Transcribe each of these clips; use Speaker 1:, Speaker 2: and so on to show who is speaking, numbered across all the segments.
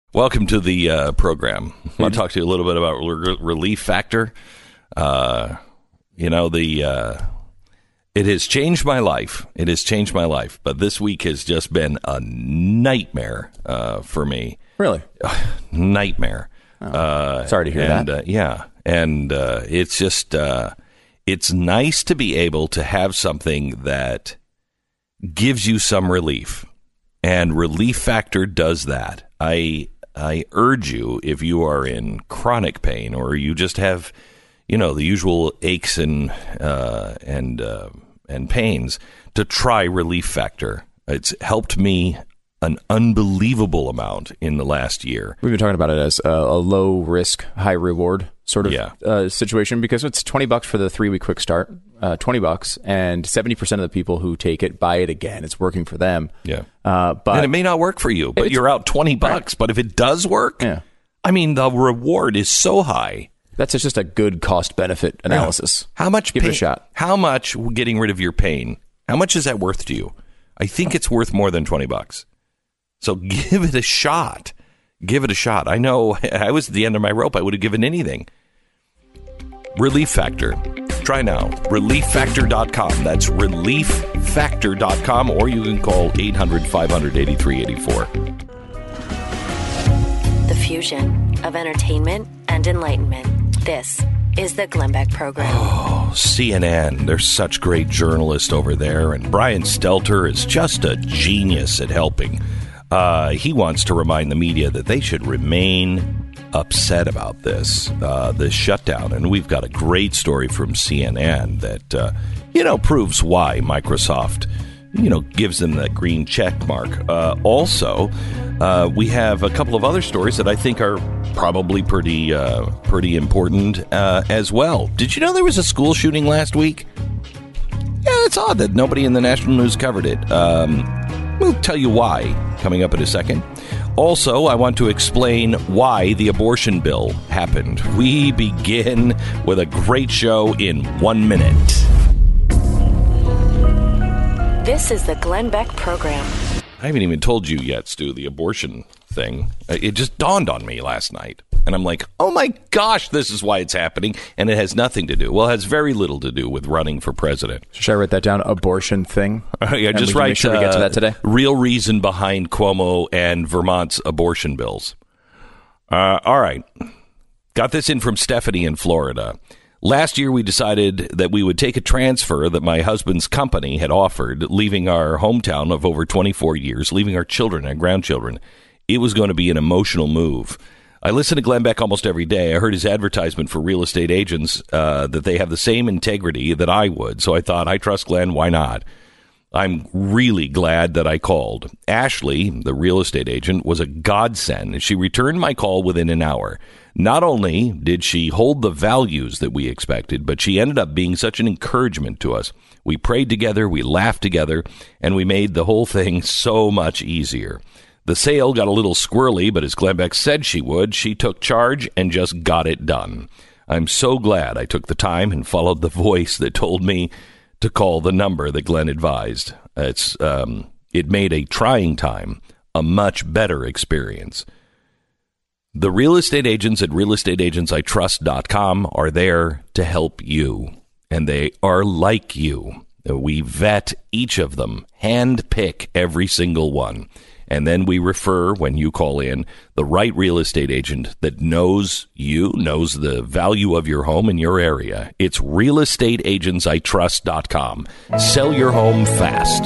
Speaker 1: Welcome to the program. I want to talk to you a little bit about Relief Factor. It has changed my life. It has changed my life. But this week has just been a nightmare for me.
Speaker 2: Really?
Speaker 1: Nightmare.
Speaker 2: Sorry to hear that.
Speaker 1: It's just, it's nice to be able to have something that gives you some relief. And Relief Factor does that. I urge you, if you are in chronic pain or you just have, the usual aches and pains, to try Relief Factor. It's helped me an unbelievable amount in the last year.
Speaker 2: We've been talking about it as a low risk, high reward sort of situation, because it's $20 for the 3-week quick start, $20, and 70% of the people who take it buy it again. It's working for them.
Speaker 1: Yeah.
Speaker 2: But
Speaker 1: and it may not work for you, but you're out $20. Right. But if it does work, I mean, the reward is so high.
Speaker 2: That's just a good cost benefit analysis.
Speaker 1: Yeah. How much?
Speaker 2: Give it a shot.
Speaker 1: How much getting rid of your pain? How much is that worth to you? I think it's worth more than $20. So give it a shot. Give it a shot. I know I was at the end of my rope. I would have given anything. Relief Factor. Try now. ReliefFactor.com. That's ReliefFactor.com, or you can call 800-500-8384.
Speaker 3: The fusion of entertainment and enlightenment. This is the Glenn Beck Program.
Speaker 1: Oh, CNN. There's such great journalists over there, and Brian Stelter is just a genius at helping. He wants to remind the media that they should remain upset about this shutdown. And we've got a great story from CNN that, proves why Microsoft, gives them that green check mark. Also, we have a couple of other stories that I think are probably pretty important as well. Did you know there was a school shooting last week? Yeah, it's odd that nobody in the national news covered it. We'll tell you why coming up in a second. Also, I want to explain why the abortion bill happened. We begin with a great show in 1 minute.
Speaker 3: This is the Glenn Beck Program.
Speaker 1: I haven't even told you yet, Stu, the abortion thing. It just dawned on me last night. And I'm like, oh my gosh, this is why it's happening. And it has nothing to do. Well, it has very little to do with running for president.
Speaker 2: Should I write that down? Abortion thing?
Speaker 1: Yeah, just write.
Speaker 2: Make sure we get to that today.
Speaker 1: Real reason behind Cuomo and Vermont's abortion bills. All right. Got this in from Stephanie in Florida. Last year, we decided that we would take a transfer that my husband's company had offered, leaving our hometown of over 24 years, leaving our children and grandchildren. It was going to be an emotional move. I listen to Glenn Beck almost every day. I heard his advertisement for real estate agents that they have the same integrity that I would. So I thought, I trust Glenn. Why not? I'm really glad that I called. Ashley, the real estate agent, was a godsend. She returned my call within an hour. Not only did she hold the values that we expected, but she ended up being such an encouragement to us. We prayed together, we laughed together, and we made the whole thing so much easier. The sale got a little squirrely, but as Glenn Beck said she would, she took charge and just got it done. I'm so glad I took the time and followed the voice that told me to call the number that Glenn advised. It made a trying time a much better experience. The real estate agents at realestateagentsitrust.com are there to help you, and they are like you. We vet each of them, hand pick every single one. And then we refer, when you call in, the right real estate agent that knows you, knows the value of your home in your area. It's realestateagentsitrust.com. Sell your home fast.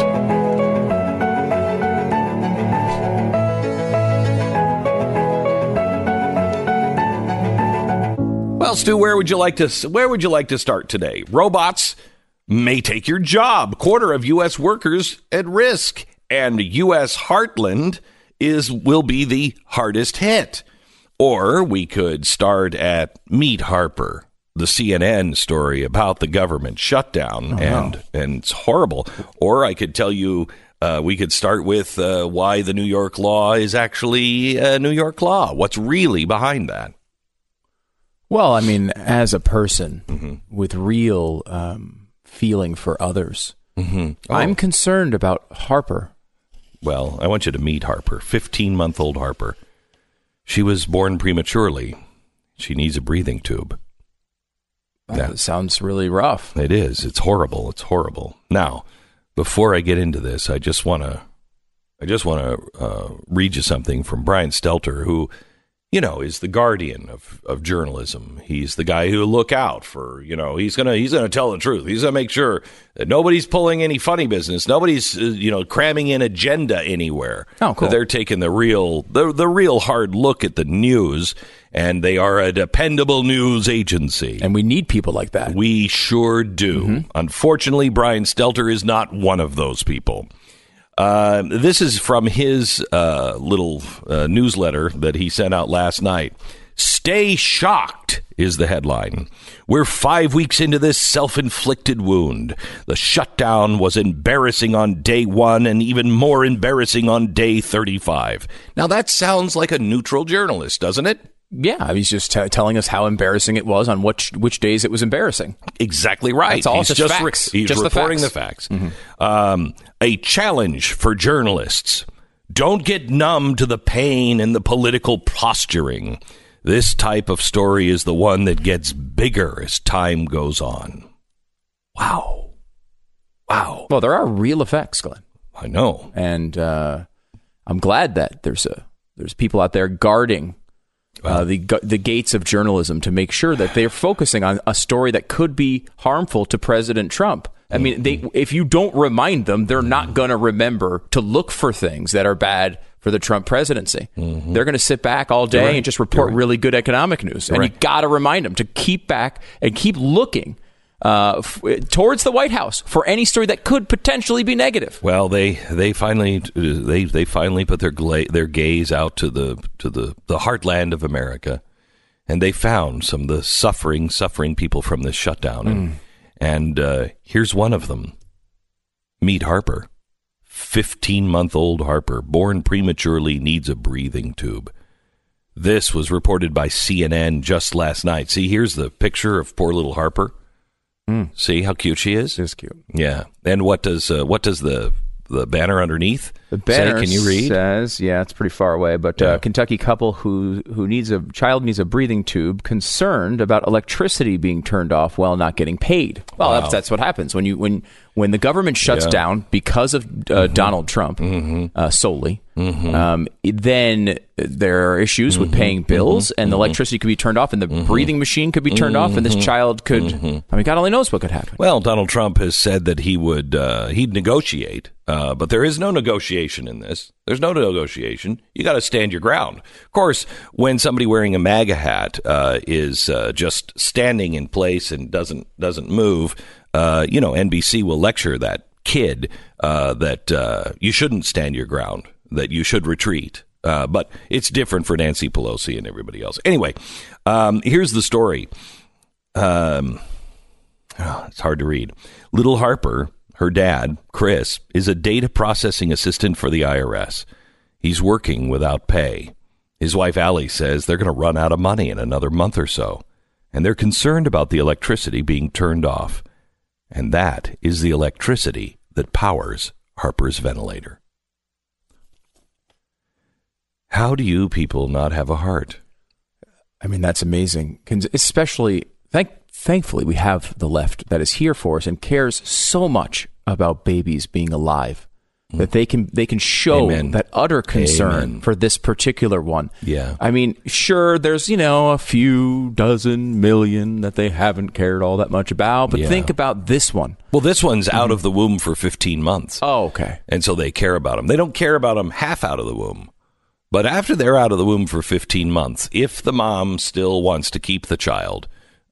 Speaker 1: Well, Stu, where would you like to start today? Robots may take your job. Quarter of U.S. workers at risk. And U.S. Heartland will be the hardest hit. Or we could start at Meet Harper, the CNN story about the government shutdown, and it's horrible. Or I could tell you, we could start with why the New York law is actually a New York law. What's really behind that?
Speaker 2: Well, I mean, as a person with real feeling for others, I'm concerned about Harper.
Speaker 1: Well, I want you to meet Harper, 15-month-old Harper. She was born prematurely. She needs a breathing tube.
Speaker 2: That sounds really rough.
Speaker 1: It is. It's horrible. It's horrible. Now, before I get into this, I just want to read you something from Brian Stelter, who, you know, is the guardian of journalism. He's the guy who'll look out for, you know, he's gonna tell the truth. He's gonna make sure that nobody's pulling any funny business. Nobody's cramming in agenda anywhere.
Speaker 2: Oh, cool.
Speaker 1: They're taking the real hard look at the news, and they are a dependable news agency.
Speaker 2: And we need people like that.
Speaker 1: We sure do. Mm-hmm. Unfortunately, Brian Stelter is not one of those people. This is from his little newsletter that he sent out last night. Stay shocked is the headline. We're 5 weeks into this self-inflicted wound. The shutdown was embarrassing on day 1 and even more embarrassing on day 35. Now that sounds like a neutral journalist, doesn't it?
Speaker 2: Yeah, he's just telling us how embarrassing it was on which days it was embarrassing.
Speaker 1: Exactly right.
Speaker 2: That's all. He's just facts.
Speaker 1: He's
Speaker 2: just
Speaker 1: reporting the facts. Mm-hmm. A challenge for journalists. Don't get numb to the pain and the political posturing. This type of story is the one that gets bigger as time goes on. Wow.
Speaker 2: Well, there are real effects, Glenn.
Speaker 1: I know.
Speaker 2: And I'm glad that there's people out there guarding the gates of journalism to make sure that they're focusing on a story that could be harmful to President Trump. I mean, if you don't remind them, they're not going to remember to look for things that are bad for the Trump presidency. Mm-hmm. They're going to sit back all day and just report really good economic news. And you got to remind them to keep back and keep looking towards the White House for any story that could potentially be negative.
Speaker 1: Well, they finally put their gaze out to the heartland of America, and they found some of the suffering people from this shutdown. And here's one of them. Meet Harper. 15-month-old Harper, born prematurely, needs a breathing tube. This was reported by CNN just last night. See, here's the picture of poor little Harper. See how cute she is?
Speaker 2: She's cute.
Speaker 1: Yeah. And what does the banner underneath
Speaker 2: the banner
Speaker 1: say? Can you read?
Speaker 2: Says, yeah, it's pretty far away, but Kentucky couple who needs a breathing tube, concerned about electricity being turned off while not getting paid. Well, that's what happens when the government shuts down because of Donald Trump solely. Then there are issues with paying bills, and the electricity could be turned off, and the breathing machine could be turned off, and this child could. I mean, God only knows what could happen.
Speaker 1: Well, Donald Trump has said that he'd negotiate, but there is no negotiation in this. There's no negotiation. You got to stand your ground. Of course, when somebody wearing a MAGA hat is just standing in place and doesn't move, NBC will lecture that kid that you shouldn't stand your ground, that you should retreat. But it's different for Nancy Pelosi and everybody else. Anyway, here's the story. It's hard to read. Little Harper, her dad, Chris, is a data processing assistant for the IRS. He's working without pay. His wife, Allie, says they're going to run out of money in another month or so, and they're concerned about the electricity being turned off. And that is the electricity that powers Harper's ventilator. How do you people not have a heart?
Speaker 2: I mean, that's amazing. Especially, thankfully, we have the left that is here for us and cares so much about babies being alive that they can show that utter concern for this particular one.
Speaker 1: Yeah.
Speaker 2: I mean, sure, there's, a few dozen million that they haven't cared all that much about, but think about this one.
Speaker 1: Well, this one's out of the womb for 15 months.
Speaker 2: Oh, okay.
Speaker 1: And so they care about them. They don't care about them half out of the womb. But after they're out of the womb for 15 months, if the mom still wants to keep the child,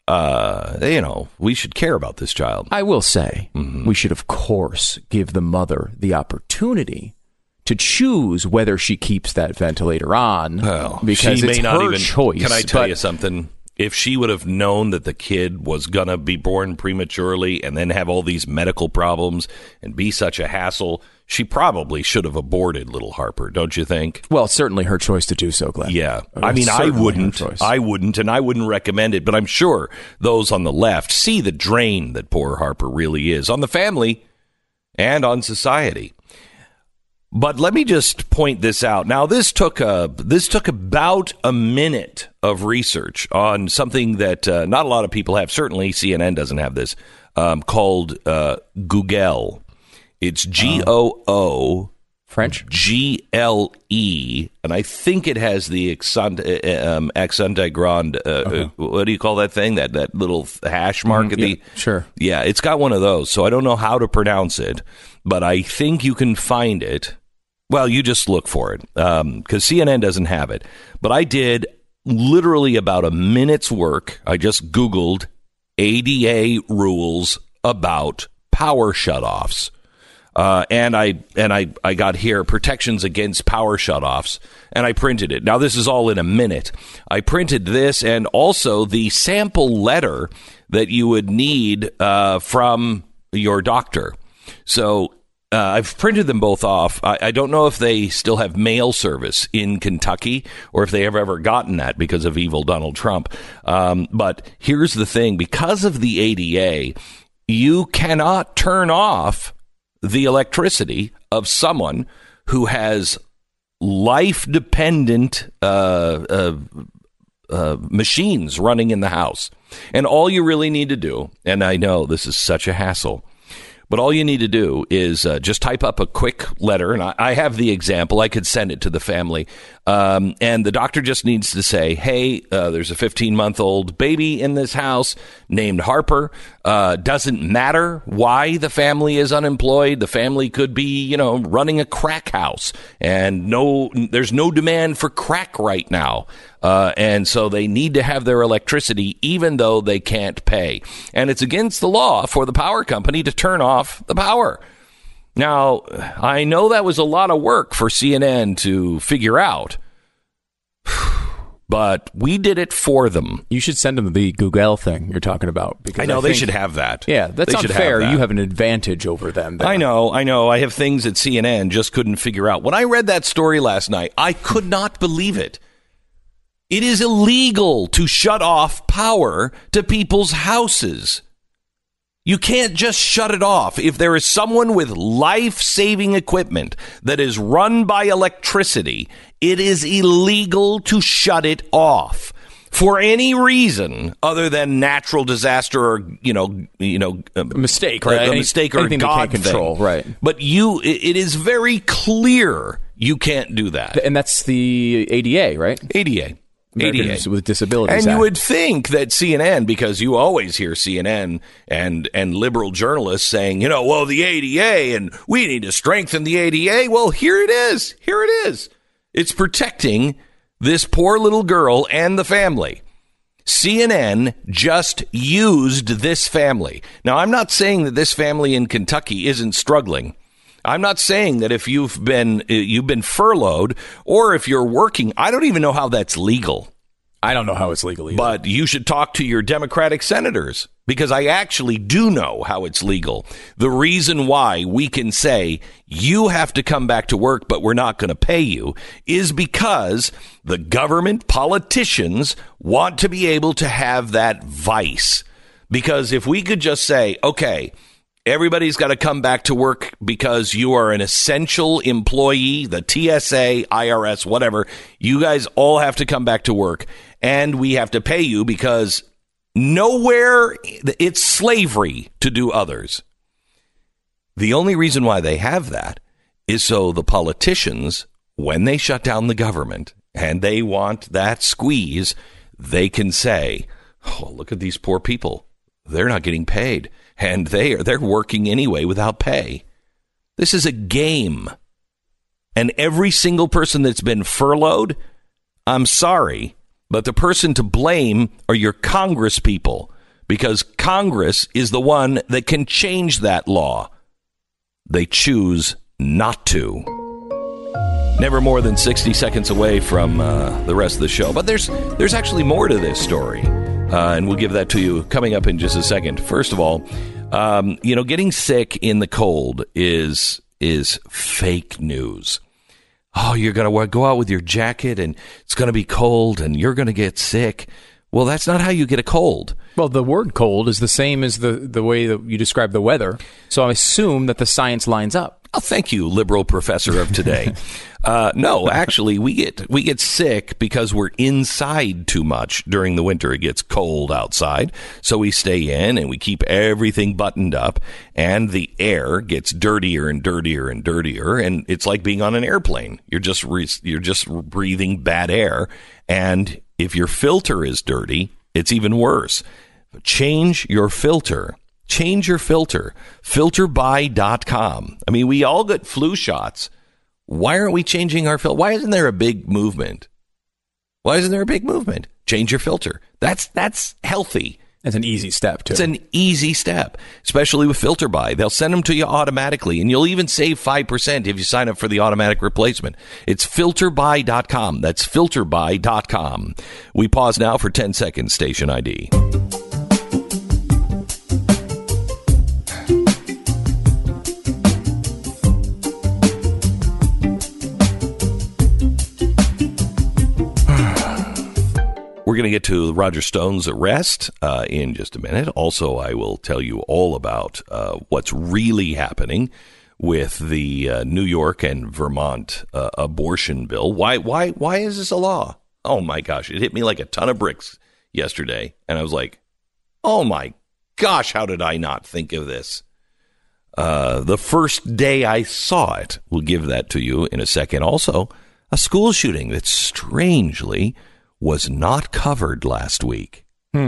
Speaker 1: we should care about this child.
Speaker 2: I will say we should, of course, give the mother the opportunity to choose whether she keeps that ventilator on, because it's her choice.
Speaker 1: Can I tell you something? If she would have known that the kid was going to be born prematurely and then have all these medical problems and be such a hassle, she probably should have aborted little Harper, don't you think?
Speaker 2: Well, it's certainly her choice to do so, Glenn.
Speaker 1: Yeah. I mean, I wouldn't, and I wouldn't recommend it, but I'm sure those on the left see the drain that poor Harper really is on the family and on society. But let me just point this out. Now, this took about a minute of research on something that not a lot of people have. Certainly, CNN doesn't have this, called Google. It's Goo.
Speaker 2: French?
Speaker 1: GLE, and I think it has the accent aigrand. What do you call that thing? That little hash mark at the.
Speaker 2: Sure.
Speaker 1: Yeah, it's got one of those. So I don't know how to pronounce it, but I think you can find it. Well, you just look for it because CNN doesn't have it. But I did literally about a minute's work. I just Googled ADA rules about power shutoffs. And I got here protections against power shutoffs, and I printed it. Now, this is all in a minute. I printed this and also the sample letter that you would need from your doctor. So I've printed them both off. I don't know if they still have mail service in Kentucky or if they have ever gotten that because of evil Donald Trump. But here's the thing. Because of the ADA, you cannot turn off the electricity of someone who has life-dependent machines running in the house. And all you really need to do, and I know this is such a hassle, but all you need to do is just type up a quick letter, and I have the example. I could send it to the family. And the doctor just needs to say, hey, there's a 15-month-old baby in this house named Harper. Doesn't matter why the family is unemployed. The family could be, running a crack house, and there's no demand for crack right now. And so they need to have their electricity even though they can't pay. And it's against the law for the power company to turn off the power. Now, I know that was a lot of work for CNN to figure out, but we did it for them.
Speaker 2: You should send them the Google thing you're talking about. Because
Speaker 1: I know they should have that.
Speaker 2: Yeah, that's unfair. You have an advantage over them there.
Speaker 1: I know. I have things that CNN just couldn't figure out. When I read that story last night, I could not believe it. It is illegal to shut off power to people's houses. You can't just shut it off. If there is someone with life-saving equipment that is run by electricity, it is illegal to shut it off for any reason other than natural disaster or
Speaker 2: a mistake, right?
Speaker 1: A mistake or a God
Speaker 2: control,
Speaker 1: thing.
Speaker 2: Right?
Speaker 1: But it is very clear you can't do that,
Speaker 2: and that's the ADA, right?
Speaker 1: ADA.
Speaker 2: Americans with Disabilities
Speaker 1: and
Speaker 2: Act.
Speaker 1: You would think that CNN, because you always hear CNN and liberal journalists saying, the ADA and we need to strengthen the ADA. Well, here it is. Here it is. It's protecting this poor little girl and the family. CNN just used this family. Now, I'm not saying that this family in Kentucky isn't struggling. I'm not saying that if you've been furloughed or if you're working, I don't even know how that's legal.
Speaker 2: I don't know how it's legal either.
Speaker 1: But you should talk to your Democratic senators because I actually do know how it's legal. The reason why we can say you have to come back to work, but we're not going to pay you is because the government politicians want to be able to have that vice. Because if we could just say, okay, everybody's got to come back to work because you are an essential employee, the TSA, IRS, whatever. You guys all have to come back to work, and we have to pay you because nowhere it's slavery to do others. The only reason why they have that is so the politicians, when they shut down the government and they want that squeeze, they can say, oh, look at these poor people. They're not getting paid. And they're working anyway without pay. This is a game. And every single person that's been furloughed, I'm sorry, but the person to blame are your Congress people, because Congress is the one that can change that law. They choose not to. Never more than 60 seconds away from the rest of the show. But there's actually more to this story. And we'll give that to you coming up in just a second. First of all, getting sick in the cold is fake news. Oh, you're going to go out with your jacket and it's going to be cold and you're going to get sick. Well, that's not how you get a cold.
Speaker 2: Well, the word cold is the same as the way that you describe the weather. So I assume that the science lines up.
Speaker 1: Oh, thank you, liberal professor of today. No, actually, we get sick because we're inside too much during the winter. It gets cold outside, so we stay in and we keep everything buttoned up, and the air gets dirtier and dirtier and dirtier, and it's like being on an airplane. You're just breathing bad air, and if your filter is dirty, it's even worse. Change your filter. Change your filter. Filterbuy.com. I mean, we all get flu shots. Why aren't we changing our filter? Why isn't there a big movement? Change your filter. That's healthy.
Speaker 2: It's an easy step, too.
Speaker 1: It's an easy step, especially with FilterBuy. They'll send them to you automatically, and you'll even save 5% if you sign up for the automatic replacement. It's filterbuy.com. That's filterbuy.com. We pause now for 10 seconds, station ID. We're going to get to Roger Stone's arrest in just a minute. Also, I will tell you all about what's really happening with the New York and Vermont abortion bill. Why is this a law? Oh, my gosh. It hit me like a ton of bricks yesterday. And I was like, oh, my gosh, how did I not think of this? The first day I saw it, we'll give that to you in a second. Also, a school shooting that strangely was not covered last week.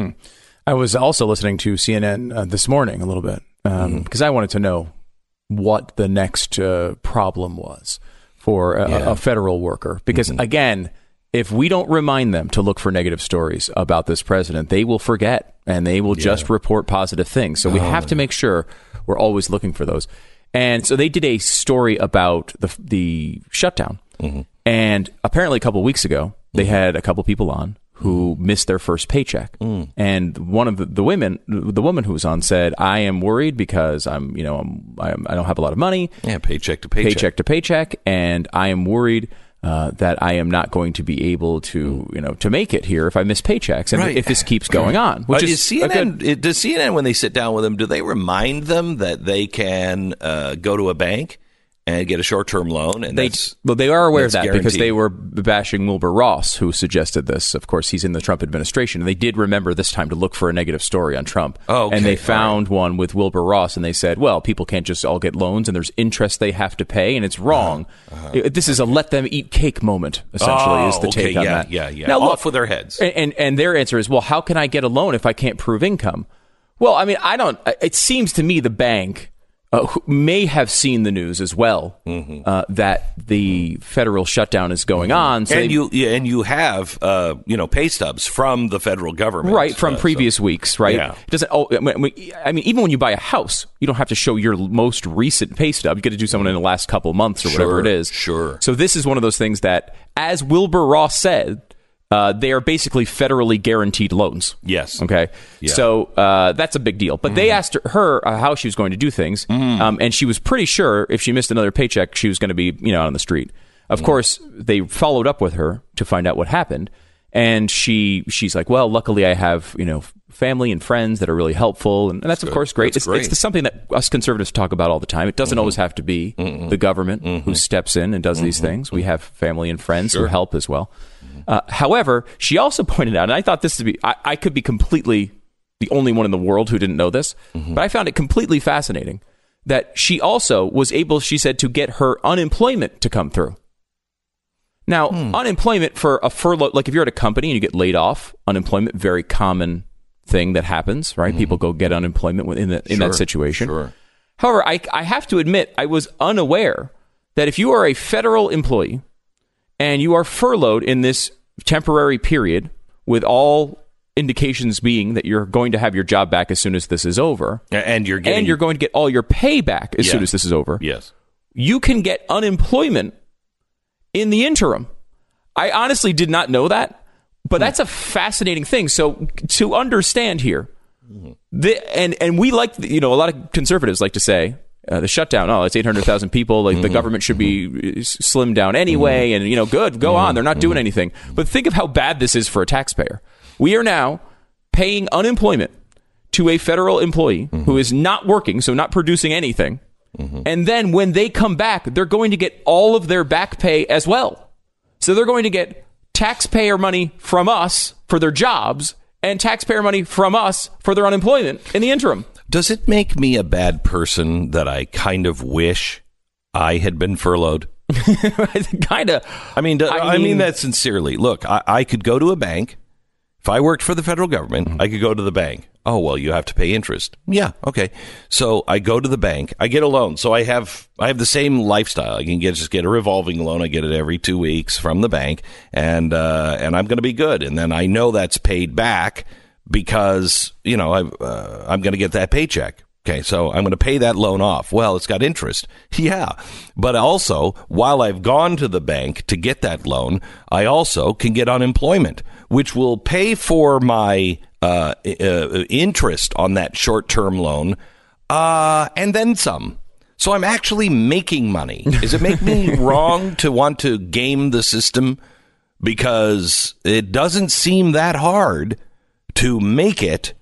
Speaker 2: I was also listening to CNN this morning a little bit because I wanted to know what the next problem was for a federal worker. Because, again, if we don't remind them to look for negative stories about this president, they will forget and they will just report positive things. So we have to make sure we're always looking for those. And so they did a story about the shutdown. And apparently a couple of weeks ago, they had a couple people on who missed their first paycheck. And one of the women who was on said, I am worried because I don't have a lot of money.
Speaker 1: Yeah, paycheck to paycheck.
Speaker 2: And I am worried that I am not going to be able to, to make it here if I miss paychecks and if this keeps going on. Which is
Speaker 1: CNN, does CNN, when they sit down with them, do they remind them that they can go to a bank and get a short-term loan? And
Speaker 2: they are aware of that guaranteed. Because they were bashing Wilbur Ross, who suggested this. Of course, he's in the Trump administration. And they did remember this time to look for a negative story on Trump.
Speaker 1: Oh, okay.
Speaker 2: And they found one with Wilbur Ross, and they said, well, people can't just all get loans, and there's interest they have to pay, and it's wrong. This is a let-them-eat-cake moment, essentially, is the take on that.
Speaker 1: Yeah. Now, off with their heads.
Speaker 2: And their answer is, well, how can I get a loan if I can't prove income? Well, I mean, it seems to me the bank who may have seen the news as well that the federal shutdown is going on. So
Speaker 1: you have pay stubs from the federal government,
Speaker 2: right, from previous weeks, right?
Speaker 1: Yeah.
Speaker 2: It doesn't. I mean, even when you buy a house, you don't have to show your most recent pay stub. You get to do something in the last couple of months or whatever it is.
Speaker 1: Sure.
Speaker 2: So this is one of those things that, as Wilbur Ross said, they are basically federally guaranteed loans.
Speaker 1: Yes.
Speaker 2: Okay. Yeah. So that's a big deal. But they asked her how she was going to do things, and she was pretty sure if she missed another paycheck, she was going to be out on the street. Of course, they followed up with her to find out what happened, and she's like, "Well, luckily I have family and friends that are really helpful," and that's of course great. It's something that us conservatives talk about all the time. It doesn't always have to be the government who steps in and does these things. We have family and friends who help as well. However, she also pointed out, and I thought this to be, I could be completely the only one in the world who didn't know this, but I found it completely fascinating that she also was able, she said, to get her unemployment to come through. Now, unemployment for a furlough, like if you're at a company and you get laid off, unemployment, very common thing that happens, right? People go get unemployment in that situation.
Speaker 1: Sure.
Speaker 2: However, I have to admit, I was unaware that if you are a federal employee and you are furloughed in this temporary period, with all indications being that you're going to have your job back as soon as this is over,
Speaker 1: and you're going
Speaker 2: to get all your pay back as soon as this is over.
Speaker 1: Yes,
Speaker 2: you can get unemployment in the interim. I honestly did not know that, but that's a fascinating thing. So to understand here, and we like, a lot of conservatives like to say, the shutdown, it's 800,000 people. Like the government should be slimmed down anyway, and go on. They're not doing anything. But think of how bad this is for a taxpayer. We are now paying unemployment to a federal employee who is not working, so not producing anything. And then when they come back, they're going to get all of their back pay as well. So they're going to get taxpayer money from us for their jobs and taxpayer money from us for their unemployment in the interim.
Speaker 1: Does it make me a bad person that I kind of wish I had been furloughed?
Speaker 2: Kind of.
Speaker 1: I mean that sincerely. Look, I could go to a bank. If I worked for the federal government, I could go to the bank. Oh, well, you have to pay interest. Yeah, okay. So I go to the bank. I get a loan. So I have the same lifestyle. I can just get a revolving loan. I get it every 2 weeks from the bank, and I'm going to be good. And then I know that's paid back because I'm going to get that paycheck. Okay, so I'm going to pay that loan off. Well, it's got interest. Yeah. But also, while I've gone to the bank to get that loan, I also can get unemployment, which will pay for my interest on that short-term loan and then some. So I'm actually making money. Does it make me wrong to want to game the system? Because it doesn't seem that hard to make it.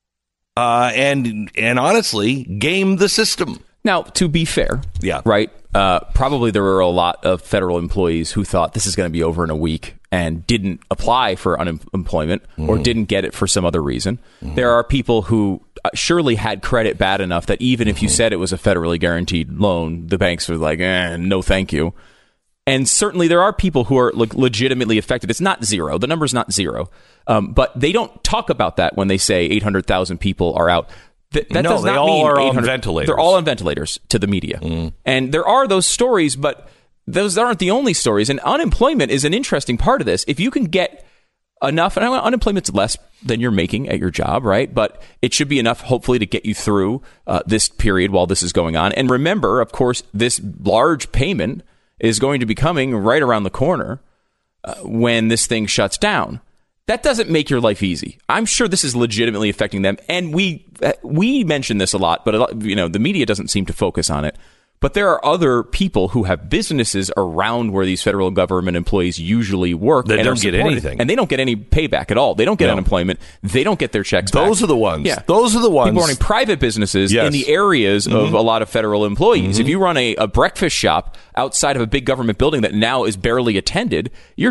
Speaker 1: And honestly, game the system.
Speaker 2: Now, to be fair, right? Probably there were a lot of federal employees who thought this is going to be over in a week and didn't apply for unemployment or didn't get it for some other reason. There are people who surely had credit bad enough that even if you said it was a federally guaranteed loan, the banks were like, no, thank you. And certainly there are people who are legitimately affected. It's not zero. The number's not zero. But they don't talk about that when they say 800,000 people are out. That does not mean
Speaker 1: are on ventilators.
Speaker 2: They're all on ventilators to the media. And there are those stories, but those aren't the only stories. And unemployment is an interesting part of this. If you can get enough, and unemployment's less than you're making at your job, right? But it should be enough, hopefully, to get you through this period while this is going on. And remember, of course, this large payment is going to be coming right around the corner when this thing shuts down. That doesn't make your life easy. I'm sure this is legitimately affecting them. And we mention this a lot, but the media doesn't seem to focus on it. But there are other people who have businesses around where these federal government employees usually work.
Speaker 1: They don't get anything.
Speaker 2: And they don't get any payback at all. They don't get unemployment. They don't get their checks back.
Speaker 1: Those are the ones.
Speaker 2: Yeah.
Speaker 1: Those are the ones.
Speaker 2: People running private businesses in the areas of a lot of federal employees. If you run a breakfast shop outside of a big government building that now is barely attended, your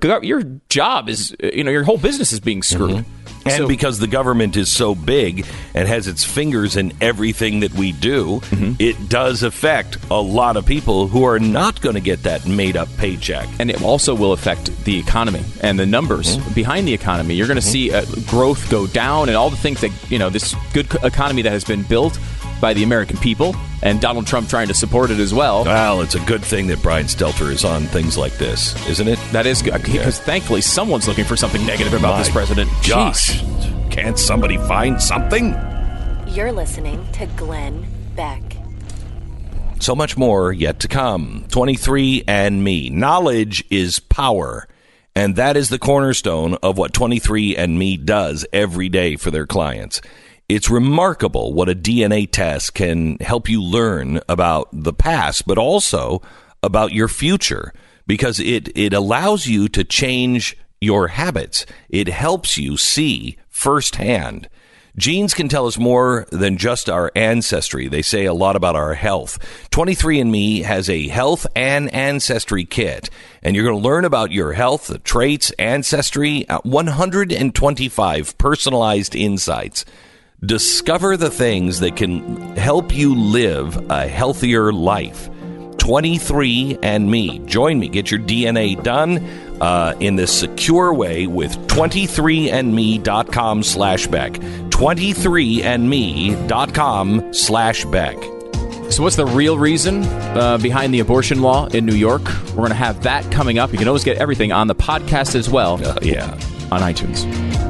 Speaker 2: job is, your whole business is being screwed.
Speaker 1: And because the government is so big and has its fingers in everything that we do, it does affect a lot of people who are not going to get that made-up paycheck.
Speaker 2: And it also will affect the economy and the numbers behind the economy. You're going to see growth go down and all the things that, this good economy that has been built by the American people, and Donald Trump trying to support it as well.
Speaker 1: Well, it's a good thing that Brian Stelter is on things like this, isn't it?
Speaker 2: That is good, because thankfully someone's looking for something negative about this president.
Speaker 1: Gosh, can't somebody find something?
Speaker 3: You're listening to Glenn Beck.
Speaker 1: So much more yet to come. 23andMe. Knowledge is power. And that is the cornerstone of what 23andMe does every day for their clients. It's remarkable what a DNA test can help you learn about the past, but also about your future, because it allows you to change your habits. It helps you see firsthand. Genes can tell us more than just our ancestry. They say a lot about our health. 23andMe has a health and ancestry kit, and you're going to learn about your health, the traits, ancestry, 125 personalized insights. Discover the things that can help you live a healthier life. 23andMe. Join me. Get your DNA done in this secure way with 23andme.com/Beck. 23andme.com/Beck.
Speaker 2: So what's the real reason behind the abortion law in New York? We're going to have that coming up. You can always get everything on the podcast as well. On iTunes.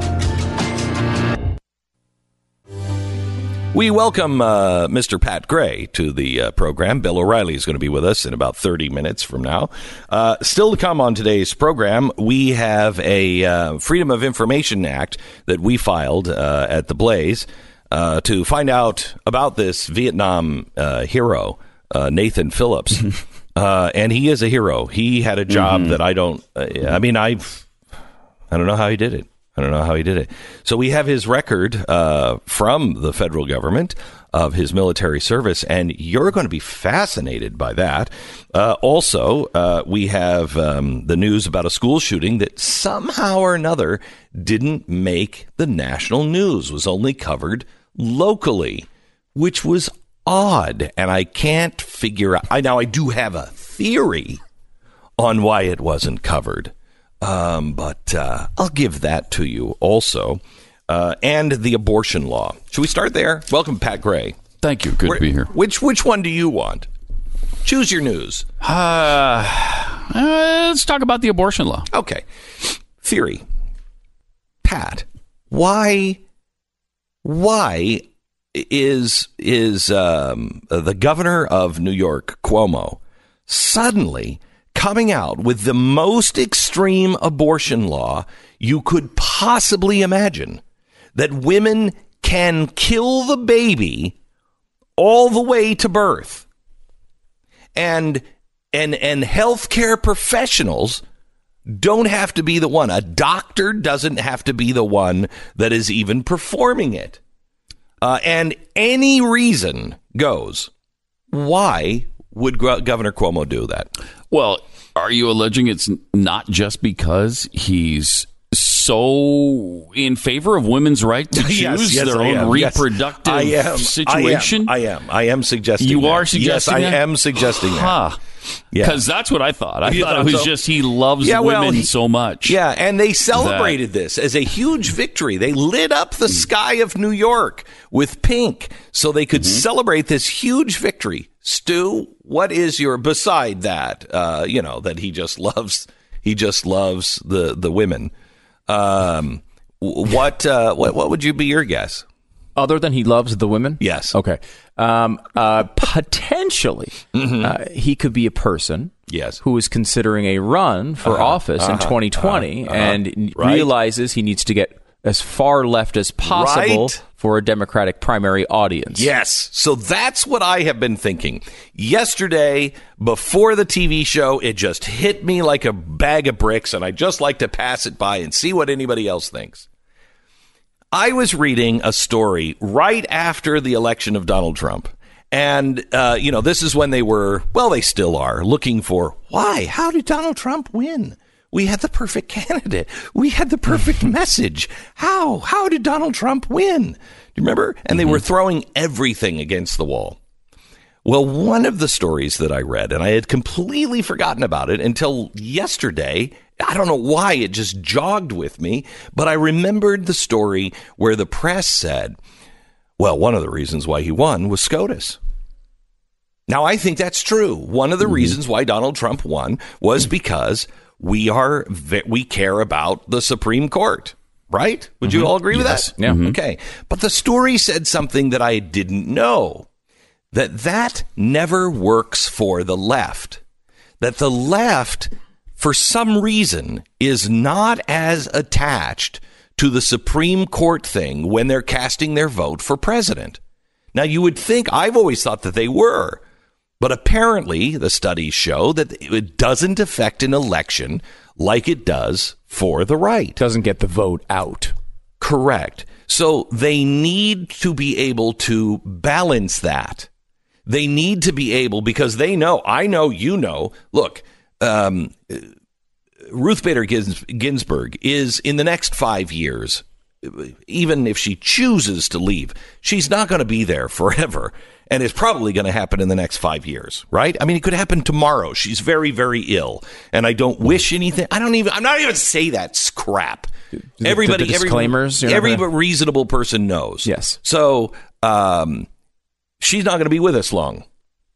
Speaker 1: We welcome Mr. Pat Gray to the program. Bill O'Reilly is going to be with us in about 30 minutes from now. Still to come on today's program, we have a Freedom of Information Act that we filed at the Blaze to find out about this Vietnam hero, Nathan Phillips. And he is a hero. He had a job that I don't know how he did it. I don't know how he did it. So we have his record from the federal government of his military service, and you're going to be fascinated by that. Also, we have the news about a school shooting that somehow or another didn't make the national news, was only covered locally, which was odd. And I can't figure out. Now, I do have a theory on why it wasn't covered. But I'll give that to you also. And the abortion law. Should we start there? Welcome, Pat Gray.
Speaker 4: Thank you. Good to be here.
Speaker 1: Which one do you want? Choose your news.
Speaker 4: Let's talk about the abortion law.
Speaker 1: Okay. Theory. Pat, why is the governor of New York, Cuomo, suddenly coming out with the most extreme abortion law you could possibly imagine, that women can kill the baby all the way to birth, and healthcare professionals don't have to be the one. A doctor doesn't have to be the one that is even performing it. And any reason goes. Why would Governor Cuomo do that?
Speaker 4: Well, are you alleging it's not just because he's so in favor of women's right to choose their own reproductive situation?
Speaker 1: I am suggesting
Speaker 4: you
Speaker 1: that.
Speaker 4: are suggesting
Speaker 1: yes, I am suggesting that.
Speaker 4: Because that's what I thought. I thought it was just he loves women so much.
Speaker 1: Yeah, and they celebrated this as a huge victory. They lit up the sky of New York with pink so they could celebrate this huge victory. Stu, what is your, beside that, that he just loves the women. What would you be your guess?
Speaker 2: Other than he loves the women?
Speaker 1: Yes.
Speaker 2: Okay. Potentially, he could be a person who is considering a run for office in 2020 and realizes he needs to get as far left as possible for a Democratic primary audience.
Speaker 1: Yes. So that's what I have been thinking. Yesterday, before the TV show, it just hit me like a bag of bricks, and I just like to pass it by and see what anybody else thinks. I was reading a story right after the election of Donald Trump. And, this is when they were, well, they still are, looking for, why? How did Donald Trump win? We had the perfect candidate. We had the perfect message. How did Donald Trump win? Do you remember? And they were throwing everything against the wall. Well, one of the stories that I read, and I had completely forgotten about it until yesterday. I don't know why it just jogged with me, but I remembered the story where the press said, well, one of the reasons why he won was SCOTUS. Now, I think that's true. One of the reasons why Donald Trump won was because we care about the Supreme Court, right? Would you all agree with that?
Speaker 2: Yeah.
Speaker 1: Okay. But the story said something that I didn't know, that never works for the left, that the left, for some reason, is not as attached to the Supreme Court thing when they're casting their vote for president. Now, you would think, I've always thought that they were, but apparently the studies show that it doesn't affect an election like it does for the right.
Speaker 2: Doesn't get the vote out.
Speaker 1: Correct. So they need to be able to balance that. They need to be able, because they know, I know, you know, look, Ruth Bader Ginsburg is, in the next 5 years, even if she chooses to leave, she's not going to be there forever. And it's probably going to happen in the next 5 years, right? I mean, it could happen tomorrow. She's very, very ill. And I don't wish anything. I'm not even say that crap. Everybody, every reasonable person knows.
Speaker 2: Yes.
Speaker 1: So she's not going to be with us long.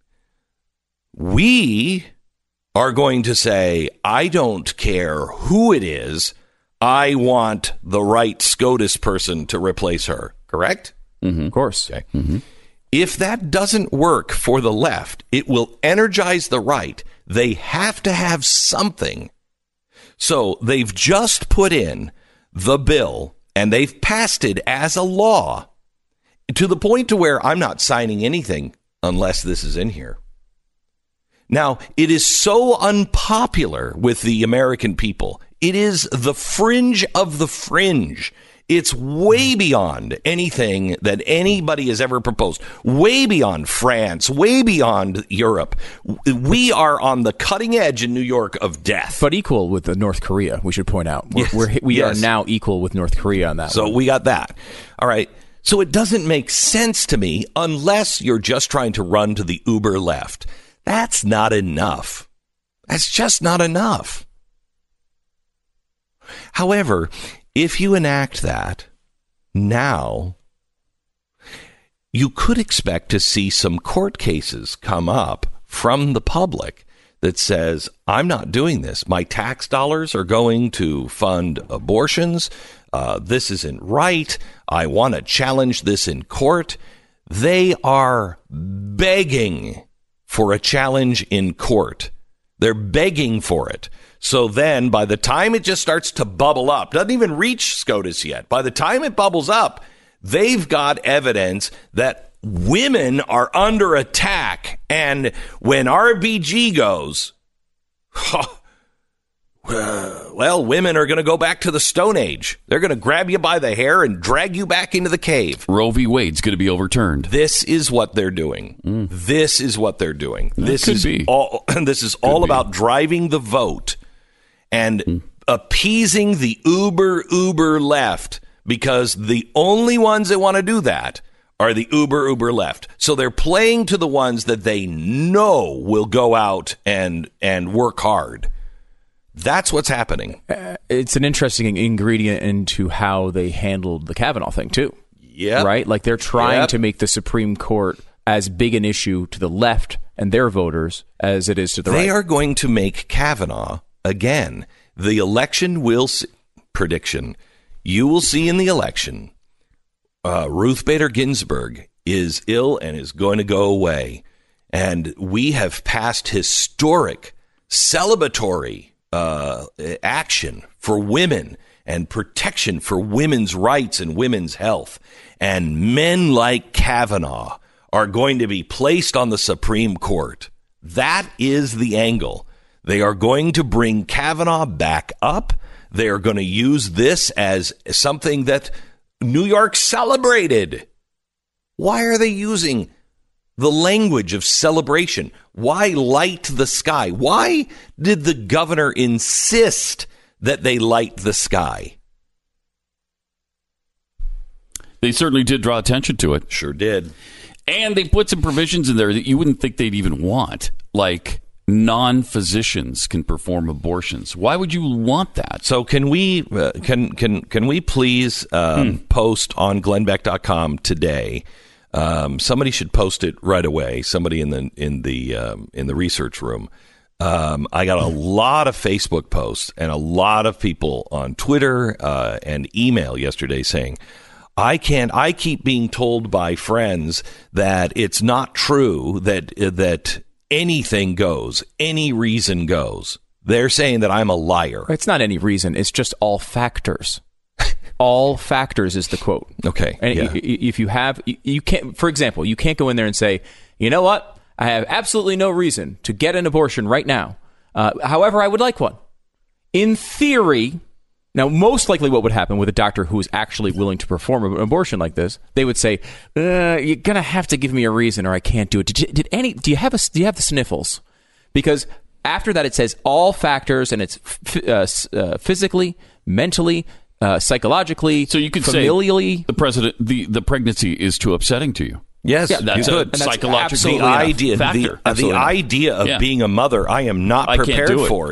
Speaker 1: We are going to say, I don't care who it is. I want the right SCOTUS person to replace her. Correct?
Speaker 2: Of course.
Speaker 1: Okay. If that doesn't work for the left, it will energize the right. They have to have something. So they've just put in the bill and they've passed it as a law to the point to where I'm not signing anything unless this is in here. Now, it is so unpopular with the American people. It is the fringe of the fringe. It's way beyond anything that anybody has ever proposed, way beyond France, way beyond Europe. We are on the cutting edge in New York of death.
Speaker 2: But equal with North Korea, we should point out. We are now equal with North Korea on that
Speaker 1: So
Speaker 2: one.
Speaker 1: we got that. All right. So it doesn't make sense to me unless you're just trying to run to the uber left. That's not enough. That's just not enough. However, if you enact that now, you could expect to see some court cases come up from the public that says, I'm not doing this. My tax dollars are going to fund abortions. This isn't right. I want to challenge this in court. They are begging for a challenge in court. They're begging for it. So then by the time it just starts to bubble up, doesn't even reach SCOTUS yet. By the time it bubbles up, they've got evidence that women are under attack. And when RBG goes, well, women are going to go back to the Stone Age. They're going to grab you by the hair and drag you back into the cave.
Speaker 4: Roe v. Wade's going to be overturned.
Speaker 1: This is what they're doing. This is what they're doing. This is all about driving the vote and appeasing the uber left, because the only ones that want to do that are the uber left. So they're playing to the ones that they know will go out and work hard. That's what's happening.
Speaker 2: It's an interesting ingredient into how they handled the Kavanaugh thing, too.
Speaker 1: Yeah.
Speaker 2: Right? Like, they're trying to make the Supreme Court as big an issue to the left and their voters as it is to the right.
Speaker 1: They are going to make Kavanaugh again. The election will see, prediction. You will see in the election, Ruth Bader Ginsburg is ill and is going to go away. And we have passed historic celebratory action for women and protection for women's rights and women's health. And men like Kavanaugh are going to be placed on the Supreme Court. That is the angle. They are going to bring Kavanaugh back up. They are going to use this as something that New York celebrated. Why are they using the language of celebration? Why light the sky? Why did the governor insist that they light the sky?
Speaker 4: They certainly did draw attention to it.
Speaker 1: Sure did.
Speaker 4: And they put some provisions in there that you wouldn't think they'd even want, like non-physicians can perform abortions. Why would you want that?
Speaker 1: So can we can we please post on glennbeck.com today? Somebody should post it right away. Somebody in the research room. I got a lot of Facebook posts and a lot of people on Twitter and email yesterday saying, I keep being told by friends that it's not true that anything goes, any reason goes. They're saying that I'm a liar.
Speaker 2: It's not any reason. It's just all factors. All factors is the quote.
Speaker 1: Okay.
Speaker 2: And if you have, you can't, for example, you can't go in there and say, you know what? I have absolutely no reason to get an abortion right now. However, I would like one. In theory, now, most likely what would happen with a doctor who is actually willing to perform an abortion like this, they would say, you're going to have to give me a reason or I can't do it. Do you have the sniffles? Because after that, it says all factors, and it's physically, mentally, psychologically,
Speaker 4: so you could
Speaker 2: familially.
Speaker 4: Say the pregnancy is too upsetting to you.
Speaker 1: Yes,
Speaker 4: that's a psychological
Speaker 1: factor. The idea of being a mother, I am not prepared for.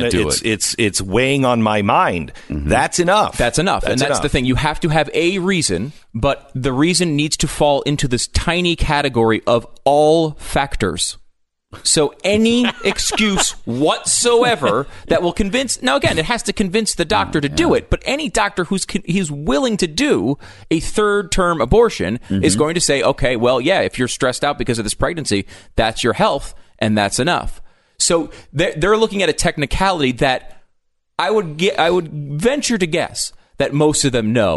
Speaker 1: It's weighing on my mind. Mm-hmm. That's enough.
Speaker 2: That's enough. And that's the thing. You have to have a reason, but the reason needs to fall into this tiny category of all factors. So any excuse whatsoever that will convince... Now, again, it has to convince the doctor to do it, but any doctor who's willing to do a third-term abortion is going to say, okay, well, yeah, if you're stressed out because of this pregnancy, that's your health, and that's enough. So they're looking at a technicality that I would venture to guess that most of them know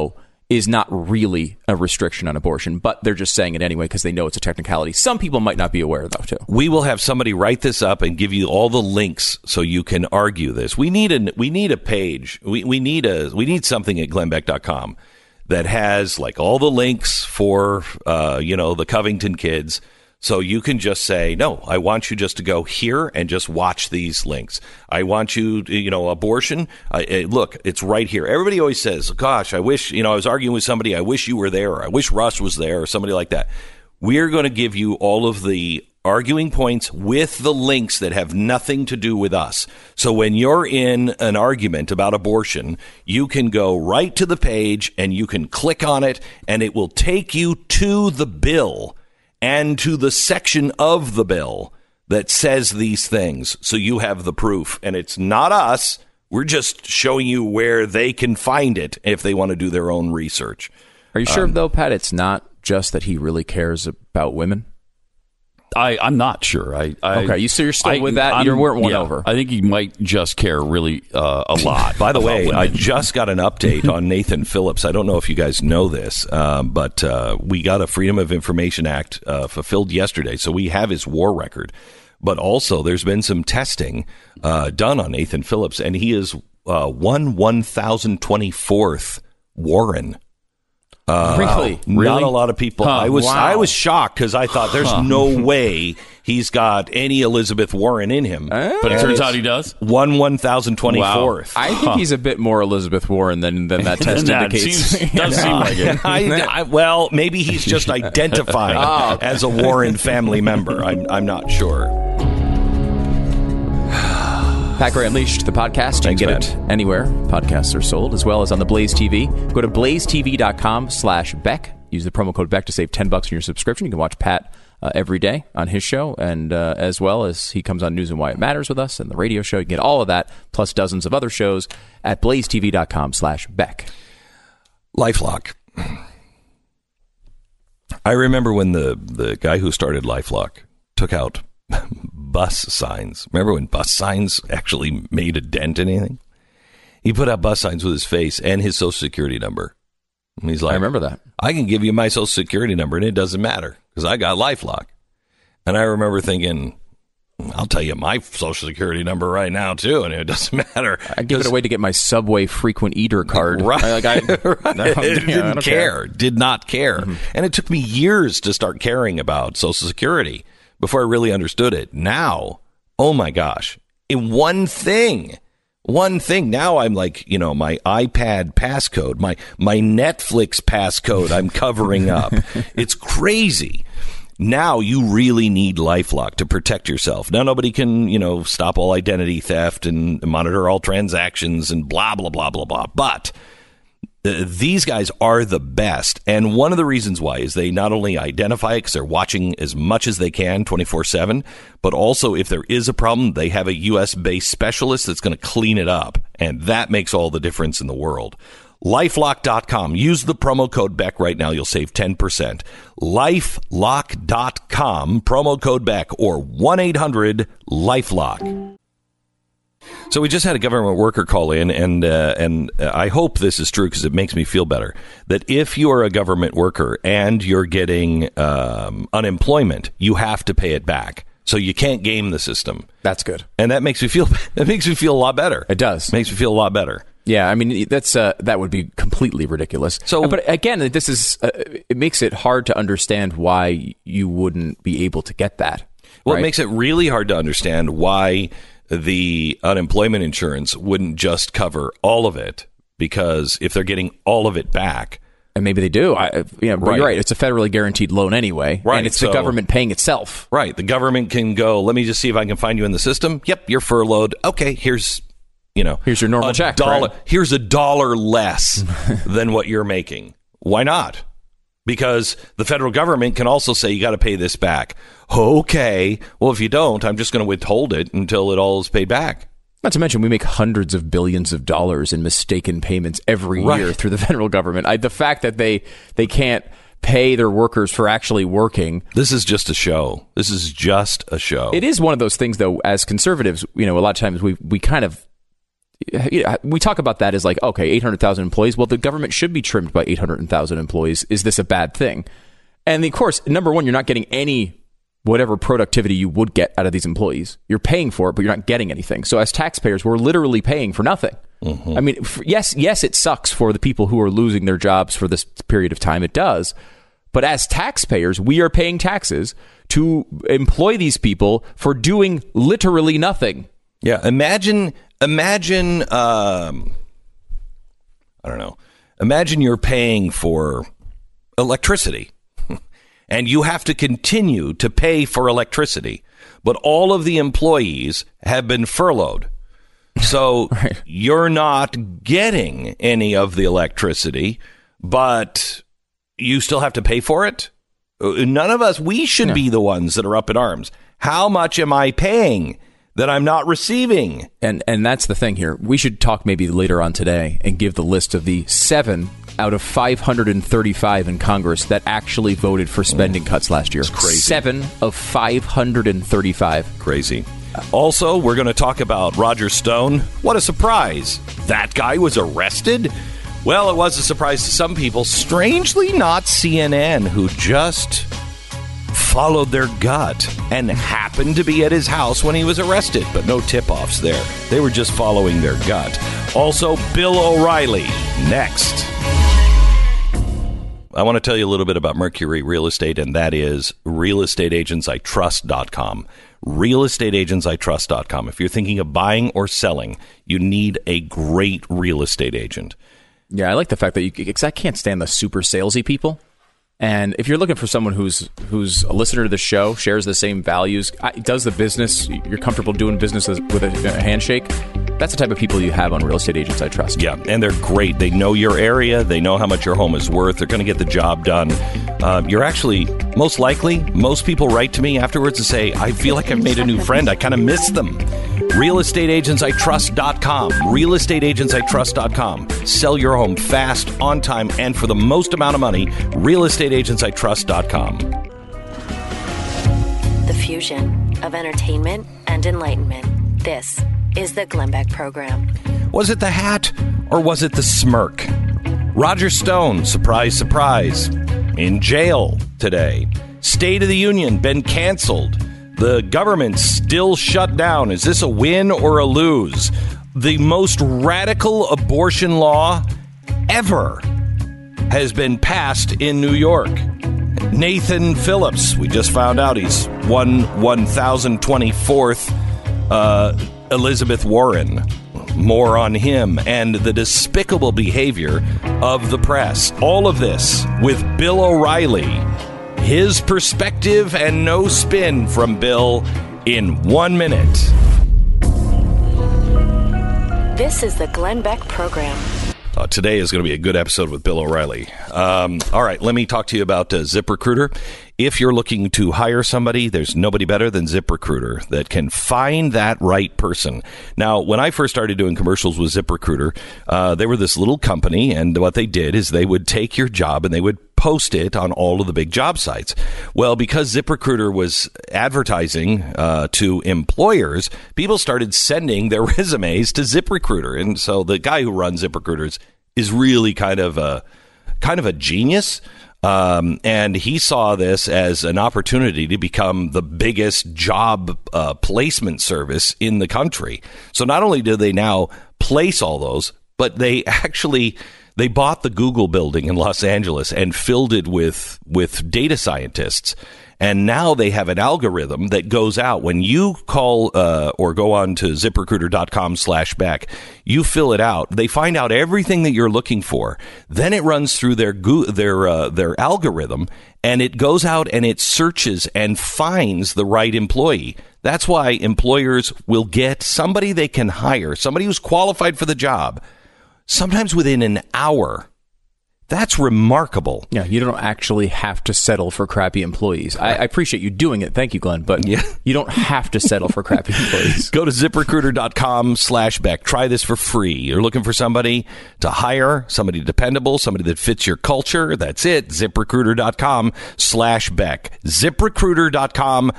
Speaker 2: is not really a restriction on abortion, but they're just saying it anyway because they know it's a technicality. Some people might not be aware, though, too.
Speaker 1: We will have somebody write this up and give you all the links so you can argue this. We need a page. We need something at glennbeck.com that has like all the links for the Covington kids. So you can just say, no, I want you just to go here and just watch these links. I want you, abortion. Look, it's right here. Everybody always says, gosh, I wish, I was arguing with somebody. I wish you were there. Or I wish Russ was there or somebody like that. We're going to give you all of the arguing points with the links that have nothing to do with us. So when you're in an argument about abortion, you can go right to the page and you can click on it and it will take you to the bill and to the section of the bill that says these things. So you have the proof. And it's not us. We're just showing you where they can find it if they want to do their own research.
Speaker 2: Are you sure, though, Pat, it's not just that he really cares about women?
Speaker 4: I'm not sure.
Speaker 2: Okay, so you're still with that? You weren't won over.
Speaker 4: I think he might just care really a lot.
Speaker 1: By the way, I just got an update on Nathan Phillips. I don't know if you guys know this, but we got a Freedom of Information Act fulfilled yesterday, so we have his war record. But also, there's been some testing done on Nathan Phillips, and he is 1,024th Warren.
Speaker 2: Really?
Speaker 1: Not a lot of people. I was shocked because I thought there's no way he's got any Elizabeth Warren in him.
Speaker 4: But it turns out he does.
Speaker 1: 1,024th. Wow.
Speaker 2: I think he's a bit more Elizabeth Warren than that test indicates.
Speaker 4: Does seem like it.
Speaker 1: Well, maybe he's just identifying as a Warren family member. I'm not sure.
Speaker 2: Pat Gray Unleashed, the podcast. You can get it anywhere podcasts are sold, as well as on the Blaze TV. Go to blazetv.com/Beck. Use the promo code Beck to save $10 on your subscription. You can watch Pat every day on his show, and as well as he comes on News and Why It Matters with us and the radio show. You can get all of that, plus dozens of other shows at blazetv.com/Beck.
Speaker 1: LifeLock. I remember when the guy who started LifeLock took out bus signs. Remember when bus signs actually made a dent in anything? He put out bus signs with his face and his social security number. And he's like,
Speaker 2: I remember that.
Speaker 1: I can give you my social security number and it doesn't matter because I got LifeLock. And I remember thinking, I'll tell you my social security number right now too, and it doesn't matter.
Speaker 2: I give it away to get my Subway frequent eater card.
Speaker 1: Right. Didn't care. Did not care. Mm-hmm. And it took me years to start caring about social security before I really understood it. Now, oh my gosh, in one thing, now I'm like, my iPad passcode, my Netflix passcode I'm covering up. It's crazy. Now you really need LifeLock to protect yourself. Now nobody can, stop all identity theft and monitor all transactions and blah, blah, blah, blah, blah. But these guys are the best. And one of the reasons why is they not only identify it because they're watching as much as they can 24/7, but also if there is a problem, they have a U.S.-based specialist that's going to clean it up. And that makes all the difference in the world. LifeLock.com. Use the promo code Beck right now. You'll save 10%. LifeLock.com. Promo code Beck or 1-800-LifeLock. So we just had a government worker call in, and I hope this is true because it makes me feel better, that if you are a government worker and you're getting unemployment, you have to pay it back. So you can't game the system.
Speaker 2: That's good.
Speaker 1: And that makes me feel a lot better.
Speaker 2: It does.
Speaker 1: Makes me feel a lot better.
Speaker 2: Yeah, I mean, that would be completely ridiculous. So, but again, this is it makes it hard to understand why you wouldn't be able to get that.
Speaker 1: Well,
Speaker 2: right?
Speaker 1: It makes it really hard to understand why the unemployment insurance wouldn't just cover all of it, because if they're getting all of it back,
Speaker 2: and maybe they do, but you're right. It's a federally guaranteed loan anyway,
Speaker 1: right?
Speaker 2: And it's the government paying itself,
Speaker 1: right? The government can go, let me just see if I can find you in the system. Yep, you're furloughed. Okay, here's your normal check.
Speaker 2: Right?
Speaker 1: Here's $1 less than what you're making. Why not? Because the federal government can also say you got to pay this back. Okay, well, if you don't, I'm just going to withhold it until it all is paid back.
Speaker 2: Not to mention, we make hundreds of billions of dollars in mistaken payments every year through the federal government. The fact that they can't pay their workers for actually working.
Speaker 1: This is just a show. This is just a show.
Speaker 2: It is one of those things, though, as conservatives, a lot of times we kind of we talk about that as like, okay, 800,000 employees. Well, the government should be trimmed by 800,000 employees. Is this a bad thing? And of course, number one, you're not getting any whatever productivity you would get out of these employees. You're paying for it, but you're not getting anything. So as taxpayers, we're literally paying for nothing. I mean, yes, it sucks for the people who are losing their jobs for this period of time. It does. But as taxpayers, we are paying taxes to employ these people for doing literally nothing.
Speaker 1: Yeah. Imagine, I don't know. Imagine you're paying for electricity and you have to continue to pay for electricity, but all of the employees have been furloughed. So right. You're not getting any of the electricity, but you still have to pay for it. None of us, we should be the ones that are up in arms. How much am I paying that I'm not receiving?
Speaker 2: And that's the thing here. We should talk maybe later on today and give the list of the 7 out of 535 in Congress that actually voted for spending cuts last year.
Speaker 1: It's crazy.
Speaker 2: 7 of 535.
Speaker 1: Crazy. Also, we're going to talk about Roger Stone. What a surprise. That guy was arrested? Well, it was a surprise to some people. Strangely not CNN, who just followed their gut and happened to be at his house when he was arrested. But no tip-offs there. They were just following their gut. Also, Bill O'Reilly, next. I want to tell you a little bit about Mercury Real Estate, and that is realestateagentsitrust.com. realestateagentsitrust.com. If you're thinking of buying or selling, you need a great real estate agent.
Speaker 2: Yeah, I like the fact that because I can't stand the super salesy people. And if you're looking for someone who's a listener to the show, shares the same values, does the business, you're comfortable doing business with a handshake, that's the type of people you have on Real Estate Agents I Trust.
Speaker 1: Yeah, and they're great. They know your area. They know how much your home is worth. They're going to get the job done. You're actually, most likely, most people write to me afterwards and say, I feel like I've made a new friend. I kind of miss them. realestateagentsitrust.com. realestateagentsitrust.com. Sell your home fast, on time, and for the most amount of money. realestateagentsitrust.com.
Speaker 3: The fusion of entertainment and enlightenment. This is the Glenn Beck Program.
Speaker 1: Was it the hat or was it the smirk? Roger Stone, surprise, surprise, in jail today. State of the Union been canceled. The government still shut down. Is this a win or a lose? The most radical abortion law ever has been passed in New York. Nathan Phillips, we just found out he's 1024th Elizabeth Warren. More on him and the despicable behavior of the press. All of this with Bill O'Reilly. His perspective and no spin from Bill in 1 minute.
Speaker 3: This is the Glenn Beck Program.
Speaker 1: Today is going to be a good episode with Bill O'Reilly. All right, let me talk to you about ZipRecruiter. If you're looking to hire somebody, there's nobody better than ZipRecruiter that can find that right person. Now, when I first started doing commercials with ZipRecruiter, they were this little company, and what they did is they would take your job and they would post it on all of the big job sites. Well, because ZipRecruiter was advertising to employers, people started sending their resumes to ZipRecruiter. And so the guy who runs ZipRecruiter is really kind of a genius. And he saw this as an opportunity to become the biggest job placement service in the country. So not only do they now place all those, but they bought the Google building in Los Angeles and filled it with data scientists. And now they have an algorithm that goes out when you call or go on to ZipRecruiter.com/Beck. You fill it out. They find out everything that you're looking for. Then it runs through their algorithm, and it goes out and it searches and finds the right employee. That's why employers will get somebody they can hire, somebody who's qualified for the job, sometimes within an hour. That's remarkable.
Speaker 2: Yeah, you don't actually have to settle for crappy employees. I appreciate you doing it. Thank you, Glenn. But you don't have to settle for crappy employees.
Speaker 1: Go to ZipRecruiter.com/Beck. Try this for free. You're looking for somebody to hire, somebody dependable, somebody that fits your culture. That's it. ZipRecruiter.com/Beck.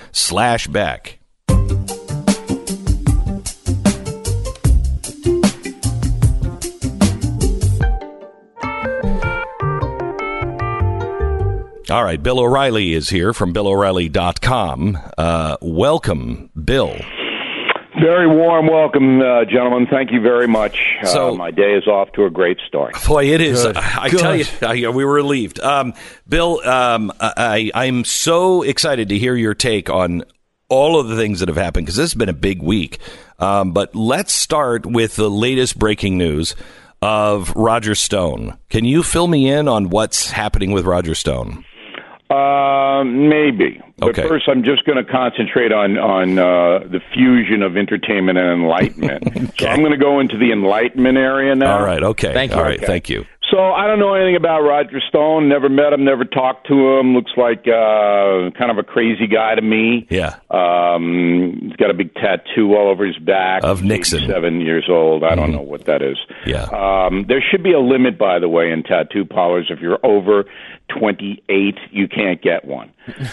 Speaker 1: ZipRecruiter.com/Beck. All right. Bill O'Reilly is here from BillO'Reilly.com. Welcome, Bill.
Speaker 5: Very warm welcome, gentlemen. Thank you very much. My day is off to a great start.
Speaker 1: Boy, it is. I tell you, we were relieved. Bill, I'm so excited to hear your take on all of the things that have happened, because this has been a big week. But let's start with the latest breaking news of Roger Stone. Can you fill me in on what's happening with Roger Stone?
Speaker 5: Maybe. But
Speaker 1: okay.
Speaker 5: First, I'm just going to concentrate on the fusion of entertainment and enlightenment. Okay. So I'm going to go into the enlightenment area now.
Speaker 1: All right. Okay.
Speaker 2: Thank you.
Speaker 1: All right. Thank you.
Speaker 5: So I don't know anything about Roger Stone. Never met him. Never talked to him. Looks like kind of a crazy guy to me.
Speaker 1: Yeah.
Speaker 5: He's got a big tattoo all over his back.
Speaker 1: Of Nixon.
Speaker 5: 87 years old. I don't know what that is.
Speaker 1: Yeah.
Speaker 5: There should be a limit, by the way, in tattoo parlors. If you're over 28, you can't get one.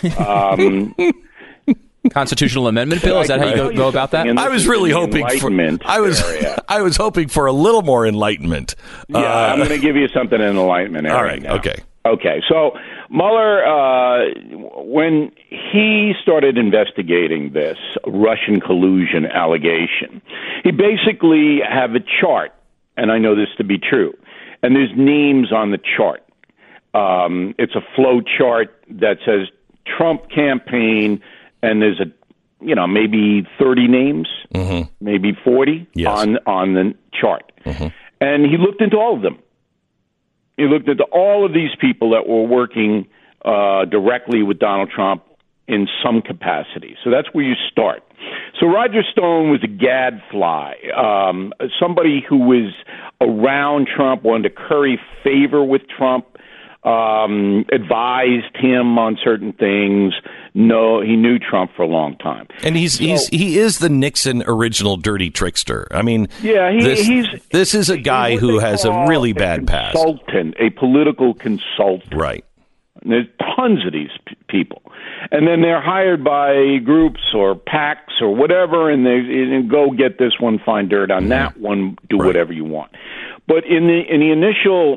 Speaker 2: Constitutional amendment, Bill? Is that how you go about that?
Speaker 1: I was really hoping I was hoping for a little more enlightenment.
Speaker 5: Yeah, I'm going to give you something in the enlightenment area.
Speaker 1: All right.
Speaker 5: Now.
Speaker 1: Okay.
Speaker 5: Okay. So Mueller, when he started investigating this Russian collusion allegation, he basically have a chart, and I know this to be true, and there's names on the chart. It's a flow chart that says Trump campaign, and there's maybe 30 names, maybe 40 on the chart. And he looked into all of them. He looked into all of these people that were working directly with Donald Trump in some capacity. So that's where you start. So Roger Stone was a gadfly, somebody who was around Trump, wanted to curry favor with Trump, advised him on certain things. No, he knew Trump for a long time,
Speaker 1: and he is the Nixon original dirty trickster. I mean, this is a guy who has a really bad past.
Speaker 5: A political consultant,
Speaker 1: right?
Speaker 5: And there's tons of these people, and then they're hired by groups or PACs or whatever, and they go get this one, find dirt on that one, do whatever you want. But in the initial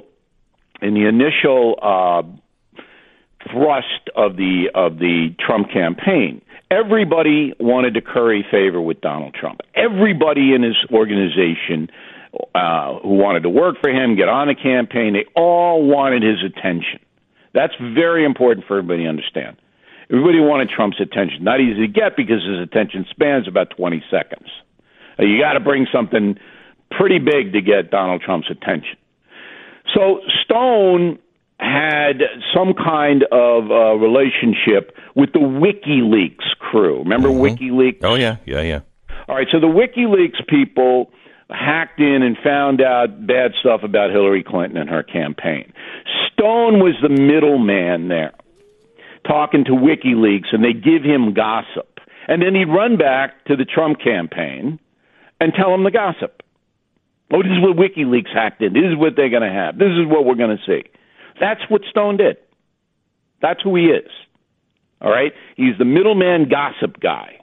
Speaker 5: thrust of the Trump campaign, everybody wanted to curry favor with Donald Trump. Everybody in his organization who wanted to work for him, get on the campaign, they all wanted his attention. That's very important for everybody to understand. Everybody wanted Trump's attention. Not easy to get because his attention span's about 20 seconds. You got to bring something pretty big to get Donald Trump's attention. So Stone had some kind of relationship with the WikiLeaks crew. Remember WikiLeaks?
Speaker 1: Oh, yeah.
Speaker 5: All right, so the WikiLeaks people hacked in and found out bad stuff about Hillary Clinton and her campaign. Stone was the middleman there, talking to WikiLeaks, and they give him gossip. And then he'd run back to the Trump campaign and tell them the gossip. Oh, this is what WikiLeaks hacked in. This is what they're going to have. This is what we're going to see. That's what Stone did. That's who he is. All right? He's the middleman gossip guy.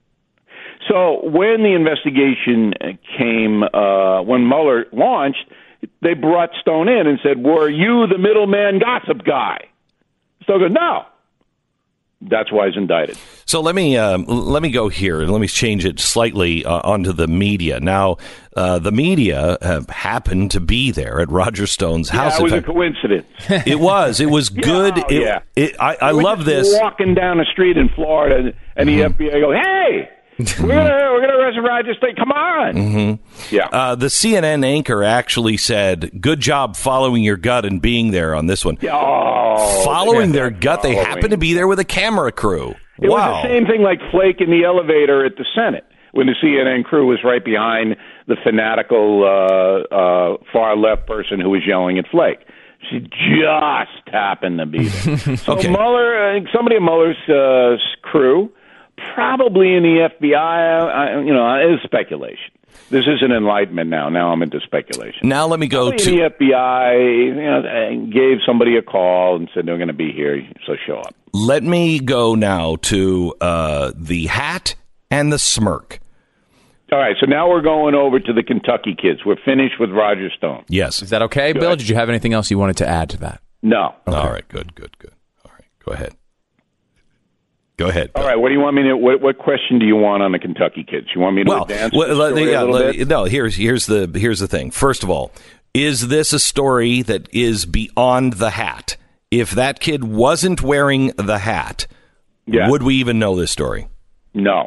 Speaker 5: So when the investigation came, when Mueller launched, they brought Stone in and said, were you the middleman gossip guy? Stone goes, no. That's why he's indicted.
Speaker 1: So let me go here and let me change it slightly onto the media. Now, the media have happened to be there at Roger Stone's house.
Speaker 5: It was a coincidence.
Speaker 1: It was good. I love this.
Speaker 5: Walking down the street in Florida, and the FBI goes, "Hey, we're gonna arrest Roger Stone. Come on." Yeah.
Speaker 1: The CNN anchor actually said, "Good job following your gut and being there on this one." Following their gut, they happened to be there with a camera crew.
Speaker 5: It was the same thing like Flake in the elevator at the Senate when the CNN crew was right behind the fanatical far left person who was yelling at Flake. She just happened to be there. So Mueller, somebody in Mueller's crew, probably in the FBI. It is speculation. This isn't enlightenment now. Now I'm into speculation.
Speaker 1: Now let me go to
Speaker 5: the FBI. Gave somebody a call and said they're going to be here, so show up.
Speaker 1: Let me go now to the hat and the smirk.
Speaker 5: All right, so now we're going over to the Kentucky kids. We're finished with Roger Stone.
Speaker 1: Yes,
Speaker 2: is that okay, Bill? Did you have anything else you wanted to add to that?
Speaker 5: No.
Speaker 1: Okay. All right, good. All right, Go ahead.
Speaker 5: All right. What do you want me to? What question do you want on the Kentucky kids? You want me to advance the story a little bit?
Speaker 1: No. Here's the thing. First of all, is this a story that is beyond the hat? If that kid wasn't wearing the hat, would we even know this story?
Speaker 5: No.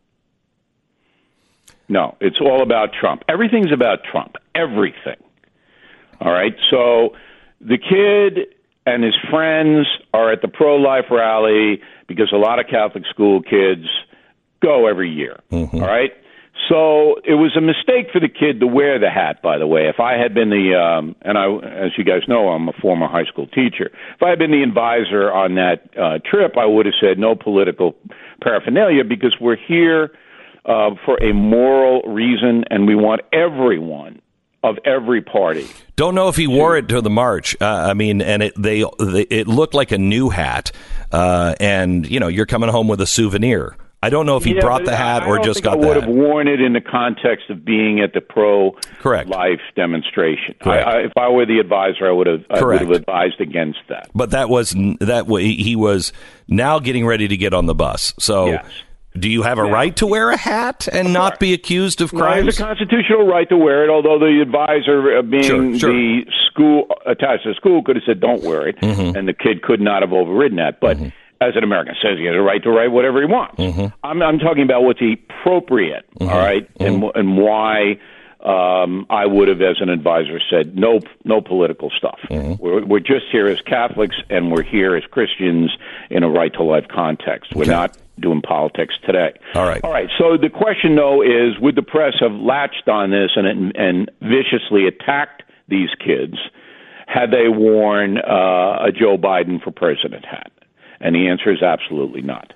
Speaker 5: It's all about Trump. Everything's about Trump. Everything. All right. So the kid and his friends are at the pro-life rally because a lot of Catholic school kids go every year. Mm-hmm. All right. So it was a mistake for the kid to wear the hat, by the way. If I had been as you guys know, I'm a former high school teacher. If I had been the advisor on that trip, I would have said no political paraphernalia because we're here for a moral reason, and we want everyone of every party.
Speaker 1: Don't know if he wore it to the march. And it looked like a new hat, and you're coming home with a souvenir. I don't know if he brought the hat or just got the hat.
Speaker 5: I would have worn it in the context of being at the pro-life demonstration. If I were the advisor, I would have advised against that.
Speaker 1: But he was now getting ready to get on the bus. So. Yes. Do you have a right to wear a hat and not be accused of crimes?
Speaker 5: No, there's a constitutional right to wear it, although the advisor, being the school attached to the school, could have said don't wear it, and the kid could not have overridden that. But as an American citizen, he has a right to write whatever he wants. I'm talking about what's appropriate, all right, and why I would have, as an advisor, said no political stuff. We're just here as Catholics, and we're here as Christians in a right-to-life context. We're not doing politics today.
Speaker 1: All right.
Speaker 5: So the question, though, is would the press have latched on this and viciously attacked these kids had they worn a Joe Biden for president hat? And the answer is absolutely not.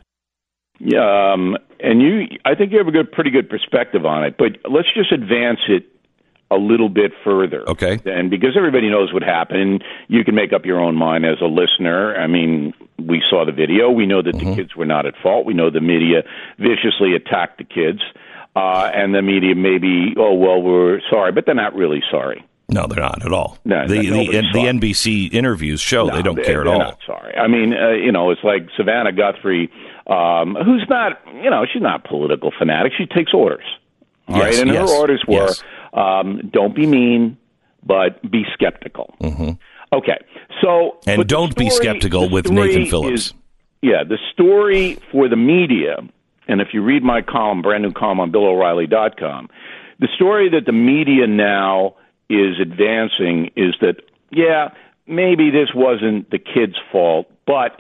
Speaker 5: I think you have a pretty good perspective on it, but let's just advance it a little bit further.
Speaker 1: Okay.
Speaker 5: And because everybody knows what happened, you can make up your own mind as a listener. I mean, we saw the video. We know that the kids were not at fault. We know the media viciously attacked the kids. And the media we're sorry, but they're not really sorry.
Speaker 1: No, they're not at all. No, the NBC interviews show they don't care at all.
Speaker 5: They're not sorry. I mean, it's like Savannah Guthrie, who's not, she's not a political fanatic. She takes orders. All right? And her orders were, don't be mean, but be skeptical. Okay. So,
Speaker 1: and don't be skeptical with Nathan Phillips.
Speaker 5: The story for the media, and if you read my column, brand new column on BillO'Reilly.com, the story that the media now is advancing is that, maybe this wasn't the kid's fault, but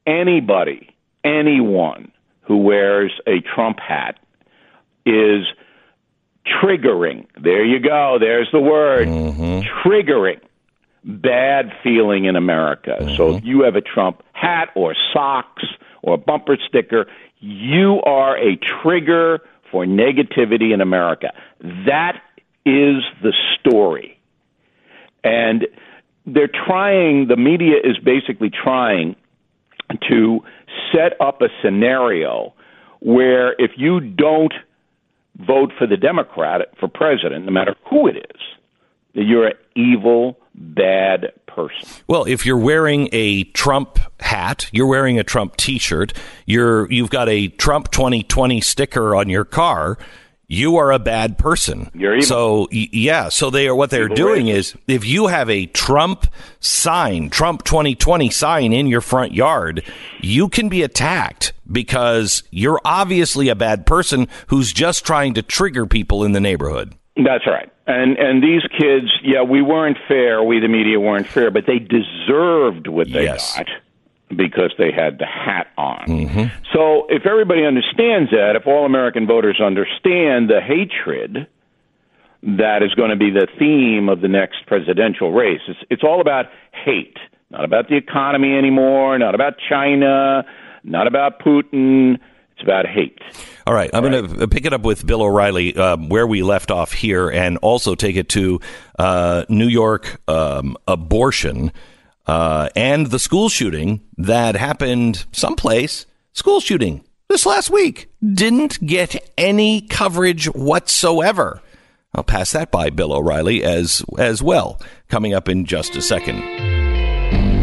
Speaker 5: anyone who wears a Trump hat is triggering. There you go. There's the word. Triggering bad feeling in America. So if you have a Trump hat or socks or a bumper sticker, you are a trigger for negativity in America. That is the story. And the media is basically trying to set up a scenario where if you don't vote for the Democrat for president, no matter who it is, that you're an evil, bad person.
Speaker 1: Well, if you're wearing a Trump hat, you're wearing a Trump T-shirt, you've got a Trump 2020 sticker on your car, you are a bad person.
Speaker 5: You're evil.
Speaker 1: So what they're doing is if you have a Trump 2020 sign in your front yard, you can be attacked because you're obviously a bad person who's just trying to trigger people in the neighborhood.
Speaker 5: That's right. And these kids, we weren't fair. We, the media, weren't fair, but they deserved what they got because they had the hat on. So if everybody understands that, if all American voters understand the hatred that is going to be the theme of the next presidential race, it's all about hate, not about the economy anymore, not about China, not about Putin. It's about hate.
Speaker 1: All right. I'm going to pick it up with Bill O'Reilly where we left off here and also take it to New York abortion and the school shooting that happened someplace. School shooting this last week didn't get any coverage whatsoever. I'll pass that by Bill O'Reilly as well, coming up in just a second.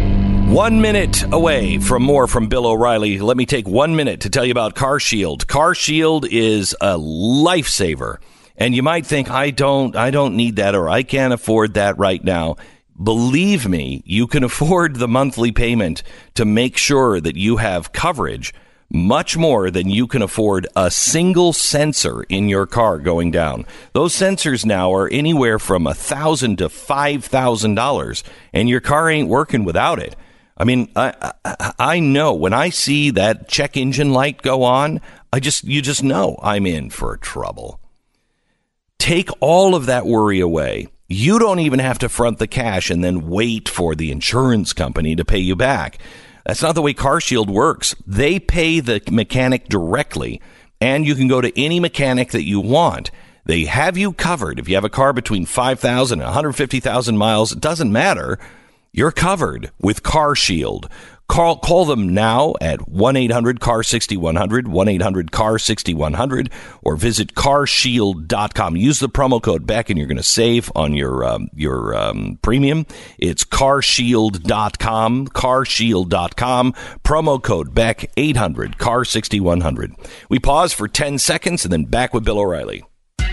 Speaker 1: 1 minute away from more from Bill O'Reilly. Let me take 1 minute to tell you about CarShield. CarShield is a lifesaver. And you might think, I don't need that, or I can't afford that right now. Believe me, you can afford the monthly payment to make sure that you have coverage much more than you can afford a single sensor in your car going down. Those sensors now are anywhere from $1,000 to $5,000, and your car ain't working without it. I mean, I know when I see that check engine light go on, you just know I'm in for trouble. Take all of that worry away. You don't even have to front the cash and then wait for the insurance company to pay you back. That's not the way CarShield works. They pay the mechanic directly, and you can go to any mechanic that you want. They have you covered. If you have a car between 5,000 and 150,000 miles, it doesn't matter. You're covered with CarShield. Call them now at 1-800-CAR-6100, 1-800-CAR-6100, or visit carshield.com. Use the promo code Beck, and you're going to save on your premium. It's carshield.com, carshield.com, promo code Beck, 800-CAR-6100. We pause for 10 seconds, and then back with Bill O'Reilly.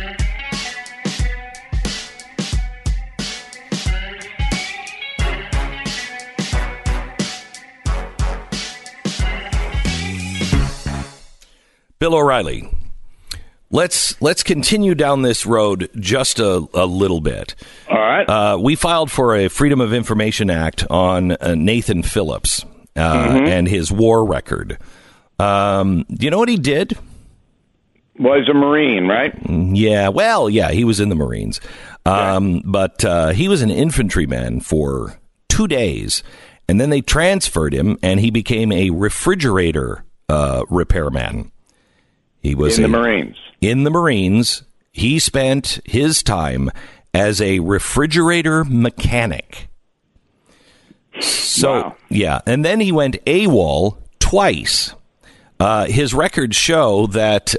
Speaker 1: Bill O'Reilly, let's continue down this road just a little bit.
Speaker 5: All right.
Speaker 1: We filed for a Freedom of Information Act on Nathan Phillips and his war record. Do you know what he did?
Speaker 5: Well, he's a Marine, right?
Speaker 1: Yeah. Well, yeah, he was in the Marines. But he was an infantryman for 2 days, and then they transferred him, and he became a refrigerator repairman. He was
Speaker 5: in the Marines.
Speaker 1: In the Marines, he spent his time as a refrigerator mechanic. So,
Speaker 5: wow.
Speaker 1: Yeah. And then he went AWOL twice. His records show that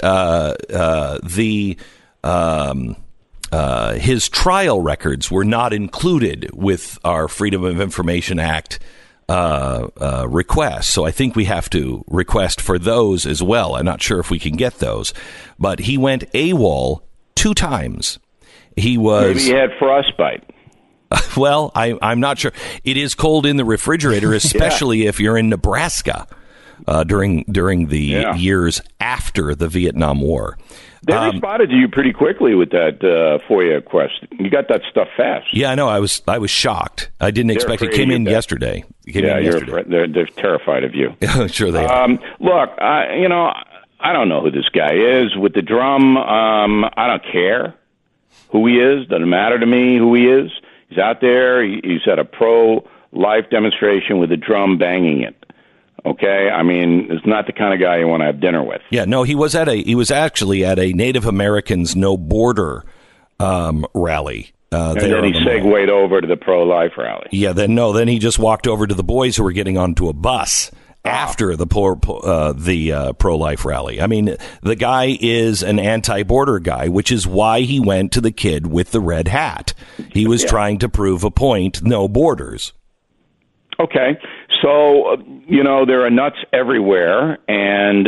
Speaker 1: his trial records were not included with our Freedom of Information Act requests. So I think we have to request for those as well. I'm not sure if we can get those, but he went AWOL 2 times. Maybe
Speaker 5: he had frostbite.
Speaker 1: Well, I'm not sure. It is cold in the refrigerator, especially if you're in Nebraska during the years after the Vietnam War.
Speaker 5: They responded to you pretty quickly with that FOIA question. You got that stuff fast.
Speaker 1: Yeah, I know. I was shocked. I didn't expect it. Came in yesterday.
Speaker 5: They're terrified of you.
Speaker 1: Sure they are.
Speaker 5: Look, I don't know who this guy is with the drum. I don't care who he is. Doesn't matter to me who he is. He's out there. He's at a pro-life demonstration with a drum banging it. Okay, I mean, it's not the kind of guy you want to have dinner with.
Speaker 1: Yeah, no, he was actually at a Native Americans No Border rally.
Speaker 5: And then he segued over to the pro-life rally.
Speaker 1: Yeah, then he just walked over to the boys who were getting onto a bus after the pro-life rally. I mean, the guy is an anti-border guy, which is why he went to the kid with the red hat. He was trying to prove a point: no borders.
Speaker 5: Okay, so, there are nuts everywhere, and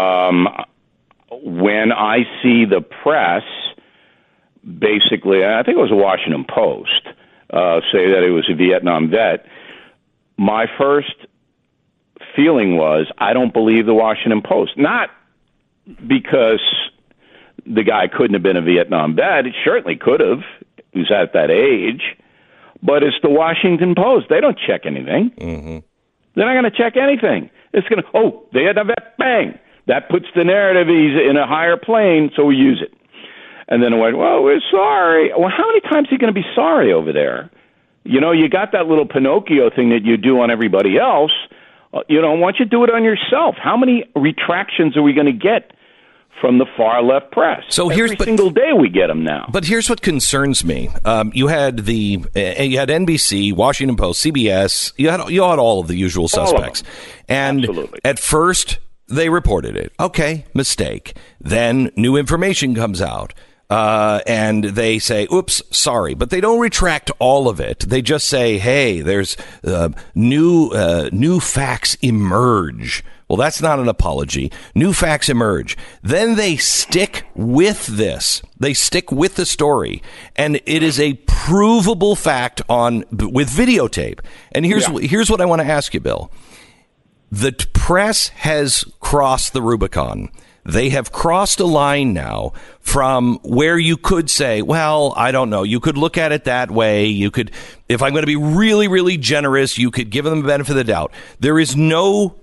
Speaker 5: when I see the press, basically, I think it was the Washington Post, say that it was a Vietnam vet, my first feeling was, I don't believe the Washington Post. Not because the guy couldn't have been a Vietnam vet. It certainly could have. He was at that age. But it's the Washington Post. They don't check anything. Mm-hmm. They're not going to check anything. It's going to, they had a vet, bang. That puts the narrative, he's in a higher plane, so we use it. And then it went, well, we're sorry. Well, how many times are you going to be sorry over there? You got that little Pinocchio thing that you do on everybody else. Why don't you do it on yourself? How many retractions are we going to get from the far left press?
Speaker 1: So
Speaker 5: every single day we get them now.
Speaker 1: But here's what concerns me: you had NBC, Washington Post, CBS. You had all of the usual suspects, and
Speaker 5: absolutely.
Speaker 1: At first they reported it. Okay, mistake. Then new information comes out. and they say, oops, sorry. But they don't retract all of it. They just say, hey, there's new facts emerge. Well, that's not an apology. New facts emerge. Then they stick with this. They stick with the story. And it is a provable fact with videotape. And here's what I want to ask you, Bill. The press has crossed the Rubicon. They have crossed a line now from where you could say, well, I don't know. You could look at it that way. You could, if I'm going to be really, really generous, you could give them the benefit of the doubt. There is no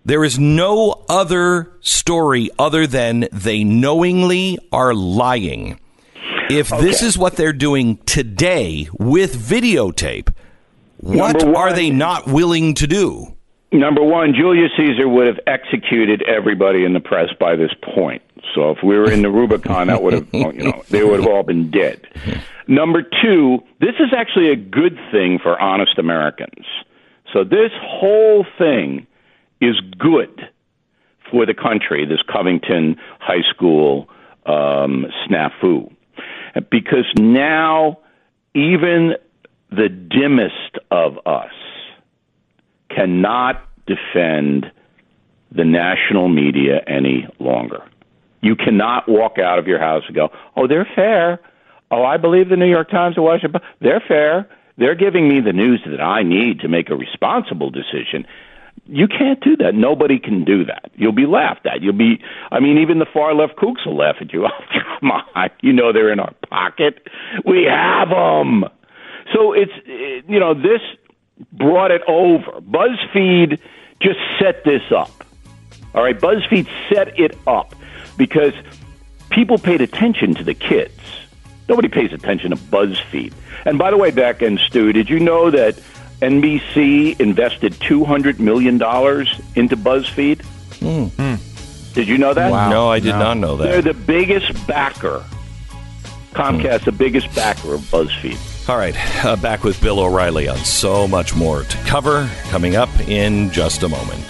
Speaker 1: other story other than they knowingly are lying. If this is what they're doing today with videotape, what are they not willing to do?
Speaker 5: Number one, Julius Caesar would have executed everybody in the press by this point. So if we were in the Rubicon, that would have, they would have all been dead. Number two, this is actually a good thing for honest Americans. So this whole thing is good for the country, this Covington High School snafu. Because now even the dimmest of us cannot defend the national media any longer. You cannot walk out of your house and go, oh, they're fair. Oh, I believe the New York Times or Washington Post. They're fair. They're giving me the news that I need to make a responsible decision. You can't do that. Nobody can do that. You'll be laughed at. Even the far left kooks will laugh at you. Oh, come on. They're in our pocket. We have them. So this brought it over. BuzzFeed just set this up. All right, BuzzFeed set it up because people paid attention to the kids. Nobody pays attention to BuzzFeed. And by the way, Beck and Stu, did you know that NBC invested $200 million into BuzzFeed? Did you know that?
Speaker 1: Wow. No, I did not know that.
Speaker 5: They're the biggest backer. Comcast, the biggest backer of BuzzFeed.
Speaker 1: All right, back with Bill O'Reilly on so much more to cover coming up in just a moment.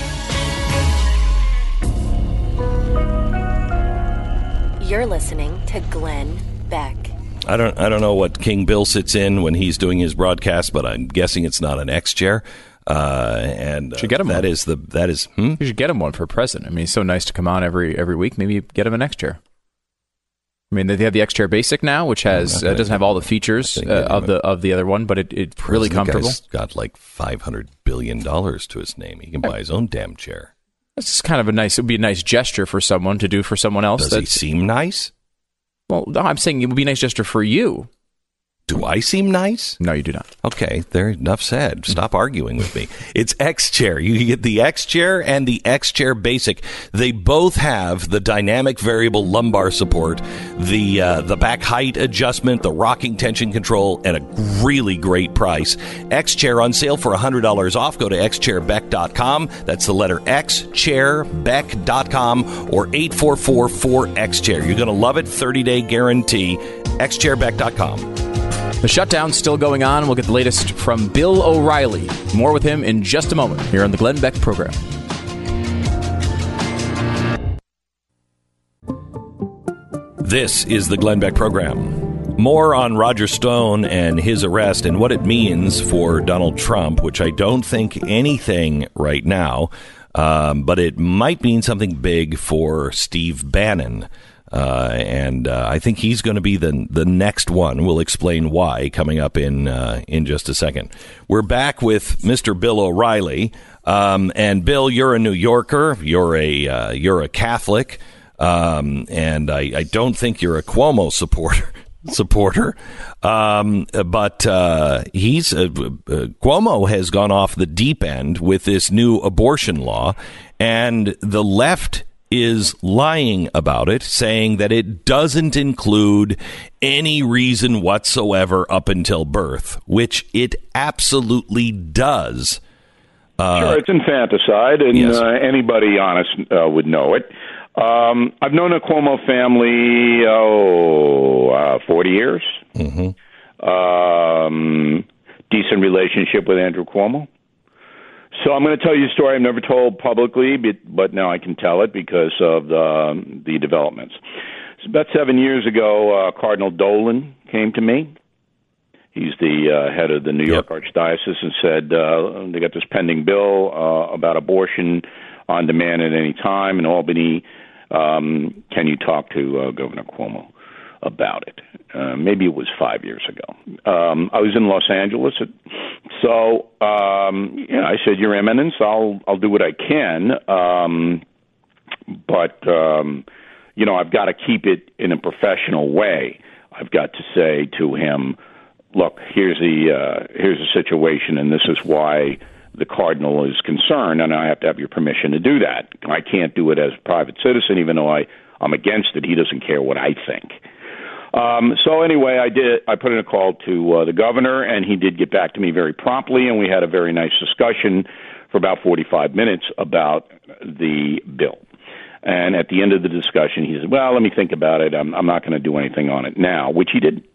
Speaker 3: You're listening to Glenn Beck.
Speaker 1: I don't know what King Bill sits in when he's doing his broadcast, but I'm guessing it's not an X chair.
Speaker 2: Should get him
Speaker 1: that
Speaker 2: one.
Speaker 1: You
Speaker 2: should get him one for president. I mean, he's so nice to come on every week. Maybe get him an X chair. I mean, they have the X Chair Basic now, which has doesn't have all the features of the other one, but it's really comfortable.
Speaker 1: Guy's got like $500 billion to his name. He can buy his own damn chair.
Speaker 2: That's kind of it would be a nice gesture for someone to do for someone else.
Speaker 1: Does he seem nice?
Speaker 2: Well, no, I'm saying it would be a nice gesture for you.
Speaker 1: Do I seem nice?
Speaker 2: No, you do not.
Speaker 1: Okay, there. Enough said. Stop arguing with me. It's X Chair. You get the X Chair and the X Chair Basic. They both have the dynamic variable lumbar support, the back height adjustment, the rocking tension control, and a really great price. X Chair on sale for $100 off. Go to xchairbeck.com. That's the letter X, chairbeck.com, or 844-4X-Chair. You're going to love it. 30-day guarantee. xchairbeck.com.
Speaker 2: The shutdown's still going on. We'll get the latest from Bill O'Reilly. More with him in just a moment here on the Glenn Beck program.
Speaker 1: This is the Glenn Beck program. More on Roger Stone and his arrest and what it means for Donald Trump, which I don't think anything right now, but it might mean something big for Steve Bannon. I think he's going to be the next one. We'll explain why coming up in just a second. We're back with Mr. Bill O'Reilly. And Bill, you're a New Yorker. You're a Catholic. And I don't think you're a Cuomo supporter. But Cuomo has gone off the deep end with this new abortion law, and the left is lying about it, saying that it doesn't include any reason whatsoever up until birth, which it absolutely does.
Speaker 5: Sure, it's infanticide, and yes. Anybody honest would know it. I've known the Cuomo family, 40 years.
Speaker 1: Mm-hmm.
Speaker 5: Decent relationship with Andrew Cuomo. So I'm going to tell you a story I've never told publicly, but now I can tell it because of the developments. About 7 years ago, Cardinal Dolan came to me. He's the head of the New York Archdiocese, and said they got this pending bill about abortion on demand at any time in Albany. Can you talk to Governor Cuomo about it? Maybe it was 5 years ago. I was in Los Angeles, so I said, Your Eminence, I'll do what I can, but I've got to keep it in a professional way. I've got to say to him, look, here's the situation, and this is why the Cardinal is concerned, and I have to have your permission to do that. I can't do it as a private citizen, even though I'm against it. He doesn't care what I think. So anyway, I put in a call to the governor, and he did get back to me very promptly, and we had a very nice discussion for about 45 minutes about the bill. And at the end of the discussion, he said, well, let me think about it. I'm not going to do anything on it now, which he did.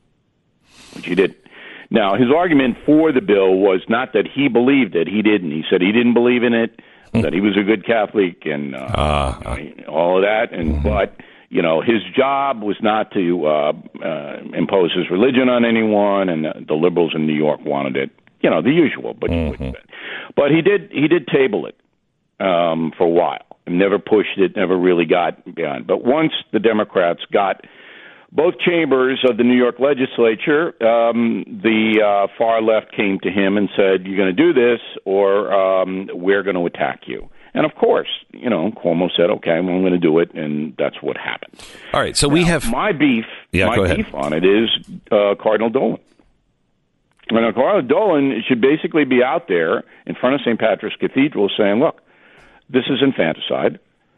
Speaker 5: Now, his argument for the bill was not that he believed it. He didn't. He said he didn't believe in it, that he was a good Catholic and all of that. And but his job was not to impose his religion on anyone, and the liberals in New York wanted it. The usual. But but he did table it for a while. Never pushed it. Never really got beyond. But once the Democrats got both chambers of the New York legislature, the far left came to him and said, you're going to do this or we're going to attack you. And of course, Cuomo said, okay, well, I'm going to do it. And that's what happened.
Speaker 1: All right. So we have
Speaker 5: my beef on it is Cardinal Dolan. And Cardinal Dolan should basically be out there in front of St. Patrick's Cathedral saying, look, this is infanticide.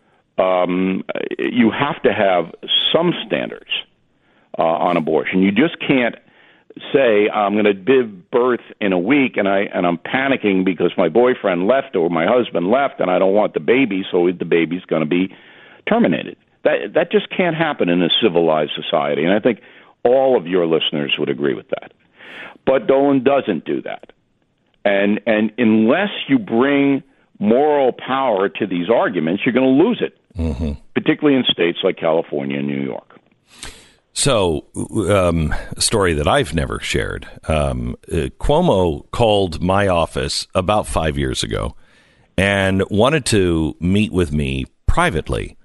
Speaker 5: You have to have some standards on abortion. You just can't say I'm going to give birth in a week and I'm panicking because my boyfriend left or my husband left and I don't want the baby, so the baby's going to be terminated. That just can't happen in a civilized society, and I think all of your listeners would agree with that. But Dolan doesn't do that, and unless you bring moral power to these arguments, you're going to lose it, particularly in states like California and New York.
Speaker 1: So, a story that I've never shared. Cuomo called my office about 5 years ago and wanted to meet with me privately.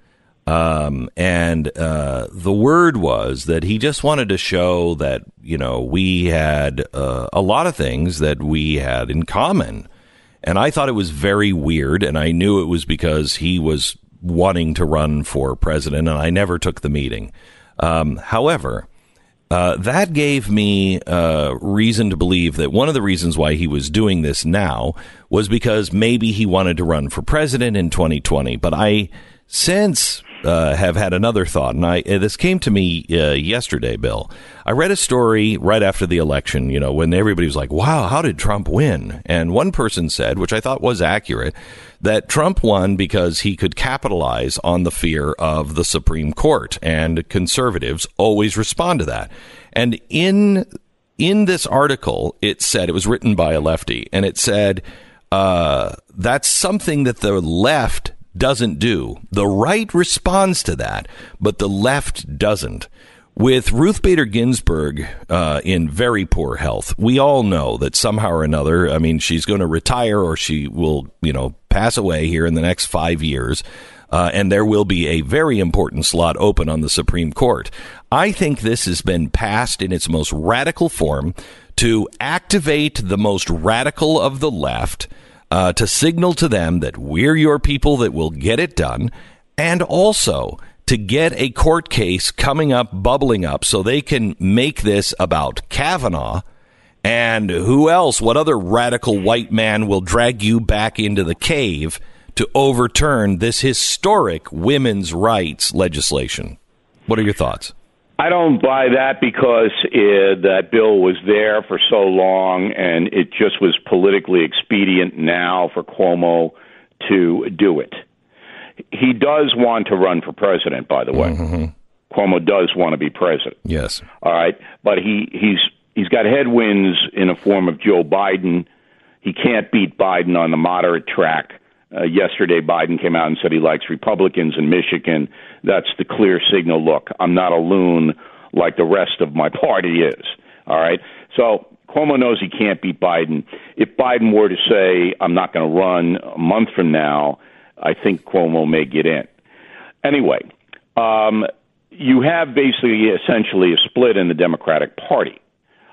Speaker 1: And the word was that he just wanted to show that, we had a lot of things that we had in common. And I thought it was very weird, and I knew it was because he was wanting to run for president, and I never took the meeting. However, that gave me reason to believe that one of the reasons why he was doing this now was because maybe he wanted to run for president in 2020. But I since have had another thought, and this came to me yesterday, Bill. I read a story right after the election, when everybody was like, wow, how did Trump win? And one person said, which I thought was accurate, that Trump won because he could capitalize on the fear of the Supreme Court, and conservatives always respond to that. And in this article, it said, it was written by a lefty, and it said, that's something that the left doesn't do. The right responds to that, but the left doesn't. With Ruth Bader Ginsburg in very poor health, we all know that somehow or another, she's going to retire or she will, pass away here in the next 5 years, and there will be a very important slot open on the Supreme Court. I think this has been passed in its most radical form to activate the most radical of the left, to signal to them that we're your people that will get it done, and also to get a court case coming up, bubbling up, so they can make this about Kavanaugh and who else, what other radical white man will drag you back into the cave to overturn this historic women's rights legislation. What are your thoughts?
Speaker 5: I don't buy that because that bill was there for so long, and it just was politically expedient now for Cuomo to do it. He does want to run for president, by the way. Cuomo does want to be president.
Speaker 1: Yes.
Speaker 5: All right. But he's got headwinds in the form of Joe Biden. He can't beat Biden on the moderate track. Yesterday, Biden came out and said he likes Republicans in Michigan. That's the clear signal. Look, I'm not a loon like the rest of my party is. All right. So Cuomo knows he can't beat Biden. If Biden were to say, I'm not going to run a month from now, I think Cuomo may get in. Anyway, you have basically essentially a split in the Democratic Party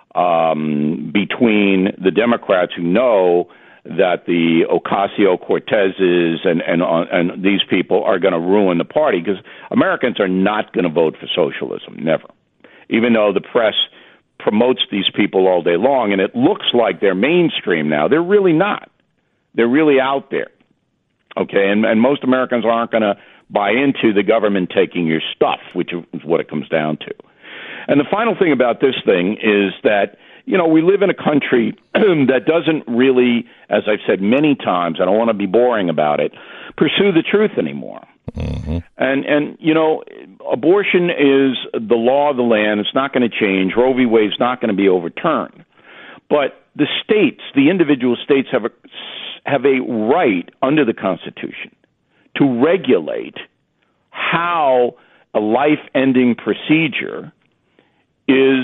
Speaker 5: between the Democrats who know that the Ocasio-Cortezes and these people are going to ruin the party, because Americans are not going to vote for socialism, never. Even though the press promotes these people all day long, and it looks like they're mainstream now, they're really not. They're really out there, okay? And most Americans aren't going to buy into the government taking your stuff, which is what it comes down to. And the final thing about this thing is that, we live in a country that doesn't really, as I've said many times, I don't want to be boring about it, pursue the truth anymore. Mm-hmm. And abortion is the law of the land. It's not going to change. Roe v. Wade is not going to be overturned. But the states, the individual states, have a right under the Constitution to regulate how a life-ending procedure is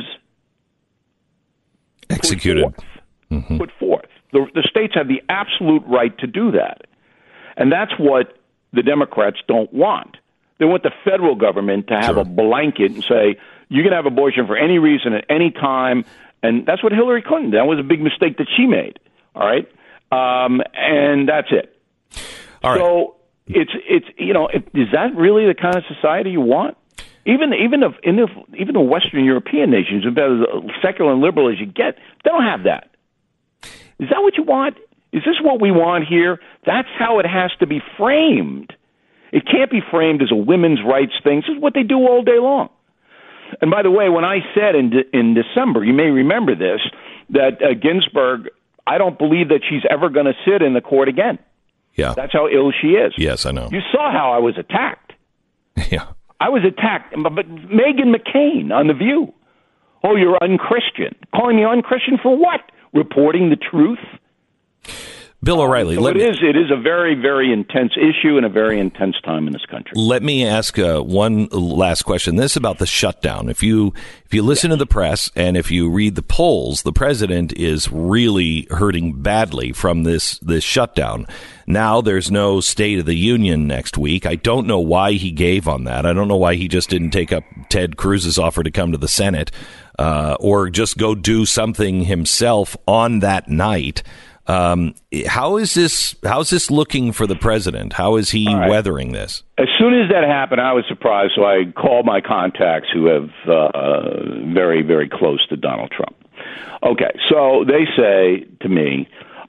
Speaker 1: executed.
Speaker 5: Put forth. The states have the absolute right to do that. And that's what the Democrats don't want. They want the federal government to have a blanket and say, you can have abortion for any reason at any time. And that's what Hillary Clinton did. That was a big mistake that she made. All right. And that's it.
Speaker 1: All right.
Speaker 5: So it's is that really the kind of society you want? Even the Western European nations, about as secular and liberal as you get, they don't have that. Is that what you want? Is this what we want here? That's how it has to be framed. It can't be framed as a women's rights thing. This is what they do all day long. And by the way, when I said in December, you may remember this, that Ginsburg, I don't believe that she's ever going to sit in the court again.
Speaker 1: Yeah.
Speaker 5: That's how ill she is.
Speaker 1: Yes, I know.
Speaker 5: You saw how I was attacked.
Speaker 1: Yeah.
Speaker 5: I was attacked, but Meghan McCain on The View. Oh, you're unchristian. Calling me unchristian for what? Reporting the truth?
Speaker 1: Bill O'Reilly.
Speaker 5: So it is a very, very intense issue and a very intense time in this country.
Speaker 1: Let me ask one last question. This is about the shutdown. If you listen to the press and if you read the polls, the president is really hurting badly from this shutdown. Now there's no State of the Union next week. I don't know why he gave on that. I don't know why he just didn't take up Ted Cruz's offer to come to the Senate or just go do something himself on that night. How's this looking for the president? How is he weathering this?
Speaker 5: As soon as that happened, I was surprised. So I called my contacts who have very, very close to Donald Trump. Okay, so they say to me,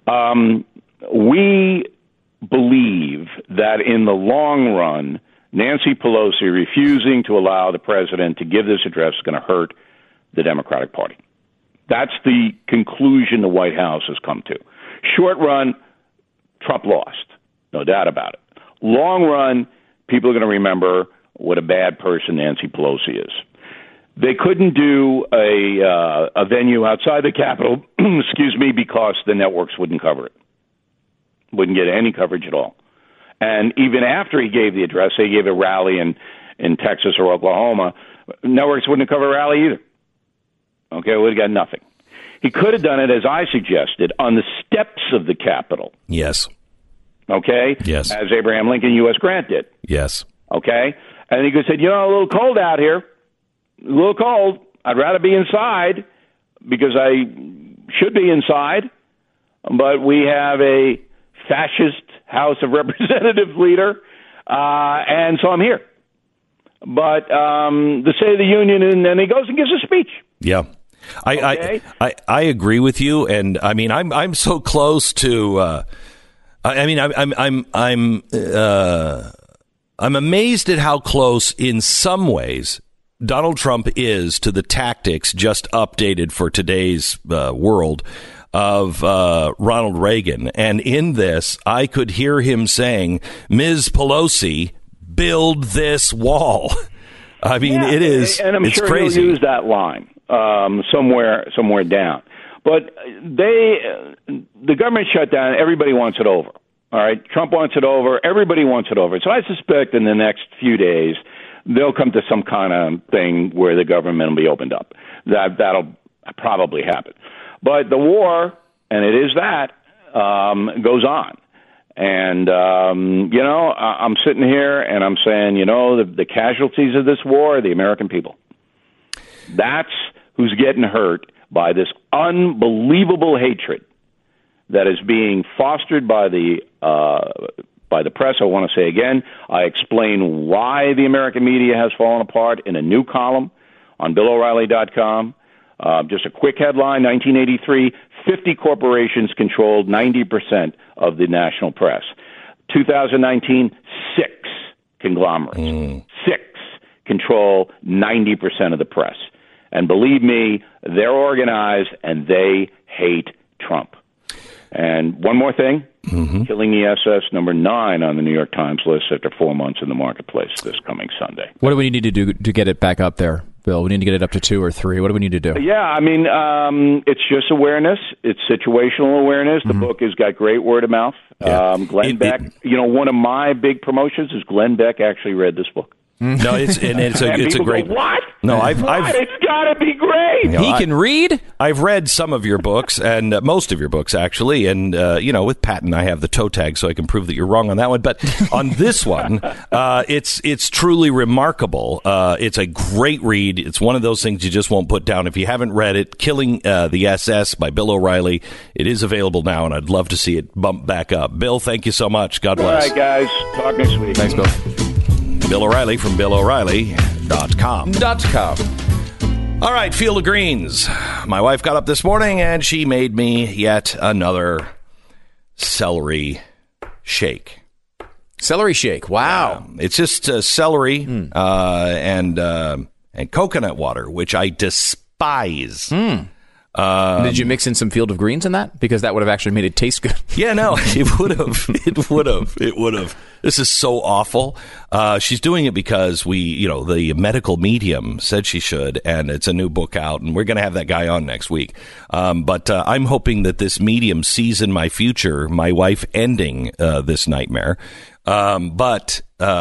Speaker 5: we believe that in the long run, Nancy Pelosi refusing to allow the president to give this address is going to hurt the Democratic Party. That's the conclusion the White House has come to. Short run, Trump lost, no doubt about it. Long run, people are going to remember what a bad person Nancy Pelosi is. They couldn't do a venue outside the Capitol, because the networks wouldn't cover it. Wouldn't get any coverage at all. And even after he gave the address, he gave a rally in Texas or Oklahoma, networks wouldn't cover a rally either. Okay, we'd got nothing. He could have done it, as I suggested, on the steps of the Capitol.
Speaker 1: Yes.
Speaker 5: Okay?
Speaker 1: Yes.
Speaker 5: As Abraham Lincoln, U.S. Grant did.
Speaker 1: Yes.
Speaker 5: Okay? And he could have said, a little cold out here. A little cold. I'd rather be inside because I should be inside. But we have a fascist House of Representatives leader, and so I'm here. But the State of the Union, and then he goes and gives a speech.
Speaker 1: Yeah. I agree with you, and I mean I'm so close to. I'm amazed at how close, in some ways, Donald Trump is to the tactics just updated for today's world of Ronald Reagan. And in this, I could hear him saying, "Ms. Pelosi, build this wall." I mean, it is.
Speaker 5: And I'm sure
Speaker 1: crazy.
Speaker 5: He'll use that line somewhere down. But the government shut down. Everybody wants it over. All right, Trump wants it over. Everybody wants it over. So I suspect in the next few days they'll come to some kind of thing where the government will be opened up. That'll probably happen. But the war, and it is that, goes on. And, I'm sitting here and I'm saying, the casualties of this war are the American people. That's who's getting hurt by this unbelievable hatred that is being fostered by the press. I want to say again, I explain why the American media has fallen apart in a new column on BillO'Reilly.com. Just a quick headline, 1983, 50 corporations controlled 90% of the national press. 2019, 6 conglomerates. 6 control 90% of the press. And believe me, they're organized and they hate Trump. And one more thing, Killing the SS, number 9 on the New York Times list after 4 months in the marketplace this coming Sunday.
Speaker 2: What do we need to do to get it back up there, Bill? We need to get it up to 2 or 3. What do we need to do?
Speaker 5: Yeah, I mean, it's just awareness. It's situational awareness. The book has got great word of mouth. Yeah. Glenn Beck, one of my big promotions is Glenn Beck actually read this book.
Speaker 1: No, it's a great.
Speaker 5: Go, what?
Speaker 1: No,
Speaker 5: I've it's got to be great.
Speaker 2: He can read.
Speaker 1: I've read some of your books and most of your books actually, and with Patton, I have the toe tag, so I can prove that you're wrong on that one. But on this one, it's truly remarkable. It's a great read. It's one of those things you just won't put down if you haven't read it. Killing the SS by Bill O'Reilly. It is available now, and I'd love to see it bump back up. Bill, thank you so much. God bless.
Speaker 5: All right, guys. Talk next week.
Speaker 2: Thanks, Bill.
Speaker 1: Bill O'Reilly from BillO'Reilly.com. All right, Field of Greens. My wife got up this morning and she made me yet another celery shake.
Speaker 2: Celery shake. Wow.
Speaker 1: It's just celery and coconut water, which I despise.
Speaker 2: Did you mix in some Field of Greens in that? Because that would have actually made it taste good.
Speaker 1: Yeah, no, it would have. It would have. This is so awful. She's doing it because the medical medium said she should, and it's a new book out, and we're going to have that guy on next week. But I'm hoping that this medium sees in my future my wife ending this nightmare. But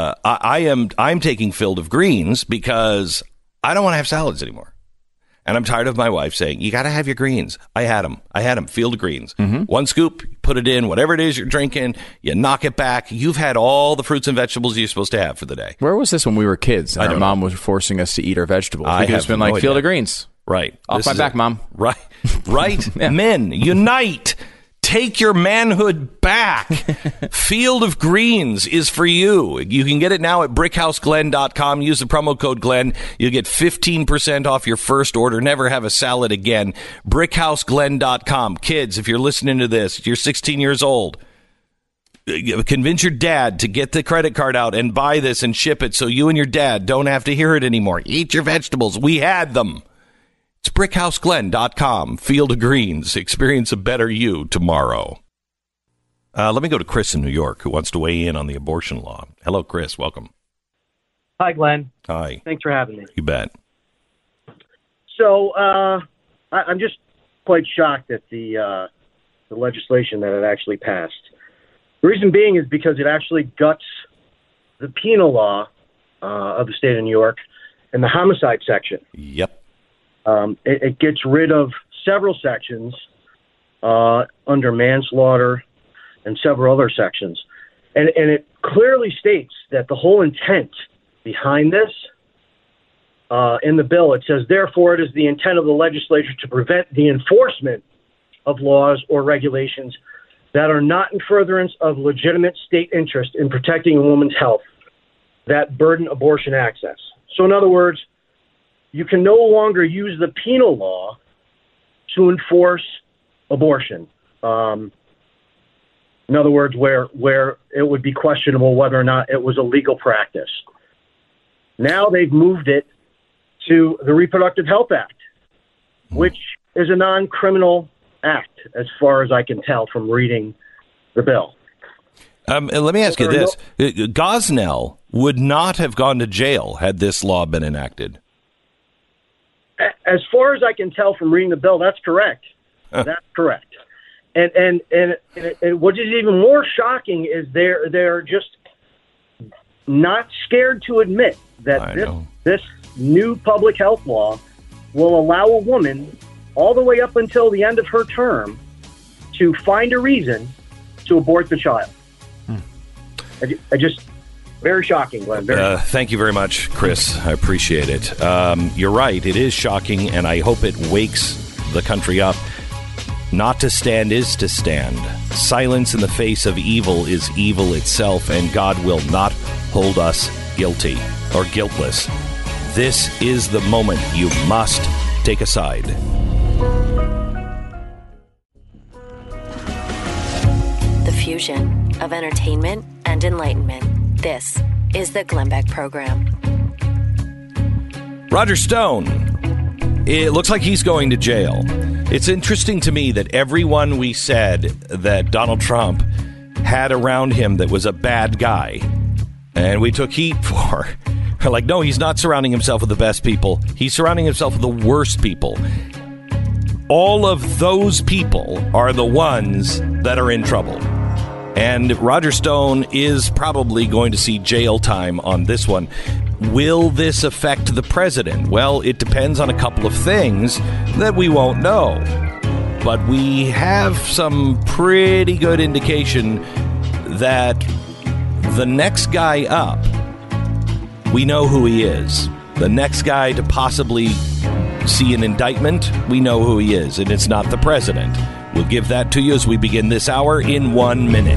Speaker 1: I'm taking Field of Greens because I don't want to have salads anymore. And I'm tired of my wife saying, you got to have your greens. I had them. Field of Greens. One scoop, put it in, whatever it is you're drinking, you knock it back. You've had all the fruits and vegetables you're supposed to have for the day.
Speaker 2: Where was this when we were kids? Our mom was forcing us to eat our vegetables. It's been like Field of Greens.
Speaker 1: Right.
Speaker 2: Off my back, Mom.
Speaker 1: Right. Yeah. Men, unite. Take your manhood back. Field of Greens is for you. You can get it now at BrickhouseGlenn.com. Use the promo code Glenn. You'll get 15% off your first order. Never have a salad again. BrickhouseGlenn.com. Kids, if you're listening to this, you're 16 years old. Convince your dad to get the credit card out and buy this and ship it so you and your dad don't have to hear it anymore. Eat your vegetables. We had them. It's BrickhouseGlenn.com. Field of Greens. Experience a better you tomorrow. Let me go to Chris in New York, who wants to weigh in on the abortion law. Hello, Chris. Welcome.
Speaker 6: Hi, Glenn.
Speaker 1: Hi.
Speaker 6: Thanks for having me.
Speaker 1: You bet.
Speaker 6: So I'm just quite shocked at the legislation that it actually passed. The reason being is because it actually guts the penal law of the state of New York and the homicide section.
Speaker 1: Yep.
Speaker 6: It gets rid of several sections under manslaughter and several other sections. And it clearly states that the whole intent behind this, in the bill, it says, therefore, it is the intent of the legislature to prevent the enforcement of laws or regulations that are not in furtherance of legitimate state interest in protecting a woman's health that burden abortion access. So in other words, you can no longer use the penal law to enforce abortion. In other words, where it would be questionable whether or not it was a legal practice. Now they've moved it to the Reproductive Health Act, which is a non-criminal act, as far as I can tell from reading the bill.
Speaker 1: Let me ask you this. Gosnell would not have gone to jail had this law been enacted.
Speaker 6: As far as I can tell from reading the bill, that's correct. That's correct. And what is even more shocking is they're just not scared to admit that this new public health law will allow a woman all the way up until the end of her term to find a reason to abort the child. I just very shocking, Glenn.
Speaker 1: Thank you very much, Chris. I appreciate it. You're right. It is shocking, and I hope it wakes the country up. Not to stand is to stand. Silence in the face of evil is evil itself, and God will not hold us guilty or guiltless. This is the moment you must take a side.
Speaker 3: The fusion of entertainment and enlightenment. This is the Glenn Beck Program.
Speaker 1: Roger Stone. It looks like he's going to jail. It's interesting to me that everyone we said that Donald Trump had around him that was a bad guy, and we took heat for, are like, no, he's not surrounding himself with the best people. He's surrounding himself with the worst people. All of those people are the ones that are in trouble. And Roger Stone is probably going to see jail time on this one. Will this affect the president? Well, it depends on a couple of things that we won't know. But we have some pretty good indication that the next guy up, we know who he is. The next guy to possibly see an indictment, we know who he is, and it's not the president. We'll give that to you as we begin this hour in 1 minute.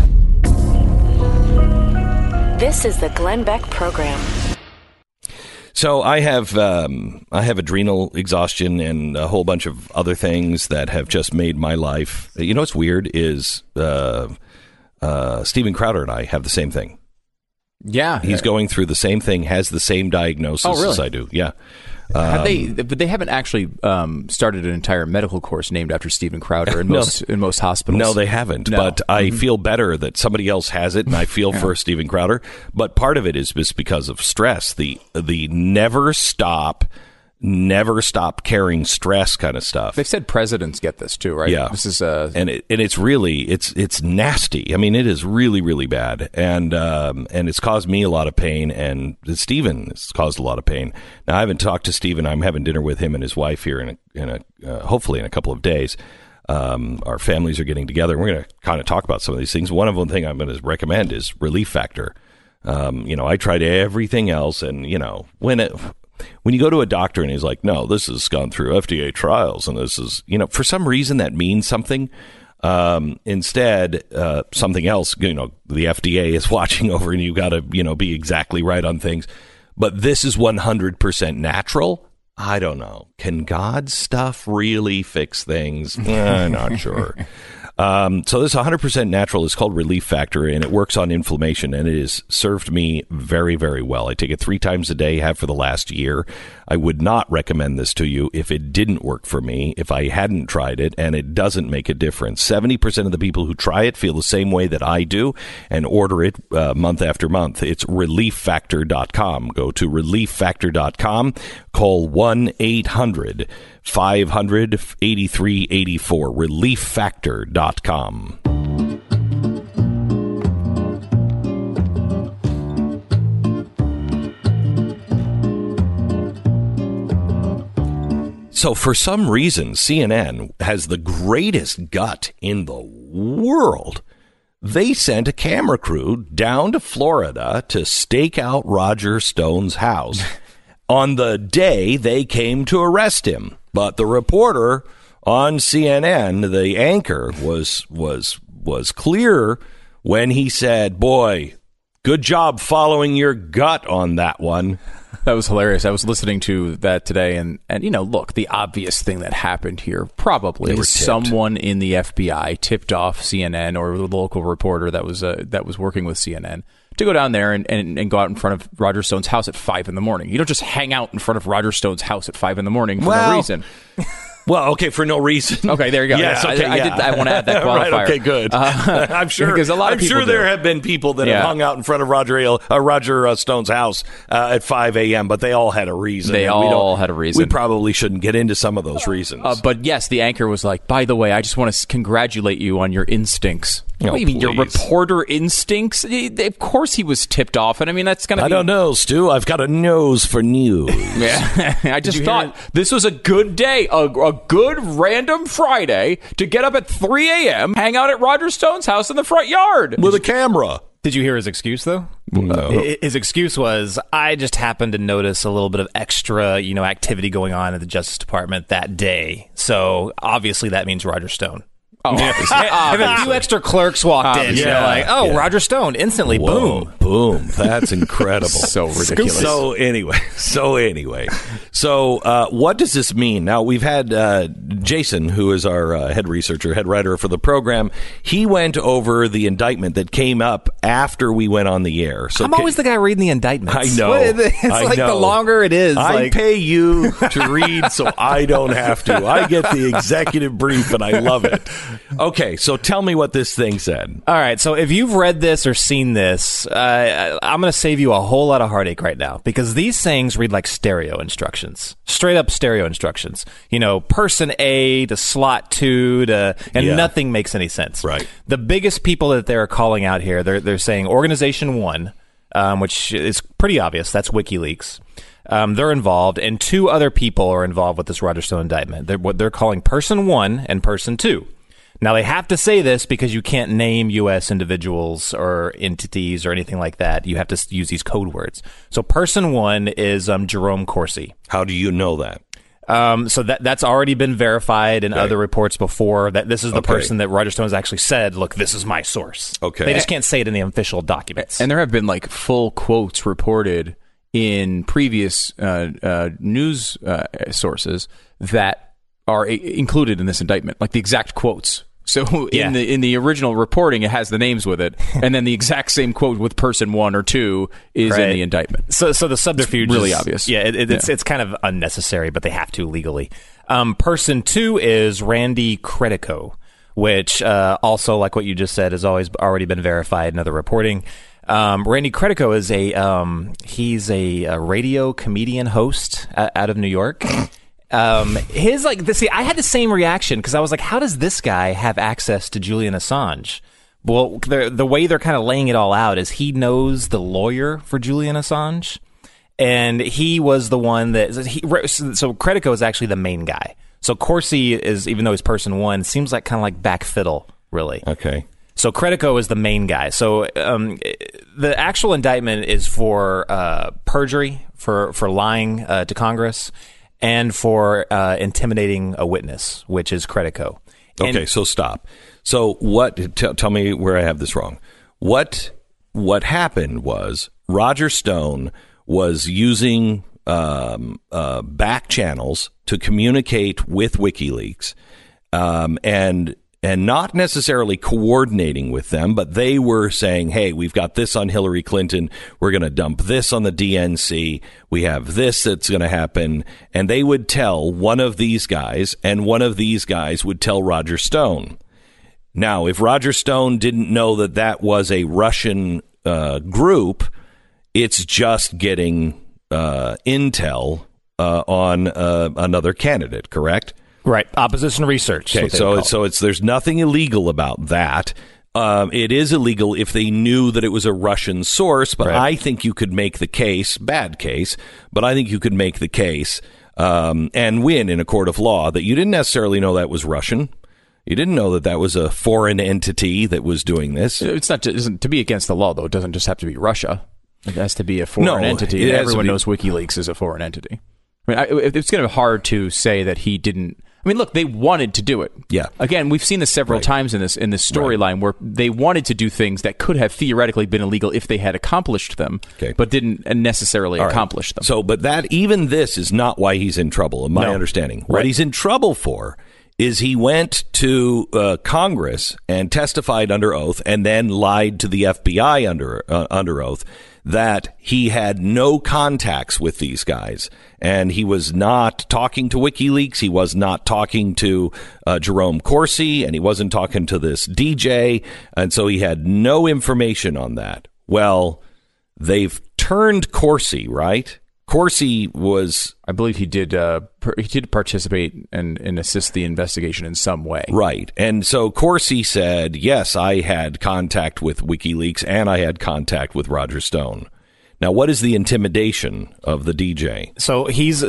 Speaker 3: This is the Glenn Beck Program.
Speaker 1: So I have adrenal exhaustion and a whole bunch of other things that have just made my life. You know what's weird is Steven Crowder and I have the same thing.
Speaker 2: Yeah,
Speaker 1: he's going through the same thing, has the same diagnosis as I do. Yeah.
Speaker 2: But they haven't actually started an entire medical course named after Steven Crowder in most hospitals.
Speaker 1: No, they haven't. No. But I feel better that somebody else has it, and I feel for Steven Crowder. But part of it is just because of stress. The never stop carrying stress kind of stuff.
Speaker 2: They've said presidents get this too, right?
Speaker 1: Yeah.
Speaker 2: This is
Speaker 1: and it's really it's nasty. I mean, it is really, really bad, and it's caused me a lot of pain, and Stephen has caused a lot of pain. Now, I haven't talked to Stephen. I'm having dinner with him and his wife here in hopefully in a couple of days. Our families are getting together, and we're going to kind of talk about some of these things. One of the things I'm going to recommend is Relief Factor. I tried everything else, and when you go to a doctor and he's like, no, this has gone through FDA trials, and this is, for some reason that means something. Instead, something else, the FDA is watching over, and you got to, be exactly right on things. But this is 100% natural. I don't know. Can God's stuff really fix things? Not sure. So this 100% natural is called Relief Factor, and it works on inflammation, and it has served me very, very well. I take it 3 times a day, have for the last year. I would not recommend this to you if it didn't work for me, if I hadn't tried it, and it doesn't make a difference. 70% of the people who try it feel the same way that I do and order it month after month. It's ReliefFactor.com. Go to ReliefFactor.com. Call 1-800 500-8384, ReliefFactor.com. So for some reason, CNN has the greatest gut in the world. They sent a camera crew down to Florida to stake out Roger Stone's house on the day they came to arrest him. But the reporter on CNN, the anchor, was clear when he said, boy, good job following your gut on that one.
Speaker 2: That was hilarious. I was listening to that today, and look, the obvious thing that happened here probably is someone in the FBI tipped off CNN or the local reporter that was working with CNN to go down there and go out in front of Roger Stone's house at 5 a.m. You don't just hang out in front of Roger Stone's house at 5 a.m. for no reason.
Speaker 1: Well, okay, for no reason.
Speaker 2: Okay, there you go.
Speaker 1: Yes, okay,
Speaker 2: I want to add that qualifier.
Speaker 1: Right, okay, good. I'm sure
Speaker 2: because a lot of people
Speaker 1: there have been people that have hung out in front of Roger Stone's house at 5 a.m., but they all had a reason.
Speaker 2: They all had a reason.
Speaker 1: We probably shouldn't get into some of those reasons.
Speaker 2: But yes, the anchor was like, by the way, I just want to congratulate you on your instincts. What do you mean, your reporter instincts? Of course he was tipped off. And I mean, that's going to be...
Speaker 1: I don't know, Stu. I've got a nose for news.
Speaker 2: Yeah. I just thought this was a good day, a good random Friday to get up at 3 a.m., hang out at Roger Stone's house in the front yard.
Speaker 1: With a camera.
Speaker 7: Did you hear his excuse, though?
Speaker 1: No.
Speaker 7: His excuse was, I just happened to notice a little bit of extra, activity going on at the Justice Department that day. So obviously that means Roger Stone.
Speaker 2: Oh,
Speaker 7: if a few extra clerks walked in, Roger Stone, instantly, boom.
Speaker 1: That's incredible.
Speaker 2: So ridiculous.
Speaker 1: So anyway, what does this mean? Now, we've had Jason, who is our head writer for the program. He went over the indictment that came up after we went on the air. So
Speaker 7: I'm always the guy reading the indictments.
Speaker 1: I know.
Speaker 7: It's the longer it is.
Speaker 1: I pay you to read so I don't have to. I get the executive brief, and I love it. Okay, so tell me what this thing said.
Speaker 7: All right, so if you've read this or seen this, I'm going to save you a whole lot of heartache right now, because these things read like stereo instructions, straight up stereo instructions. Person A to slot 2 to, and nothing makes any sense.
Speaker 1: Right.
Speaker 7: The biggest people that they're calling out here, they're saying Organization 1, which is pretty obvious. That's WikiLeaks. They're involved, and 2 other people are involved with this Roger Stone indictment. What they're calling Person 1 and Person 2. Now, they have to say this because you can't name U.S. individuals or entities or anything like that. You have to use these code words. So Person 1 is Jerome Corsi.
Speaker 1: How do you know that?
Speaker 7: So that's already been verified in other reports before, that this is the person that Roger Stone has actually said, look, this is my source.
Speaker 1: Okay.
Speaker 7: They just can't say it in the official documents.
Speaker 2: And there have been full quotes reported in previous news sources that are included in this indictment, like the exact quotes. So in the original reporting, it has the names with it, and then the exact same quote with Person 1 or 2 is in the indictment.
Speaker 7: So the subterfuge
Speaker 2: is really
Speaker 7: is
Speaker 2: obvious.
Speaker 7: Yeah, it's kind of unnecessary, but they have to legally. Person 2 is Randy Credico, which also, like what you just said, has already been verified in other reporting. Randy Credico is he's a radio comedian host out of New York. I had the same reaction, because I was like, how does this guy have access to Julian Assange? Well, the way they're kind of laying it all out is he knows the lawyer for Julian Assange, and he was the one that... So Credico is actually the main guy. So Corsi is, even though he's Person 1, seems like kind of like back fiddle, really.
Speaker 1: Okay.
Speaker 7: So Credico is the main guy. So the actual indictment is for perjury, for lying to Congress, and for intimidating a witness, which is Credico.
Speaker 1: Okay, so stop. So what? Tell me where I have this wrong. What happened was Roger Stone was using back channels to communicate with WikiLeaks, and not necessarily coordinating with them, but they were saying, hey, we've got this on Hillary Clinton. We're going to dump this on the DNC. We have this that's going to happen. And they would tell one of these guys, and one of these guys would tell Roger Stone. Now, if Roger Stone didn't know that that was a Russian group, it's just getting intel on another candidate, correct?
Speaker 7: Right, opposition research.
Speaker 1: Okay, so there's nothing illegal about that. It is illegal if they knew that it was a Russian source, but I think you could make the case, bad case, but I think you could make the case and win in a court of law that you didn't necessarily know that was Russian. You didn't know that that was a foreign entity that was doing this.
Speaker 2: It's not to be against the law, though. It doesn't just have to be Russia. It has to be a foreign entity. Everyone knows WikiLeaks is a foreign entity. I mean, it's kind of hard to say that he didn't. I mean, look, they wanted to do it.
Speaker 1: Yeah.
Speaker 2: Again, we've seen this several times in this storyline where they wanted to do things that could have theoretically been illegal if they had accomplished them, but didn't necessarily accomplish them.
Speaker 1: So, but even this is not why he's in trouble, in my understanding. What he's in trouble for is he went to Congress and testified under oath and then lied to the FBI under oath that he had no contacts with these guys. And he was not talking to WikiLeaks. He was not talking to Jerome Corsi, and he wasn't talking to this DJ. And so he had no information on that. Well, they've turned Corsi, right? Corsi was,
Speaker 2: I believe he did participate and assist the investigation in some way.
Speaker 1: Right. And so Corsi said, yes, I had contact with WikiLeaks and I had contact with Roger Stone. Now, what is the intimidation of the DJ?
Speaker 7: So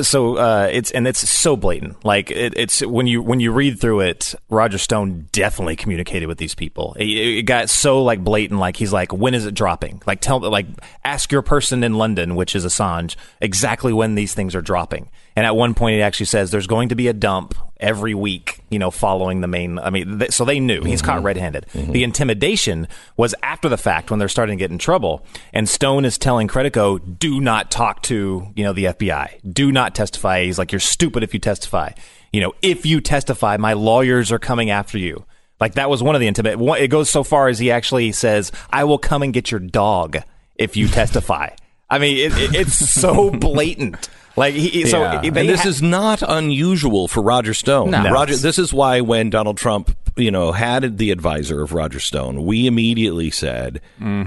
Speaker 7: it's so blatant. Like it's when you read through it, Roger Stone definitely communicated with these people. It got so like blatant. Like he's like, when is it dropping? Like ask your person in London, which is Assange, exactly when these things are dropping. And at one point, it actually says there's going to be a dump every week, following the main. I mean, so they knew he's caught red-handed. Mm-hmm. The intimidation was after the fact when they're starting to get in trouble. And Stone is telling Credico, do not talk to, the FBI. Do not testify. He's like, you're stupid if you testify. If you testify, my lawyers are coming after you. Like that was one of the it goes so far as he actually says, I will come and get your dog if you testify. I mean, it's so blatant. Like
Speaker 1: and this is not unusual for Roger Stone.
Speaker 7: No.
Speaker 1: This is why when Donald Trump, had the advisor of Roger Stone, we immediately said,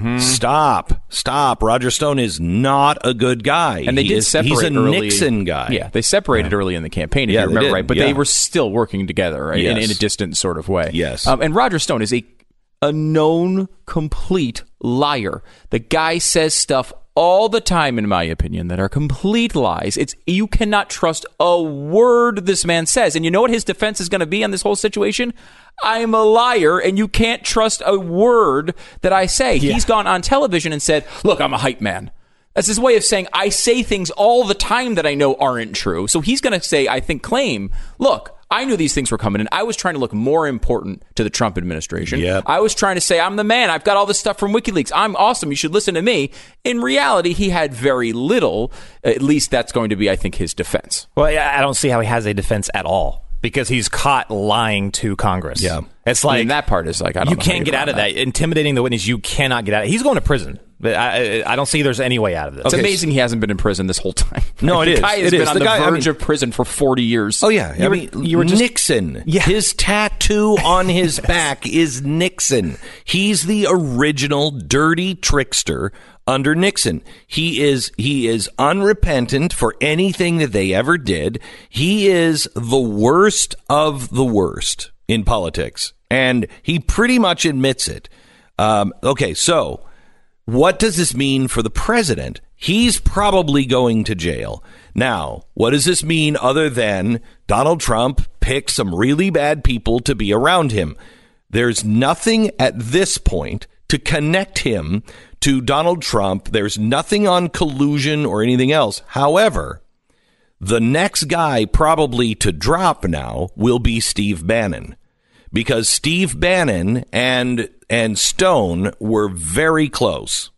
Speaker 1: "Stop! Roger Stone is not a good guy."
Speaker 2: And they did separate.
Speaker 1: He's a
Speaker 2: early,
Speaker 1: Nixon guy.
Speaker 2: Yeah, they separated early in the campaign. If you remember right, but they were still working together, right, in a distant sort of way.
Speaker 1: Yes.
Speaker 2: And Roger Stone is a known complete liar. The guy says stuff all the time, in my opinion, that are complete lies. You cannot trust a word this man says. And you know what his defense is going to be on this whole situation? I'm a liar, and you can't trust a word that I say. Yeah. He's gone on television and said, look, I'm a hype man. That's his way of saying, I say things all the time that I know aren't true. So he's going to say, claim, look, I knew these things were coming, and I was trying to look more important to the Trump administration.
Speaker 1: Yep.
Speaker 2: I was trying to say, I'm the man. I've got all this stuff from WikiLeaks. I'm awesome. You should listen to me. In reality, he had very little. At least that's going to be, I think, his defense.
Speaker 7: Well, I don't see how he has a defense at all because he's caught lying to Congress.
Speaker 1: Yeah.
Speaker 7: It's like,
Speaker 2: that part is like, I don't know.
Speaker 7: You can't get out of that. Intimidating the witness, you cannot get out of it. He's going to prison. But I don't see there's any way out of this.
Speaker 2: It's amazing he hasn't been in prison this whole time.
Speaker 1: No,
Speaker 2: the guy has been on the verge of prison for 40 years.
Speaker 1: Oh, yeah. You were Nixon.
Speaker 7: Yeah.
Speaker 1: His tattoo on his back is Nixon. He's the original dirty trickster under Nixon. He is unrepentant for anything that they ever did. He is the worst of the worst in politics. And he pretty much admits it. Okay, so what does this mean for the president? He's probably going to jail. Now, what does this mean other than Donald Trump picked some really bad people to be around him? There's nothing at this point to connect him to Donald Trump. There's nothing on collusion or anything else. However, the next guy probably to drop now will be Steve Bannon. Because Steve Bannon and Stone were very close.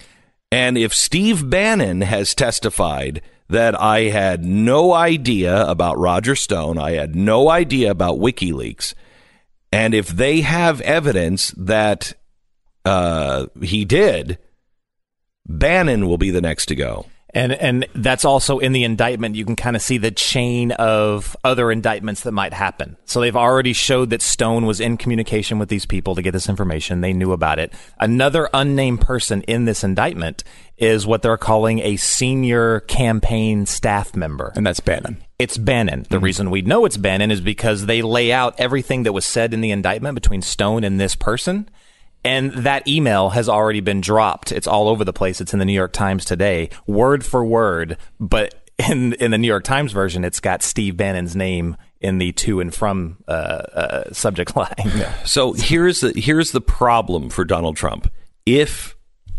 Speaker 1: And if Steve Bannon has testified that I had no idea about Roger Stone, I had no idea about WikiLeaks, and if they have evidence that he did, Bannon will be the next to go.
Speaker 7: And that's also in the indictment. You can kind of see the chain of other indictments that might happen. So they've already showed that Stone was in communication with these people to get this information. They knew about it. Another unnamed person in this indictment is what they're calling a senior campaign staff member.
Speaker 2: And that's Bannon.
Speaker 7: It's Bannon. The reason we know it's Bannon is because they lay out everything that was said in the indictment between Stone and this person. And that email has already been dropped. It's all over the place. It's in the New York Times today, word for word. But in the New York Times version, it's got Steve Bannon's name in the to and from subject line. Yeah.
Speaker 1: So here's the problem for Donald Trump. If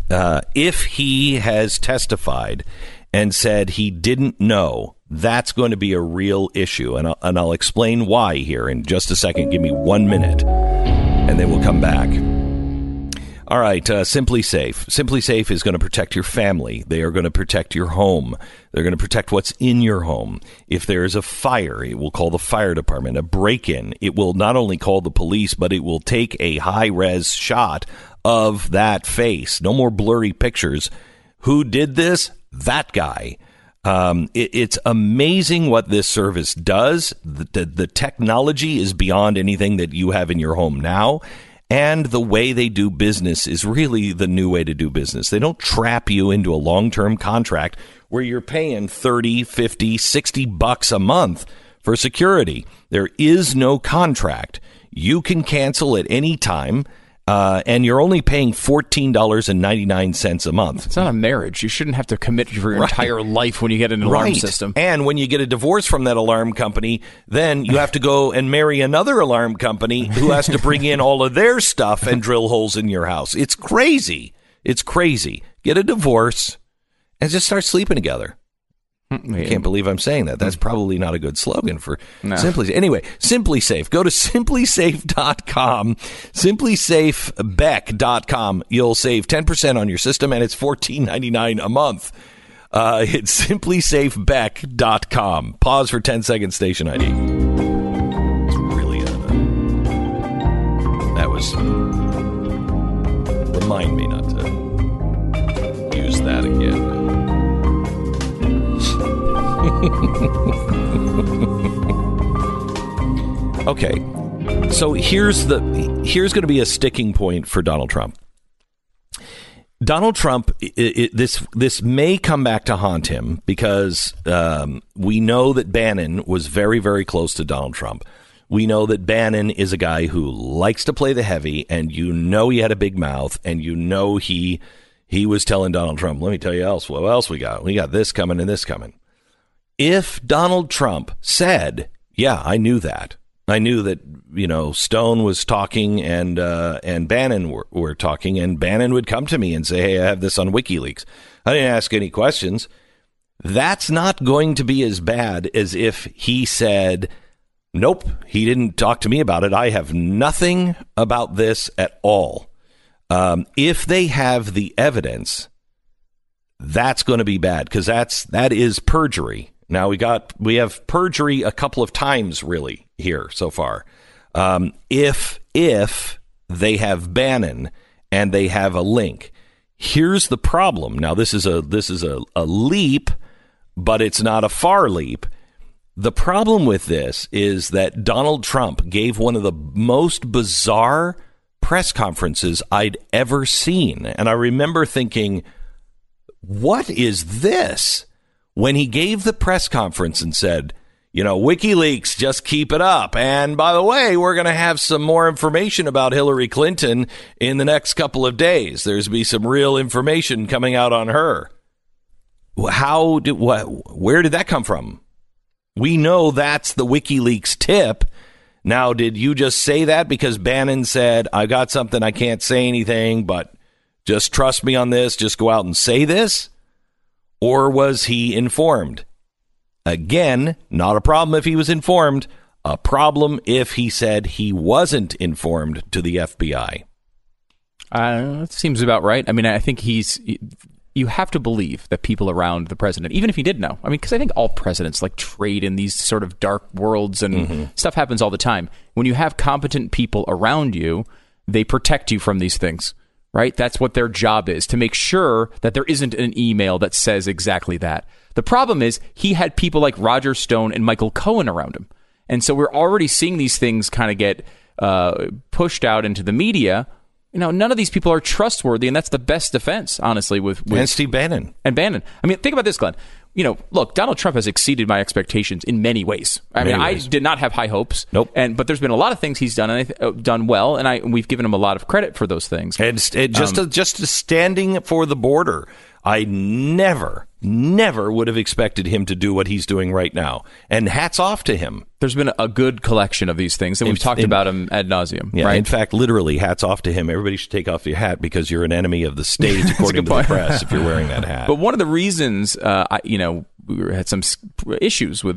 Speaker 1: he has testified and said he didn't know, that's going to be a real issue. And I'll explain why here in just a second. Give me 1 minute, and then we'll come back. All right, Simply Safe. Simply Safe is going to protect your family. They are going to protect your home. They're going to protect what's in your home. If there is a fire, it will call the fire department. A break-in, it will not only call the police, but it will take a high-res shot of that face. No more blurry pictures. Who did this? That guy. It's amazing what this service does. The technology is beyond anything that you have in your home now. And the way they do business is really the new way to do business. They don't trap you into a long-term contract where you're paying $30, $50, $60 a month for security. There is no contract. You can cancel at any time. And you're only paying $14.99 a month.
Speaker 2: It's not a marriage. You shouldn't have to commit for your entire life when you get an alarm system.
Speaker 1: And when you get a divorce from that alarm company, then you have to go and marry another alarm company who has to bring in all of their stuff and drill holes in your house. It's crazy. It's crazy. Get a divorce and just start sleeping together. I can't believe I'm saying that. That's probably not a good slogan for Simply. Anyway, Simply Safe. Go to simplysafe.com, simplysafebeck.com. You'll save 10% on your system, and it's $14.99 a month. It's simplysafebeck.com. Pause for 10 seconds, station ID. It's really that was... Remind me not to use that again. Okay, so here's going to be a sticking point for Donald Trump. Donald Trump, this may come back to haunt him because we know that Bannon was very, very close to Donald Trump. We know that Bannon is a guy who likes to play the heavy, and he had a big mouth, and he was telling Donald Trump, let me tell you what else we got. We got this coming and this coming. If Donald Trump said, yeah, I knew that. I knew that, Stone was talking and Bannon were talking, and Bannon would come to me and say, hey, I have this on WikiLeaks. I didn't ask any questions. That's not going to be as bad as if he said, nope, he didn't talk to me about it. I have nothing about this at all. If they have the evidence, that's going to be bad because that is perjury. Now we have perjury a couple of times really here so far. If they have Bannon and they have a link, here's the problem. Now this is a leap, but it's not a far leap. The problem with this is that Donald Trump gave one of the most bizarre press conferences I'd ever seen, and I remember thinking, what is this? When he gave the press conference and said, WikiLeaks, just keep it up. And by the way, we're going to have some more information about Hillary Clinton in the next couple of days. There's be some real information coming out on her. Where did that come from? We know that's the WikiLeaks tip. Now, did you just say that because Bannon said, I got something, I can't say anything, but just trust me on this, just go out and say this? Or was he informed? Again, not a problem if he was informed. A problem if he said he wasn't informed to the FBI.
Speaker 2: That seems about right. I mean, I think you have to believe that people around the president, even if he did know, because I think all presidents trade in these sort of dark worlds and stuff happens all the time. When you have competent people around you, they protect you from these things. Right? That's what their job is, to make sure that there isn't an email that says exactly that. The problem is he had people like Roger Stone and Michael Cohen around him. And so we're already seeing these things kind of get pushed out into the media. None of these people are trustworthy, and that's the best defense, honestly, with
Speaker 1: and Steve Bannon.
Speaker 2: And Bannon. Think about this, Glenn. Look, Donald Trump has exceeded my expectations in many ways. I did not have high hopes.
Speaker 1: Nope.
Speaker 2: But there's been a lot of things he's done and done well, and we've given him a lot of credit for those things.
Speaker 1: And just standing for the border, I never would have expected him to do what he's doing right now. And hats off to him.
Speaker 2: There's been a good collection of these things, and we've talked about him ad nauseum.
Speaker 1: Yeah,
Speaker 2: right?
Speaker 1: In fact, literally, hats off to him. Everybody should take off your hat because you're an enemy of the state, according to the press, if you're wearing that hat.
Speaker 2: But one of the reasons, we had some issues with the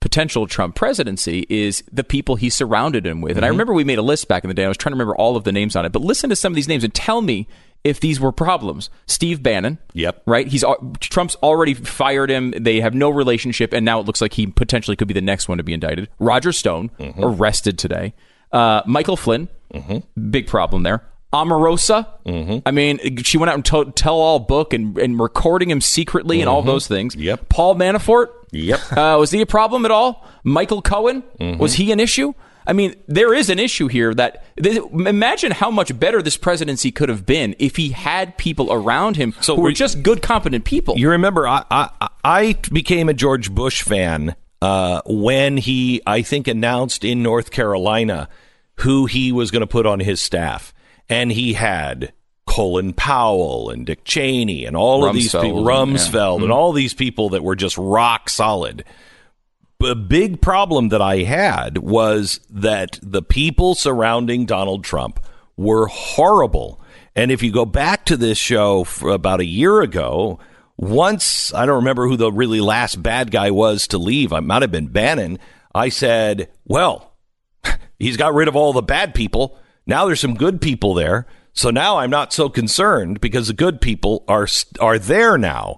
Speaker 2: potential Trump presidency is the people he surrounded him with. And I remember we made a list back in the day. I was trying to remember all of the names on it. But listen to some of these names and tell me if these were problems. Steve Bannon.
Speaker 1: Yep.
Speaker 2: Right? Trump's already fired him. They have no relationship. And now it looks like he potentially could be the next one to be indicted. Roger Stone, arrested today. Michael Flynn, big problem there. Omarosa, I mean, she went out and tell-all book and recording him secretly and all those things.
Speaker 1: Yep.
Speaker 2: Paul Manafort,
Speaker 1: yep.
Speaker 2: Was he a problem at all? Michael Cohen, was he an issue? I mean, there is an issue here that imagine how much better this presidency could have been if he had people around him who were just good, competent people.
Speaker 1: You remember, I became a George Bush fan when he, I think, announced in North Carolina who he was going to put on his staff. And he had Colin Powell and Dick Cheney and all of these people, Rumsfeld, and all these people that were just rock solid. The big problem that I had was that the people surrounding Donald Trump were horrible. And if you go back to this show for about a year ago, once, I don't remember who the really last bad guy was to leave, it might have been Bannon, I said, well, he's got rid of all the bad people. Now there's some good people there. So now I'm not so concerned because the good people are there now.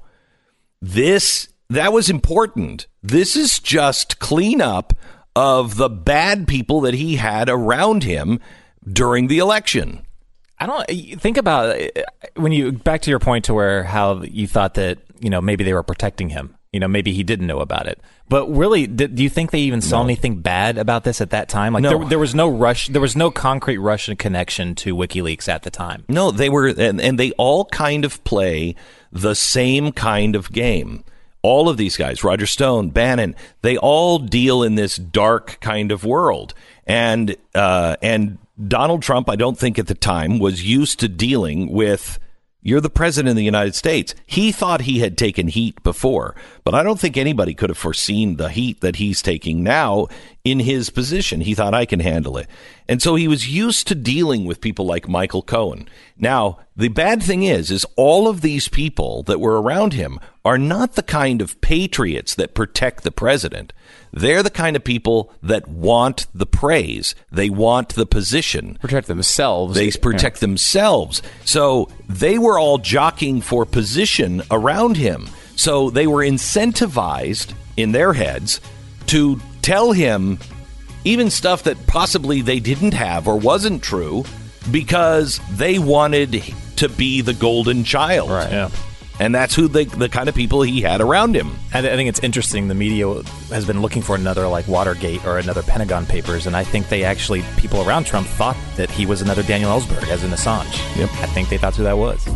Speaker 1: That was important. This is just cleanup of the bad people that he had around him during the election.
Speaker 7: I don't think about when you back to your point to where how you thought that, maybe they were protecting him. Maybe he didn't know about it. But really, do you think they even saw anything bad about this at that time? Like
Speaker 1: no.
Speaker 7: there was no rush. There was no concrete Russian connection to WikiLeaks at the time.
Speaker 1: No, they were, and they all kind of play the same kind of game. All of these guys, Roger Stone, Bannon, they all deal in this dark kind of world. And Donald Trump, I don't think at the time, was used to dealing with, you're the president of the United States. He thought he had taken heat before, but I don't think anybody could have foreseen the heat that he's taking now in his position. He thought, I can handle it. And so he was used to dealing with people like Michael Cohen. Now, the bad thing is all of these people that were around him are not the kind of patriots that protect the president. They're the kind of people that want the praise. They want the position.
Speaker 2: Protect themselves.
Speaker 1: They protect themselves. So they were all jockeying for position around him. So they were incentivized in their heads to tell him even stuff that possibly they didn't have or wasn't true because they wanted to be the golden child.
Speaker 7: Right. Yeah.
Speaker 1: And that's who the kind of people he had around him.
Speaker 7: And I think it's interesting. The media has been looking for another like Watergate or another Pentagon Papers, and I think people around Trump thought that he was another Daniel Ellsberg, as in Assange.
Speaker 1: Yep.
Speaker 7: I think they thought who that was.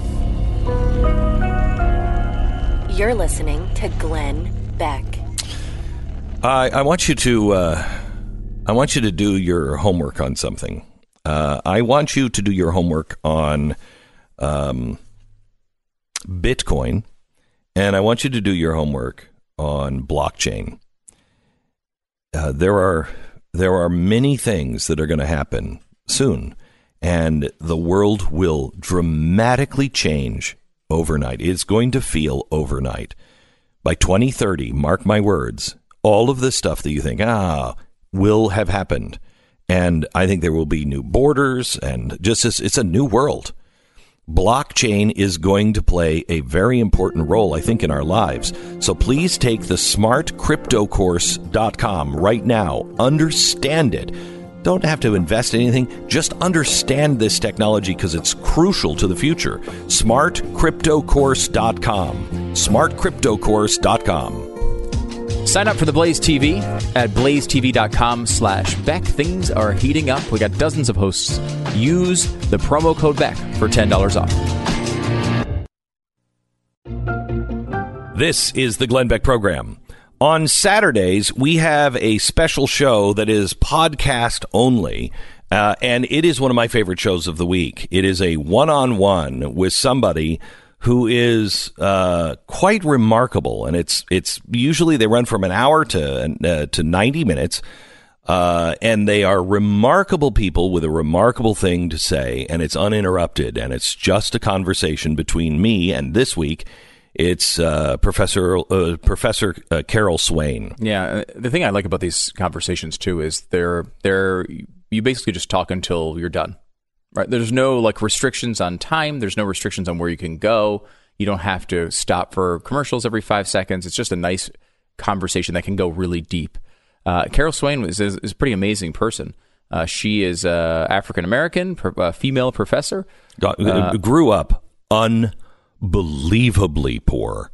Speaker 3: You're listening to Glenn Beck.
Speaker 1: I want you to do your homework on something. I want you to do your homework on Bitcoin, and I want you to do your homework on blockchain. There are many things that are going to happen soon, and the world will dramatically change overnight. It's going to feel overnight. By 2030, mark my words, all of this stuff that you think, will have happened. And I think there will be new borders, and it's a new world. Blockchain is going to play a very important role, I think, in our lives. So please take the smartcryptocourse.com right now. Understand it. Don't have to invest in anything. Just understand this technology because it's crucial to the future. Smartcryptocourse.com. Smartcryptocourse.com.
Speaker 2: Sign up for the Blaze TV at blazetv.com/Beck. Things are heating up. We got dozens of hosts. Use the promo code Beck for $10 off.
Speaker 1: This is the Glenn Beck Program. On Saturdays, we have a special show that is podcast only, and it is one of my favorite shows of the week. It is a one-on-one with somebody who is quite remarkable, and it's usually they run from an hour to 90 minutes, and they are remarkable people with a remarkable thing to say, and it's uninterrupted, and it's just a conversation between me, and this week It's Professor Carol Swain.
Speaker 2: Yeah, the thing I like about these conversations too is they're you basically just talk until you're done, right? There's no like restrictions on time. There's no restrictions on where you can go. You don't have to stop for commercials every 5 seconds. It's just a nice conversation that can go really deep. Carol Swain is a pretty amazing person. She is African American, female professor.
Speaker 1: Grew up unbelievably poor.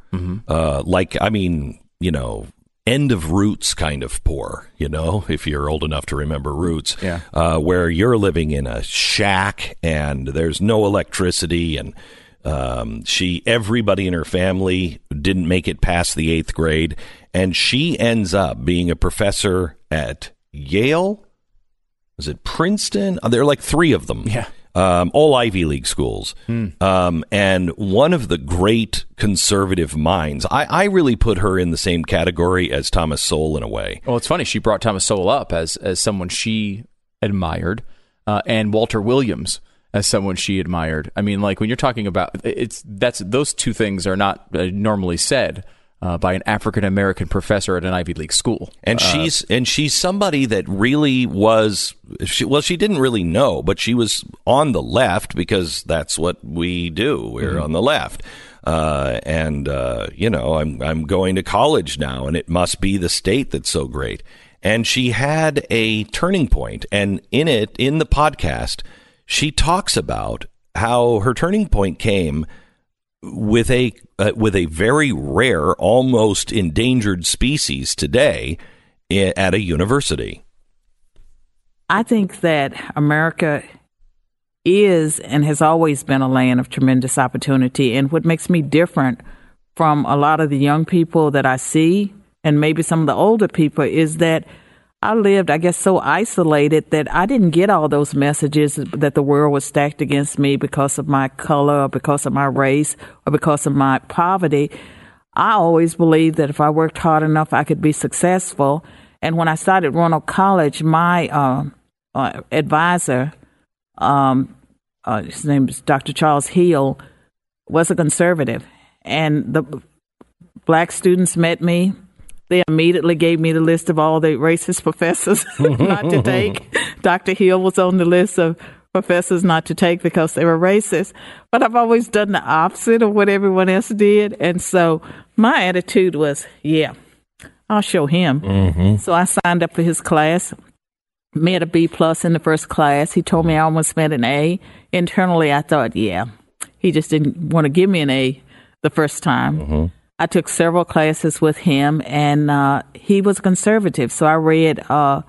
Speaker 1: End of Roots kind of poor, if you're old enough to remember Roots, where you're living in a shack and there's no electricity, and everybody in her family didn't make it past the 8th grade, and she ends up being a professor at Yale. Is it Princeton? There are like 3 of them.
Speaker 2: Yeah.
Speaker 1: All Ivy League schools. And one of the great conservative minds. I really put her in the same category as Thomas Sowell in a way.
Speaker 2: Well, it's funny. She brought Thomas Sowell up as someone she admired, and Walter Williams as someone she admired. I mean, like when you're talking about those 2 things are not normally said by an African American professor at an Ivy League school.
Speaker 1: And she's somebody that really was. She didn't really know, but she was on the left because that's what we do. We're on the left. I'm going to college now, and it must be the state that's so great. And she had a turning point, and in the podcast, she talks about how her turning point came with a very rare, almost endangered species today at a university.
Speaker 8: I think that America is and has always been a land of tremendous opportunity. And what makes me different from a lot of the young people that I see, and maybe some of the older people, is that I lived, I guess, so isolated that I didn't get all those messages that the world was stacked against me because of my color or because of my race or because of my poverty. I always believed that if I worked hard enough, I could be successful. And when I started Roanoke College, my advisor, his name is Dr. Charles Hill, was a conservative. And the black students met me. They immediately gave me the list of all the racist professors not to take. Dr. Hill was on the list of professors not to take because they were racist. But I've always done the opposite of what everyone else did. And so my attitude was, I'll show him. So I signed up for his class, made a B+ in the first class. He told me I almost made an A. Internally, I thought, he just didn't want to give me an A the first time. I took several classes with him, and he was conservative. So I read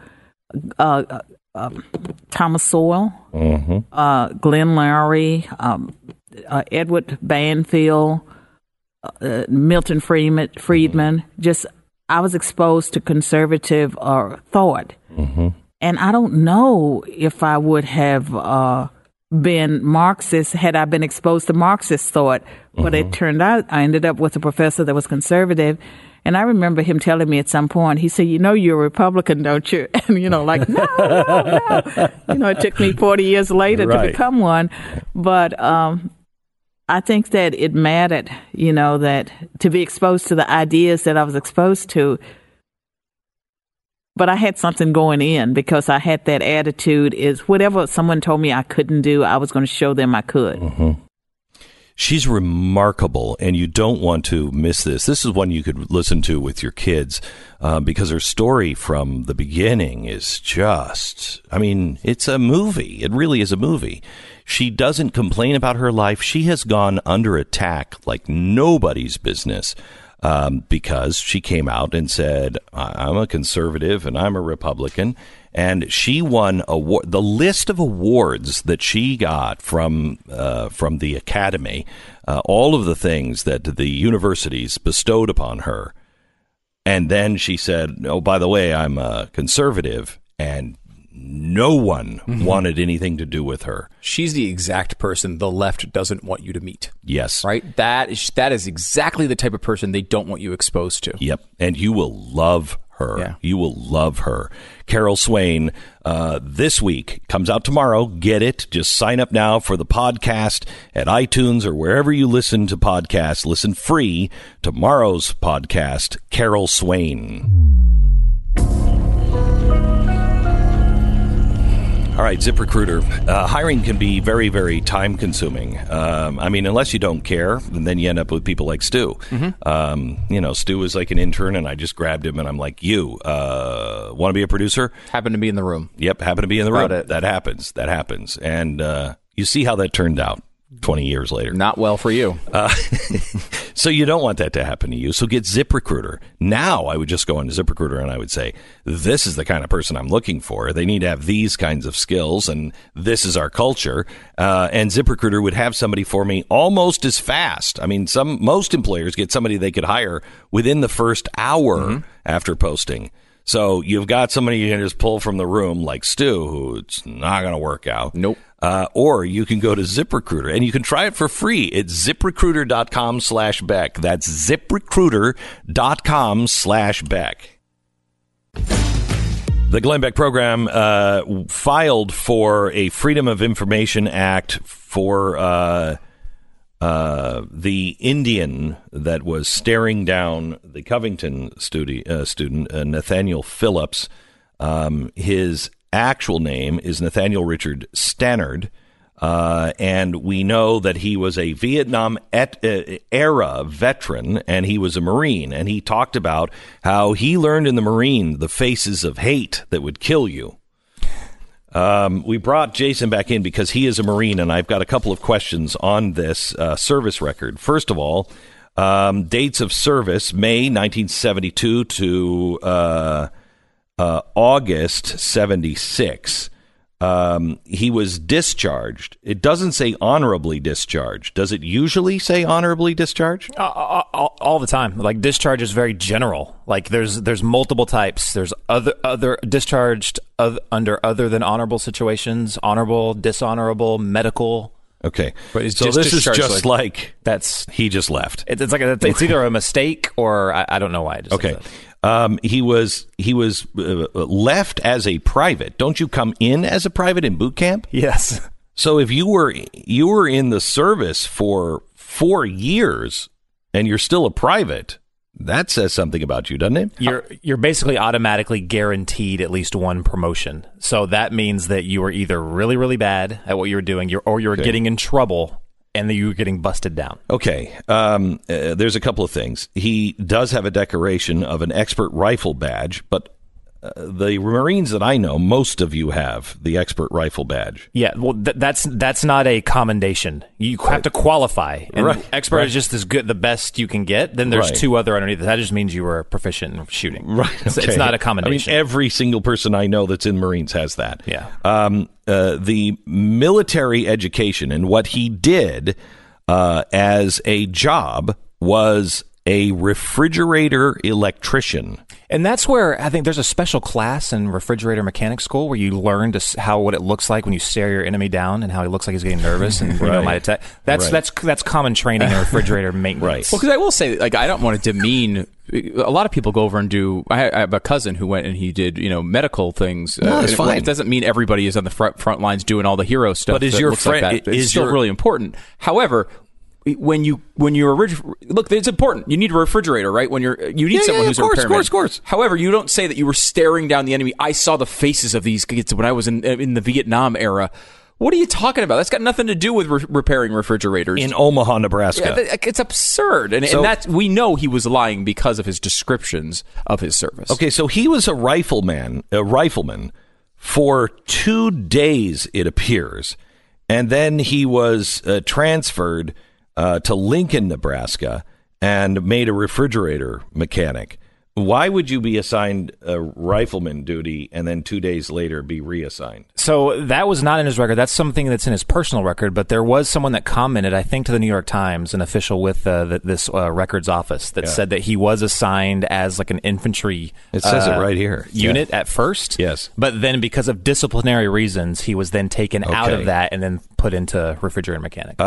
Speaker 8: Thomas Sowell, Glenn Lowry, Edward Banfield, Milton Friedman. I was exposed to conservative thought. And I don't know if I would have been Marxist had I been exposed to Marxist thought. But it turned out I ended up with a professor that was conservative. And I remember him telling me at some point, he said, you're a Republican, don't you? And, no. It took me 40 years later to become one. But I think that it mattered, that to be exposed to the ideas that I was exposed to. But I had something going in because I had that attitude is whatever someone told me I couldn't do, I was going to show them I could.
Speaker 1: She's remarkable, and you don't want to miss this. This is one you could listen to with your kids because her story from the beginning is just, it's a movie. It really is a movie. She doesn't complain about her life. She has gone under attack like nobody's business. Because she came out and said, I'm a conservative and I'm a Republican. And she won the list of awards that she got from the Academy, all of the things that the universities bestowed upon her. And then she said, by the way, I'm a conservative, and no one wanted anything to do with her.
Speaker 2: She's the exact person the left doesn't want you to meet.
Speaker 1: Yes.
Speaker 2: Right? That is exactly the type of person they don't want you exposed to.
Speaker 1: Yep. And you will love her. Yeah. You will love her. Carol Swain, this week, comes out tomorrow. Get it. Just sign up now for the podcast at iTunes or wherever you listen to podcasts. Listen free. Tomorrow's podcast, Carol Swain. All right, ZipRecruiter. Hiring can be very, very time consuming. I mean, unless you don't care, and then you end up with people like Stu. Mm-hmm. Stu is like an intern, and I just grabbed him, and I'm like, you want to be a producer?
Speaker 2: Happened to be in the room.
Speaker 1: Yep, happened to be in the room. That happens. And you see how that turned out 20 years later.
Speaker 2: Not well for you.
Speaker 1: So you don't want that to happen to you. So get ZipRecruiter. Now I would just go into ZipRecruiter and I would say, this is the kind of person I'm looking for. They need to have these kinds of skills, and this is our culture. And ZipRecruiter would have somebody for me almost as fast. I mean, most employers get somebody they could hire within the first hour after posting. So you've got somebody you can just pull from the room like Stu, who it's not going to work out.
Speaker 2: Nope.
Speaker 1: Or you can go to ZipRecruiter and you can try it for free. It's ZipRecruiter.com/Beck. That's ZipRecruiter.com/Beck. The Glenn Beck program filed for a Freedom of Information Act for the Indian that was staring down the Covington student, Nathaniel Phillips. His actual name is Nathaniel Richard Stannard, and we know that he was a Vietnam era veteran, and he was a Marine, and he talked about how he learned in the Marine the faces of hate that would kill you. We brought Jason back in because he is a Marine, and I've got a couple of questions on this service record. First of all, dates of service, May 1972 to August 76. He was discharged. It doesn't say honorably discharged. Does it usually say honorably discharged?
Speaker 7: All the time. Like, discharge is very general. Like, there's multiple types. There's other discharged under other than honorable situations, honorable, dishonorable, medical.
Speaker 1: Okay, so this is just like that's he just left.
Speaker 7: It's like it's either a mistake or I don't know why. I just
Speaker 1: okay. He was left as a private. Don't you come in as a private in boot camp?
Speaker 7: Yes.
Speaker 1: So if you were in the service for 4 years and you're still a private, that says something about you, doesn't it?
Speaker 7: You're basically automatically guaranteed at least one promotion. So that means that you were either really, really bad at what you were doing, or you were getting in trouble, and then you were getting busted down.
Speaker 1: Okay. There's a couple of things. He does have a decoration of an expert rifle badge, but the Marines that I know, most of you have the expert rifle badge.
Speaker 7: Yeah, well, that's not a commendation. You have to qualify. And expert is just as good, the best you can get. Then there's two other underneath. That just means you were proficient in shooting.
Speaker 1: Right. Okay.
Speaker 7: It's not a commendation.
Speaker 1: I mean, every single person I know that's in Marines has that.
Speaker 7: Yeah.
Speaker 1: The military education and what he did as a job was a refrigerator electrician.
Speaker 7: And that's where I think there's a special class in refrigerator mechanic school where you learn what it looks like when you stare your enemy down and how he looks like he's getting nervous and might attack. That's common training in refrigerator maintenance.
Speaker 2: Right. Well, because I will say, like, I don't want to demean. A lot of people go over and do. I have a cousin who went and he did, medical things.
Speaker 1: No, it's fine.
Speaker 2: It doesn't mean everybody is on the front lines doing all the hero stuff.
Speaker 1: But is your friend?
Speaker 2: Like it's still really important. However, when you're look, it's important. You need a refrigerator, right? You need someone who's a repairman.
Speaker 1: Of course.
Speaker 2: However, you don't say that you were staring down the enemy. I saw the faces of these kids when I was in the Vietnam era. What are you talking about? That's got nothing to do with repairing refrigerators
Speaker 1: in Omaha, Nebraska.
Speaker 2: Yeah, it's absurd, and that we know he was lying because of his descriptions of his service.
Speaker 1: Okay, so he was a rifleman for 2 days, it appears, and then he was transferred to Lincoln, Nebraska, and made a refrigerator mechanic. Why would you be assigned a rifleman duty and then 2 days later be reassigned?
Speaker 7: So that was not in his record. That's something that's in his personal record. But there was someone that commented, I think, to the New York Times, an official with this records office, that said that he was assigned as like an infantry.
Speaker 1: It says it right here.
Speaker 7: Unit at first.
Speaker 1: Yes.
Speaker 7: But then because of disciplinary reasons, he was then taken out of that and then put into refrigerator mechanic.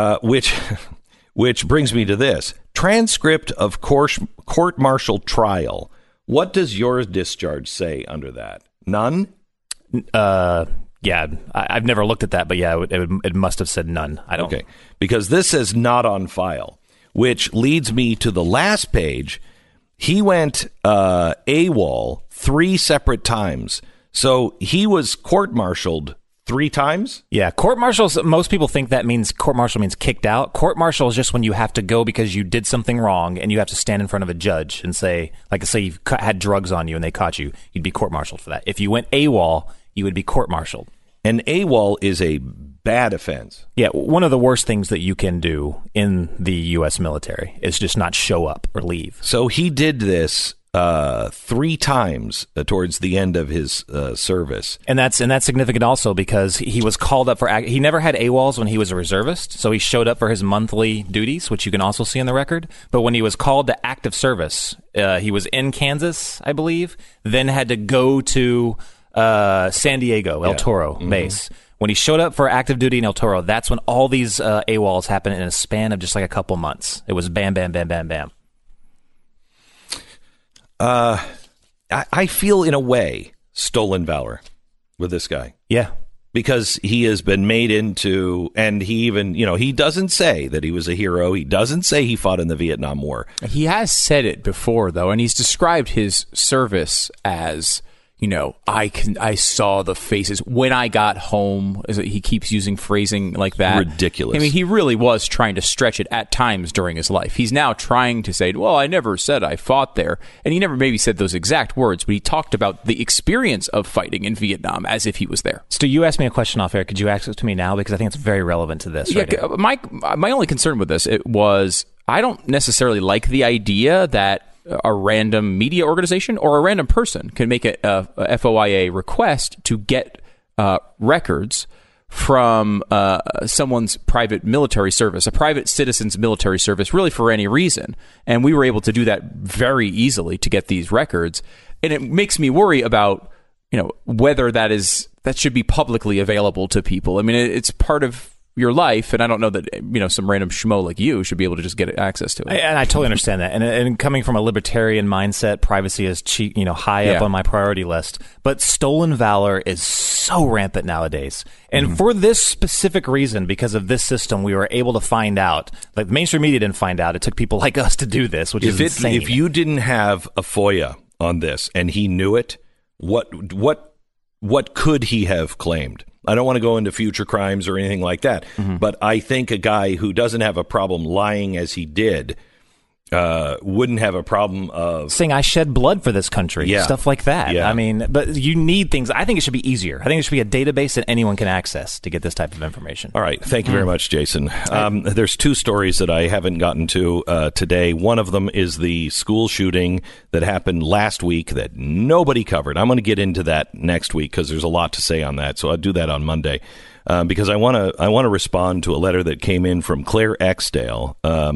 Speaker 1: Which brings me to this. Transcript of court-martial trial. What does your discharge say under that? None?
Speaker 7: Yeah, I've never looked at that, but yeah, it must have said none. I don't.
Speaker 1: Okay, because this says not on file, which leads me to the last page. He went AWOL 3 separate times. So he was court-martialed 3 times?
Speaker 7: Yeah, court-martials, most people think that means court-martial means kicked out. Court-martial is just when you have to go because you did something wrong and you have to stand in front of a judge and say, like, say you've had drugs on you and they caught you, you'd be court-martialed for that. If you went AWOL, you would be court-martialed.
Speaker 1: And AWOL is a bad offense.
Speaker 7: Yeah, one of the worst things that you can do in the U.S. military is just not show up or leave.
Speaker 1: So he did this 3 times towards the end of his service,
Speaker 7: and that's significant also because he was called up for. He never had AWOLs when he was a reservist, so he showed up for his monthly duties, which you can also see on the record. But when he was called to active service, he was in Kansas, I believe, then had to go to San Diego, El Toro base. When he showed up for active duty in El Toro, that's when all these AWOLs happened in a span of just like a couple months. It was bam, bam, bam, bam, bam.
Speaker 1: I feel, in a way, stolen valor with this guy.
Speaker 7: Yeah.
Speaker 1: Because he has been made into, and he even, he doesn't say that he was a hero. He doesn't say he fought in the Vietnam War.
Speaker 2: He has said it before, though, and he's described his service as, I saw the faces when I got home. He keeps using phrasing like that.
Speaker 1: Ridiculous.
Speaker 2: I mean, he really was trying to stretch it at times during his life. He's now trying to say, well, I never said I fought there. And he never maybe said those exact words, but he talked about the experience of fighting in Vietnam as if he was there.
Speaker 7: Stu, you asked me a question off air. Could you ask it to me now? Because I think it's very relevant to this.
Speaker 2: Yeah, right, my only concern with this, it was I don't necessarily like the idea that a random media organization or a random person can make a FOIA request to get records from someone's private military service, a private citizen's military service, really for any reason. And we were able to do that very easily to get these records. And it makes me worry about, whether that should be publicly available to people. I mean, it's part of your life, and I don't know that some random schmo like you should be able to just get access to it.
Speaker 7: And I totally understand that. And coming from a libertarian mindset, privacy is high up on my priority list. But stolen valor is so rampant nowadays. And for this specific reason, because of this system, we were able to find out. Like the mainstream media didn't find out. It took people like us to do this, which is insane.
Speaker 1: If you didn't have a FOIA on this and he knew it, what could he have claimed? I don't want to go into future crimes or anything like that, but I think a guy who doesn't have a problem lying as he did wouldn't have a problem of
Speaker 7: saying I shed blood for this country, stuff like that.
Speaker 1: Yeah.
Speaker 7: I mean, but you need things. I think it should be easier. I think it should be a database that anyone can access to get this type of information.
Speaker 1: All right. Thank you very much, Jason. There's 2 stories that I haven't gotten to today. One of them is the school shooting that happened last week that nobody covered. I'm going to get into that next week because there's a lot to say on that. So I'll do that on Monday. Because I want to respond to a letter that came in from Claire Eskdale.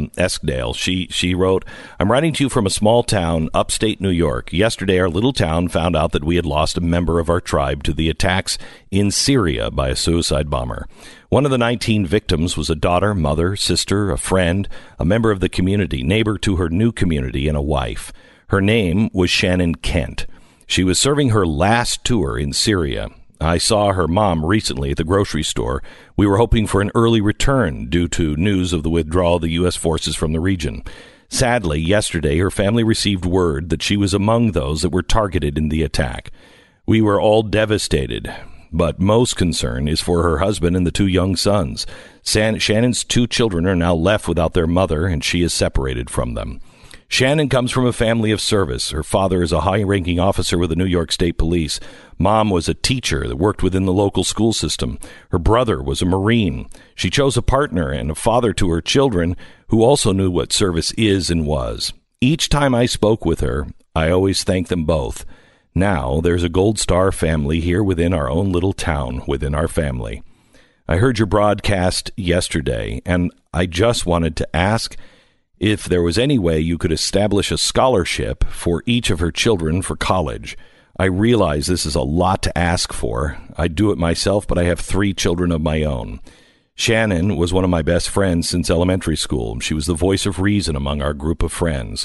Speaker 1: She wrote, "I'm writing to you from a small town, upstate New York. Yesterday, our little town found out that we had lost a member of our tribe to the attacks in Syria by a suicide bomber. One of the 19 victims was a daughter, mother, sister, a friend, a member of the community, neighbor to her new community, and a wife. Her name was Shannon Kent. She was serving her last tour in Syria. I saw her mom recently at the grocery store. We were hoping for an early return due to news of the withdrawal of the U.S. forces from the region. Sadly, yesterday, her family received word that she was among those that were targeted in the attack. We were all devastated, but most concern is for her husband and the 2 young sons. Shannon's 2 children are now left without their mother, and she is separated from them. Shannon comes from a family of service. Her father is a high-ranking officer with the New York State Police. Mom was a teacher that worked within the local school system. Her brother was a Marine. She chose a partner and a father to her children who also knew what service is and was. Each time I spoke with her, I always thanked them both. Now there's a Gold Star family here within our own little town, within our family. I heard your broadcast yesterday, and I just wanted to ask if there was any way you could establish a scholarship for each of her children for college. I realize this is a lot to ask for. I do it myself, but I have 3 children of my own. Shannon was one of my best friends since elementary school. She was the voice of reason among our group of friends.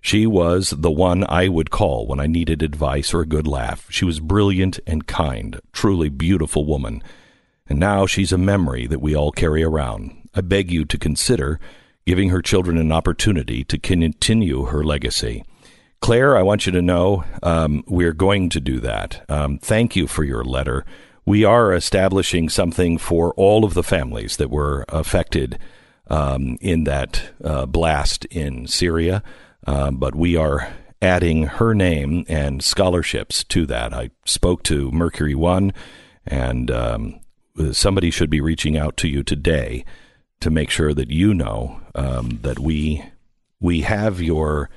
Speaker 1: She was the one I would call when I needed advice or a good laugh. She was brilliant and kind, truly beautiful woman. And now she's a memory that we all carry around. I beg you to consider giving her children an opportunity to continue her legacy. Claire, I want you to know we're going to do that. Thank you for your letter. We are establishing something for all of the families that were affected in that blast in Syria, but we are adding her name and scholarships to that. I spoke to Mercury One, and somebody should be reaching out to you today to make sure that you know that we have your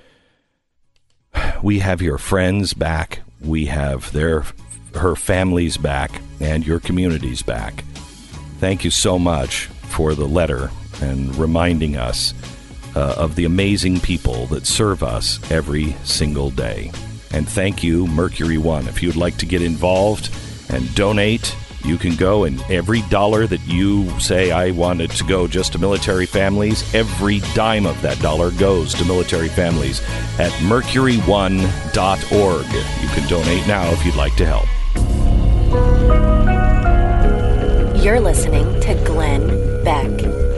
Speaker 1: friends back, we have her family's back, and your community's back. Thank you so much for the letter and reminding us of the amazing people that serve us every single day. And thank you, Mercury One. If you'd like to get involved and donate, you can go, and every dollar that you say, I want it to go just to military families, every dime of that dollar goes to military families at mercury1.org. You can donate now if you'd like to help.
Speaker 3: You're listening to Glenn Beck.